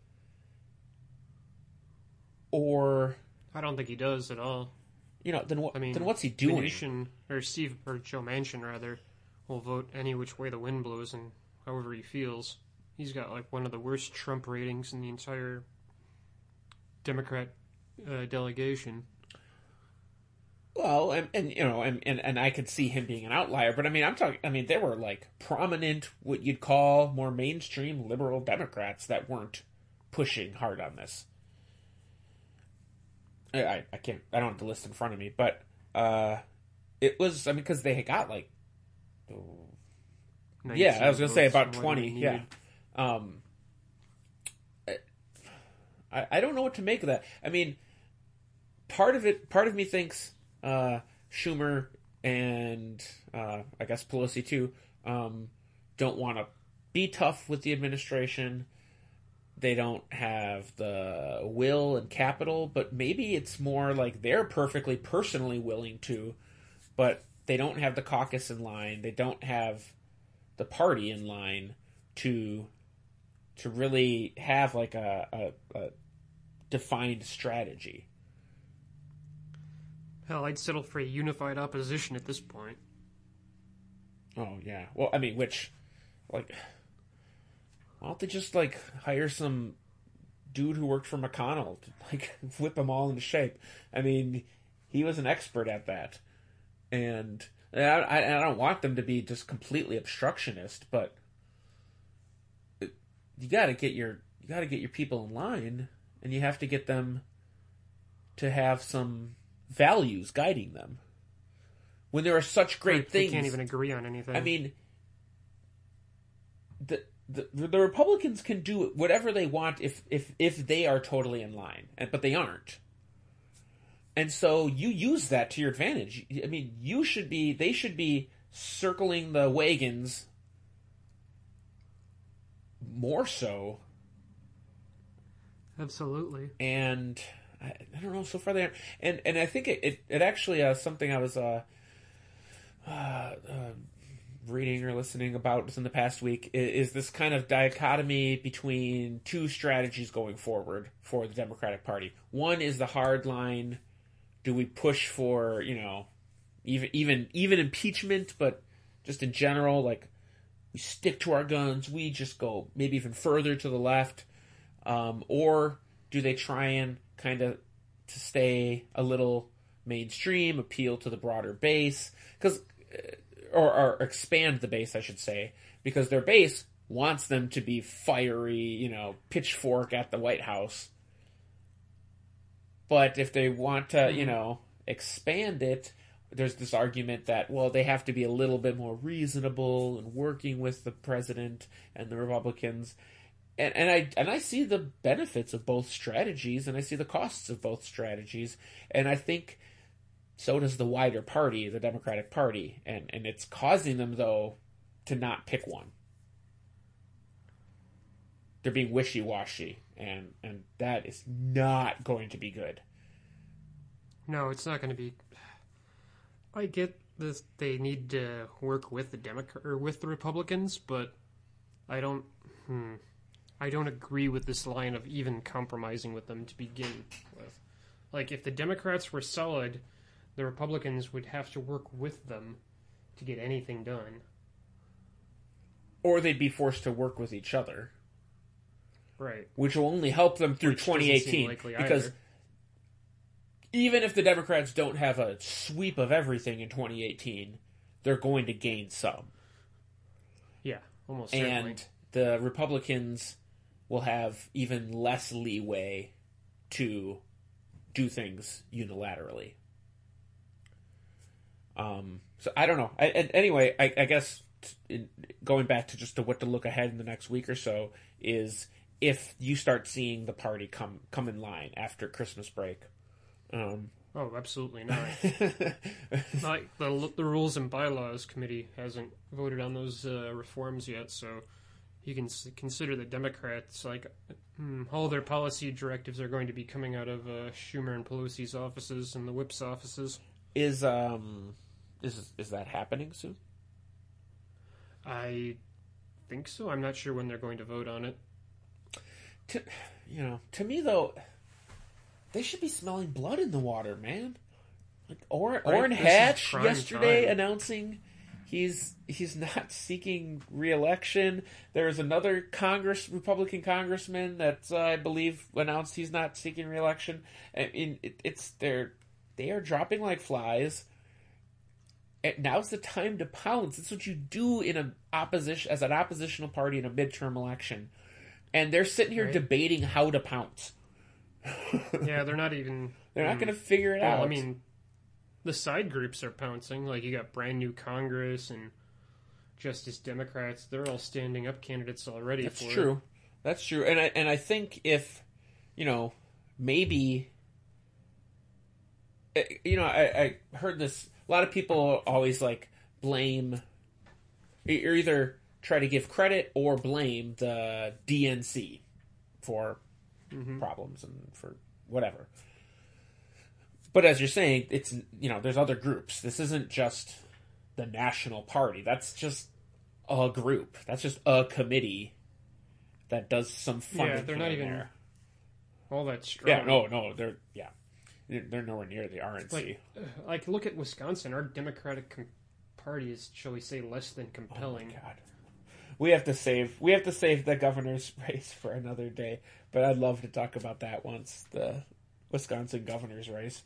or I don't think he does at all. You know, then what? I mean, then what's he doing? Mnuchin, or Steve or Joe Manchin rather, will vote any which way the wind blows and however he feels. He's got like one of the worst Trump ratings in the entire Democrat uh, delegation. Well, and, and you know, and, and, and I could see him being an outlier, but I mean, I'm talking. I mean, there were like prominent, what you'd call more mainstream liberal Democrats that weren't pushing hard on this. I, I can't. I don't have the list in front of me, but uh, it was. I mean, because they had got like, oh, yeah, I was gonna say about twenty. Yeah, um, I I don't know what to make of that. I mean, part of it, part of me thinks uh, Schumer and uh, I guess Pelosi too um, don't want to be tough with the administration. They don't have the will and capital, but maybe it's more like they're perfectly personally willing to, but they don't have the caucus in line. They don't have the party in line to to really have like a, a, a defined strategy. Hell, I'd settle for a unified opposition at this point. Oh, yeah. Well, I mean, which, like... Why don't they just, like, hire some dude who worked for McConnell to, like, whip them all into shape? I mean, he was an expert at that. And I, I, I don't want them to be just completely obstructionist, but it, you gotta get your, you gotta get your people in line, and you have to get them to have some values guiding them. When there are such great right, things... They can't even agree on anything. I mean, the... The, the Republicans can do whatever they want if, if, if they are totally in line, but they aren't. And so you use that to your advantage. I mean, you should be, they should be circling the wagons more so. Absolutely. And I, I don't know, so far they aren't. And, and I think it, it, it actually uh, something I was uh, uh, uh, reading or listening about in the past week is, is this kind of dichotomy between two strategies going forward for the Democratic Party. One is the hard line. Do we push for, you know, even even even impeachment, but just in general, like, we stick to our guns, we just go maybe even further to the left? Um, or do they try and kind of to stay a little mainstream, appeal to the broader base? Because... Or, or expand the base, I should say, because their base wants them to be fiery, you know, pitchfork at the White House. But if they want to, you know, expand it, there's this argument that, well, they have to be a little bit more reasonable and working with the president and the Republicans. And, and I and I see the benefits of both strategies, and I see the costs of both strategies, and I think... So does the wider party, the Democratic Party, and, and it's causing them, though, to not pick one. They're being wishy-washy, and, and that is not going to be good. No, it's not going to be... I get this. They need to work with the Democrat or with the Republicans, but I don't... Hmm, I don't agree with this line of even compromising with them to begin with. Like, if the Democrats were solid... the Republicans would have to work with them to get anything done. Or they'd be forced to work with each other. Right. Which will only help them through Which twenty eighteen. Because either. even if the Democrats don't have a sweep of everything in twenty eighteen, they're going to gain some. Yeah, almost certainly. And the Republicans will have even less leeway to do things unilaterally. Um, so I don't know. I, and anyway, I, I guess in, going back to just to what to look ahead in the next week or so is if you start seeing the party come come in line after Christmas break. Um, oh, absolutely not. Like the the Rules and Bylaws Committee hasn't voted on those uh, reforms yet, so you can s- consider the Democrats like hmm, all their policy directives are going to be coming out of uh, Schumer and Pelosi's offices and the whip's offices. Is um is is that happening soon? I think so. I'm not sure when they're going to vote on it. To, you know, to me though, they should be smelling blood in the water, man. Like Orrin, Right, Orrin this is Hatch prime yesterday time. announcing he's he's not seeking re-election. There's another Congress Republican congressman that uh, I believe announced he's not seeking re-election. I mean, it, it's they're they are dropping like flies. And now's the time to pounce. That's what you do in an opposition as an oppositional party in a midterm election. And they're sitting here Right. debating how to pounce. Yeah, they're not even. They're not mm, going to figure it well, out. I mean, the side groups are pouncing. Like, you got brand new Congress and Justice Democrats. They're all standing up candidates already. That's for true. It. That's true. And I and I think if, you know, maybe, eh, you know, I, I heard this. A lot of people always like blame, or either try to give credit or blame the D N C for Mm-hmm. problems and for whatever. But as you're saying, it's, you know, there's other groups. This isn't just the National Party. That's just a group. That's just a committee that does some funding. Yeah, they're not here and even there. all that strong. Yeah, no, no, they're yeah, they're, they're nowhere near the R N C. Like, uh, like, look at Wisconsin. Our Democratic com- Party is, shall we say, less than compelling. Oh my God. We have to save. We have to save the governor's race for another day. But I'd love to talk about that once the Wisconsin governor's race.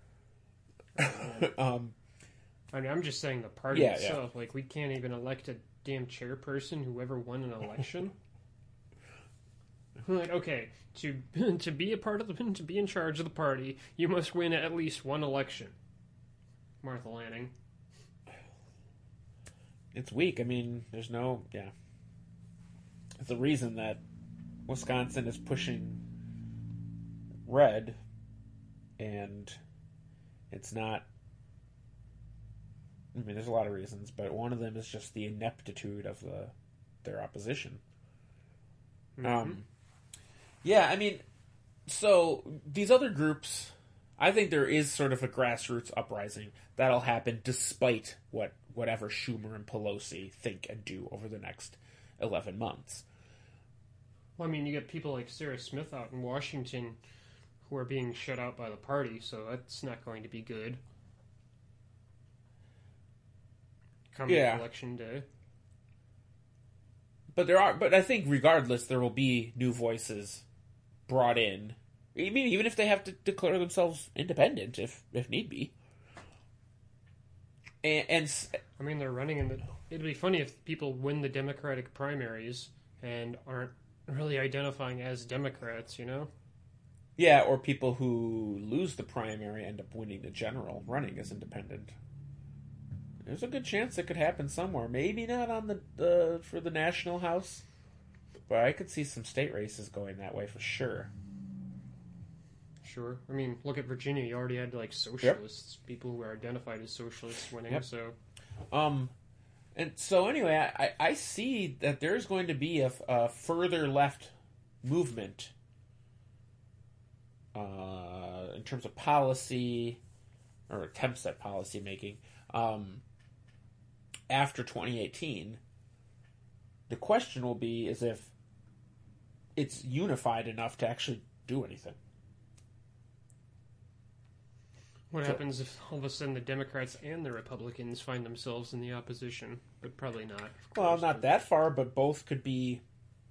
um, I mean, I'm just saying the party Yeah, itself. Like, we can't even elect a damn chairperson who ever won an election. Like, okay, to to be a part of the to be in charge of the party, you must win at least one election. Martha Lanning. It's weak. I mean, there's no yeah. It's the reason that Wisconsin is pushing red, and it's not. I mean, there's a lot of reasons, but one of them is just the ineptitude of the their opposition. Mm-hmm. Um, yeah, I mean, so these other groups, I think there is sort of a grassroots uprising that'll happen despite what whatever Schumer and Pelosi think and do over the next eleven months. Well, I mean, you get people like Sarah Smith out in Washington who are being shut out by the party, so that's not going to be good. Come Yeah. election day. But there are, but I think regardless, there will be new voices brought in. I mean, even if they have to declare themselves independent, if if need be. And, and I mean, they're running in the. It'd be funny if people win the Democratic primaries and aren't really identifying as Democrats, you know? yeah, or people who lose the primary end up winning the general, running as independent. There's a good chance it could happen somewhere. Maybe not on the uh, for the national house, but I could see some state races going that way for sure. Sure. I mean, look at Virginia. You already had, like, socialists, yep. people who are identified as socialists winning, Yep. so... Um, and so anyway, I, I see that there's going to be a, a further left movement uh, in terms of policy, or attempts at policy making, um, after twenty eighteen. The question will be is if it's unified enough to actually do anything. What So- happens if all of a sudden the Democrats and the Republicans find themselves in the opposition? But probably not. of Well, course. not that far, but both could be...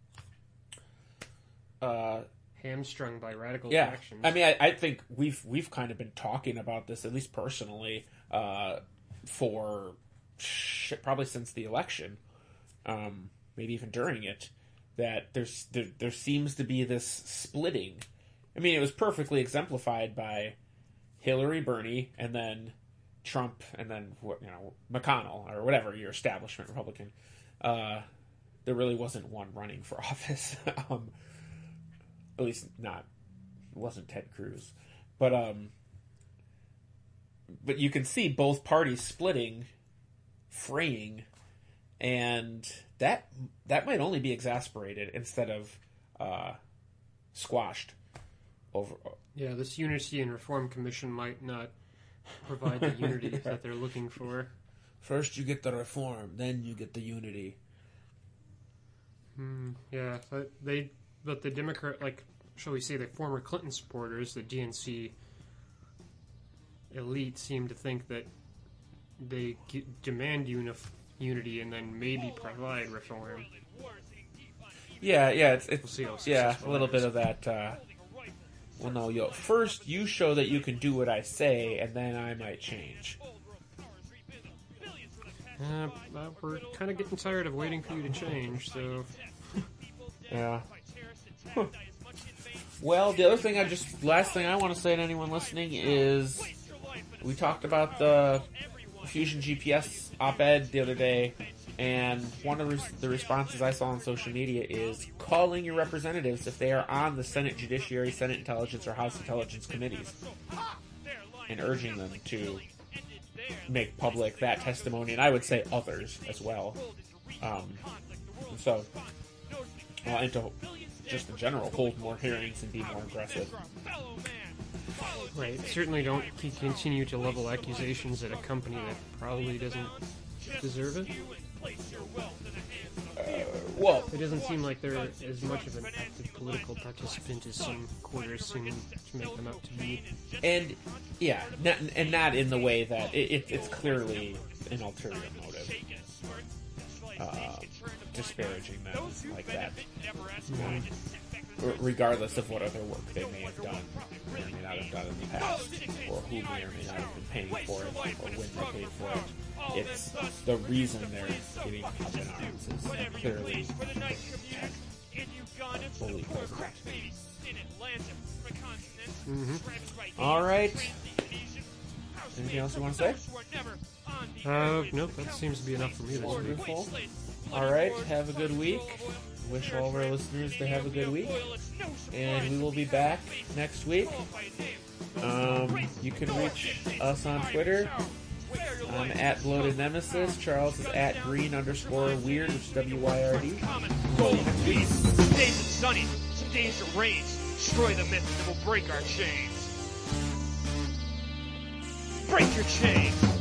Uh, Hamstrung by radical yeah, factions. I mean, I, I think we've we've kind of been talking about this, at least personally, uh, for shit, probably since the election, um, maybe even during it, that there's there, there seems to be this splitting. I mean, it was perfectly exemplified by Hillary, Bernie, and then Trump and then, you know, McConnell or whatever, your establishment Republican, uh, there really wasn't one running for office. um, at least not, it wasn't Ted Cruz. But, um, but you can see both parties splitting, fraying, and that that might only be exasperated instead of uh, squashed over. Yeah, this Unity and Reform Commission might not provide the unity that they're looking for. First you get the reform, then you get the unity. Hmm, yeah, but they, but the Democrat, like, shall we say, the former Clinton supporters, the D N C elite, seem to think that they g- demand unif- unity and then maybe provide reform. Yeah, yeah, it's, it's we'll see yeah, a little bit of that. Uh, well, no, yo, first you show that you can do what I say, and then I might change. Uh, but we're kind of getting tired of waiting for you to change, so. Yeah. Huh. Well, the other thing I just, last thing I want to say to anyone listening is, we talked about the Fusion G P S op-ed the other day, and one of the, res- the responses I saw on social media is calling your representatives if they are on the Senate Judiciary, Senate Intelligence, or House Intelligence committees, and urging them to make public that testimony, and I would say others as well. Um, so, uh, and to just in general hold more hearings and be more aggressive. Right, certainly don't keep, continue to level accusations at a company that probably doesn't deserve it. Uh, well, it doesn't seem like they're as much of an active political participant as some quarters seem to make them out to be. And yeah, not, and not in the way that it, it, it's clearly an ulterior motive, uh, disparaging them like that, um, regardless of what other work they may have done or may not have done in the past, or who may or may not have been paying for it, or when they paid for it. It's the reason they're getting up in arms is clearly fully president. Mm-hmm. All right. Anything else you want to say? Uh, nope. That seems to be enough for me this week. Wonderful. All right. Have a good week. Wish all of our listeners to have a good week, and we will be back next week. Um, you can reach us on Twitter. I'm at Bloated Nemesis. Charles is at green underscore weird, which is W Y R D. Golden tweets. Some days it's sunny, some days it rains. Destroy the myth and we'll break our chains. Break your chains.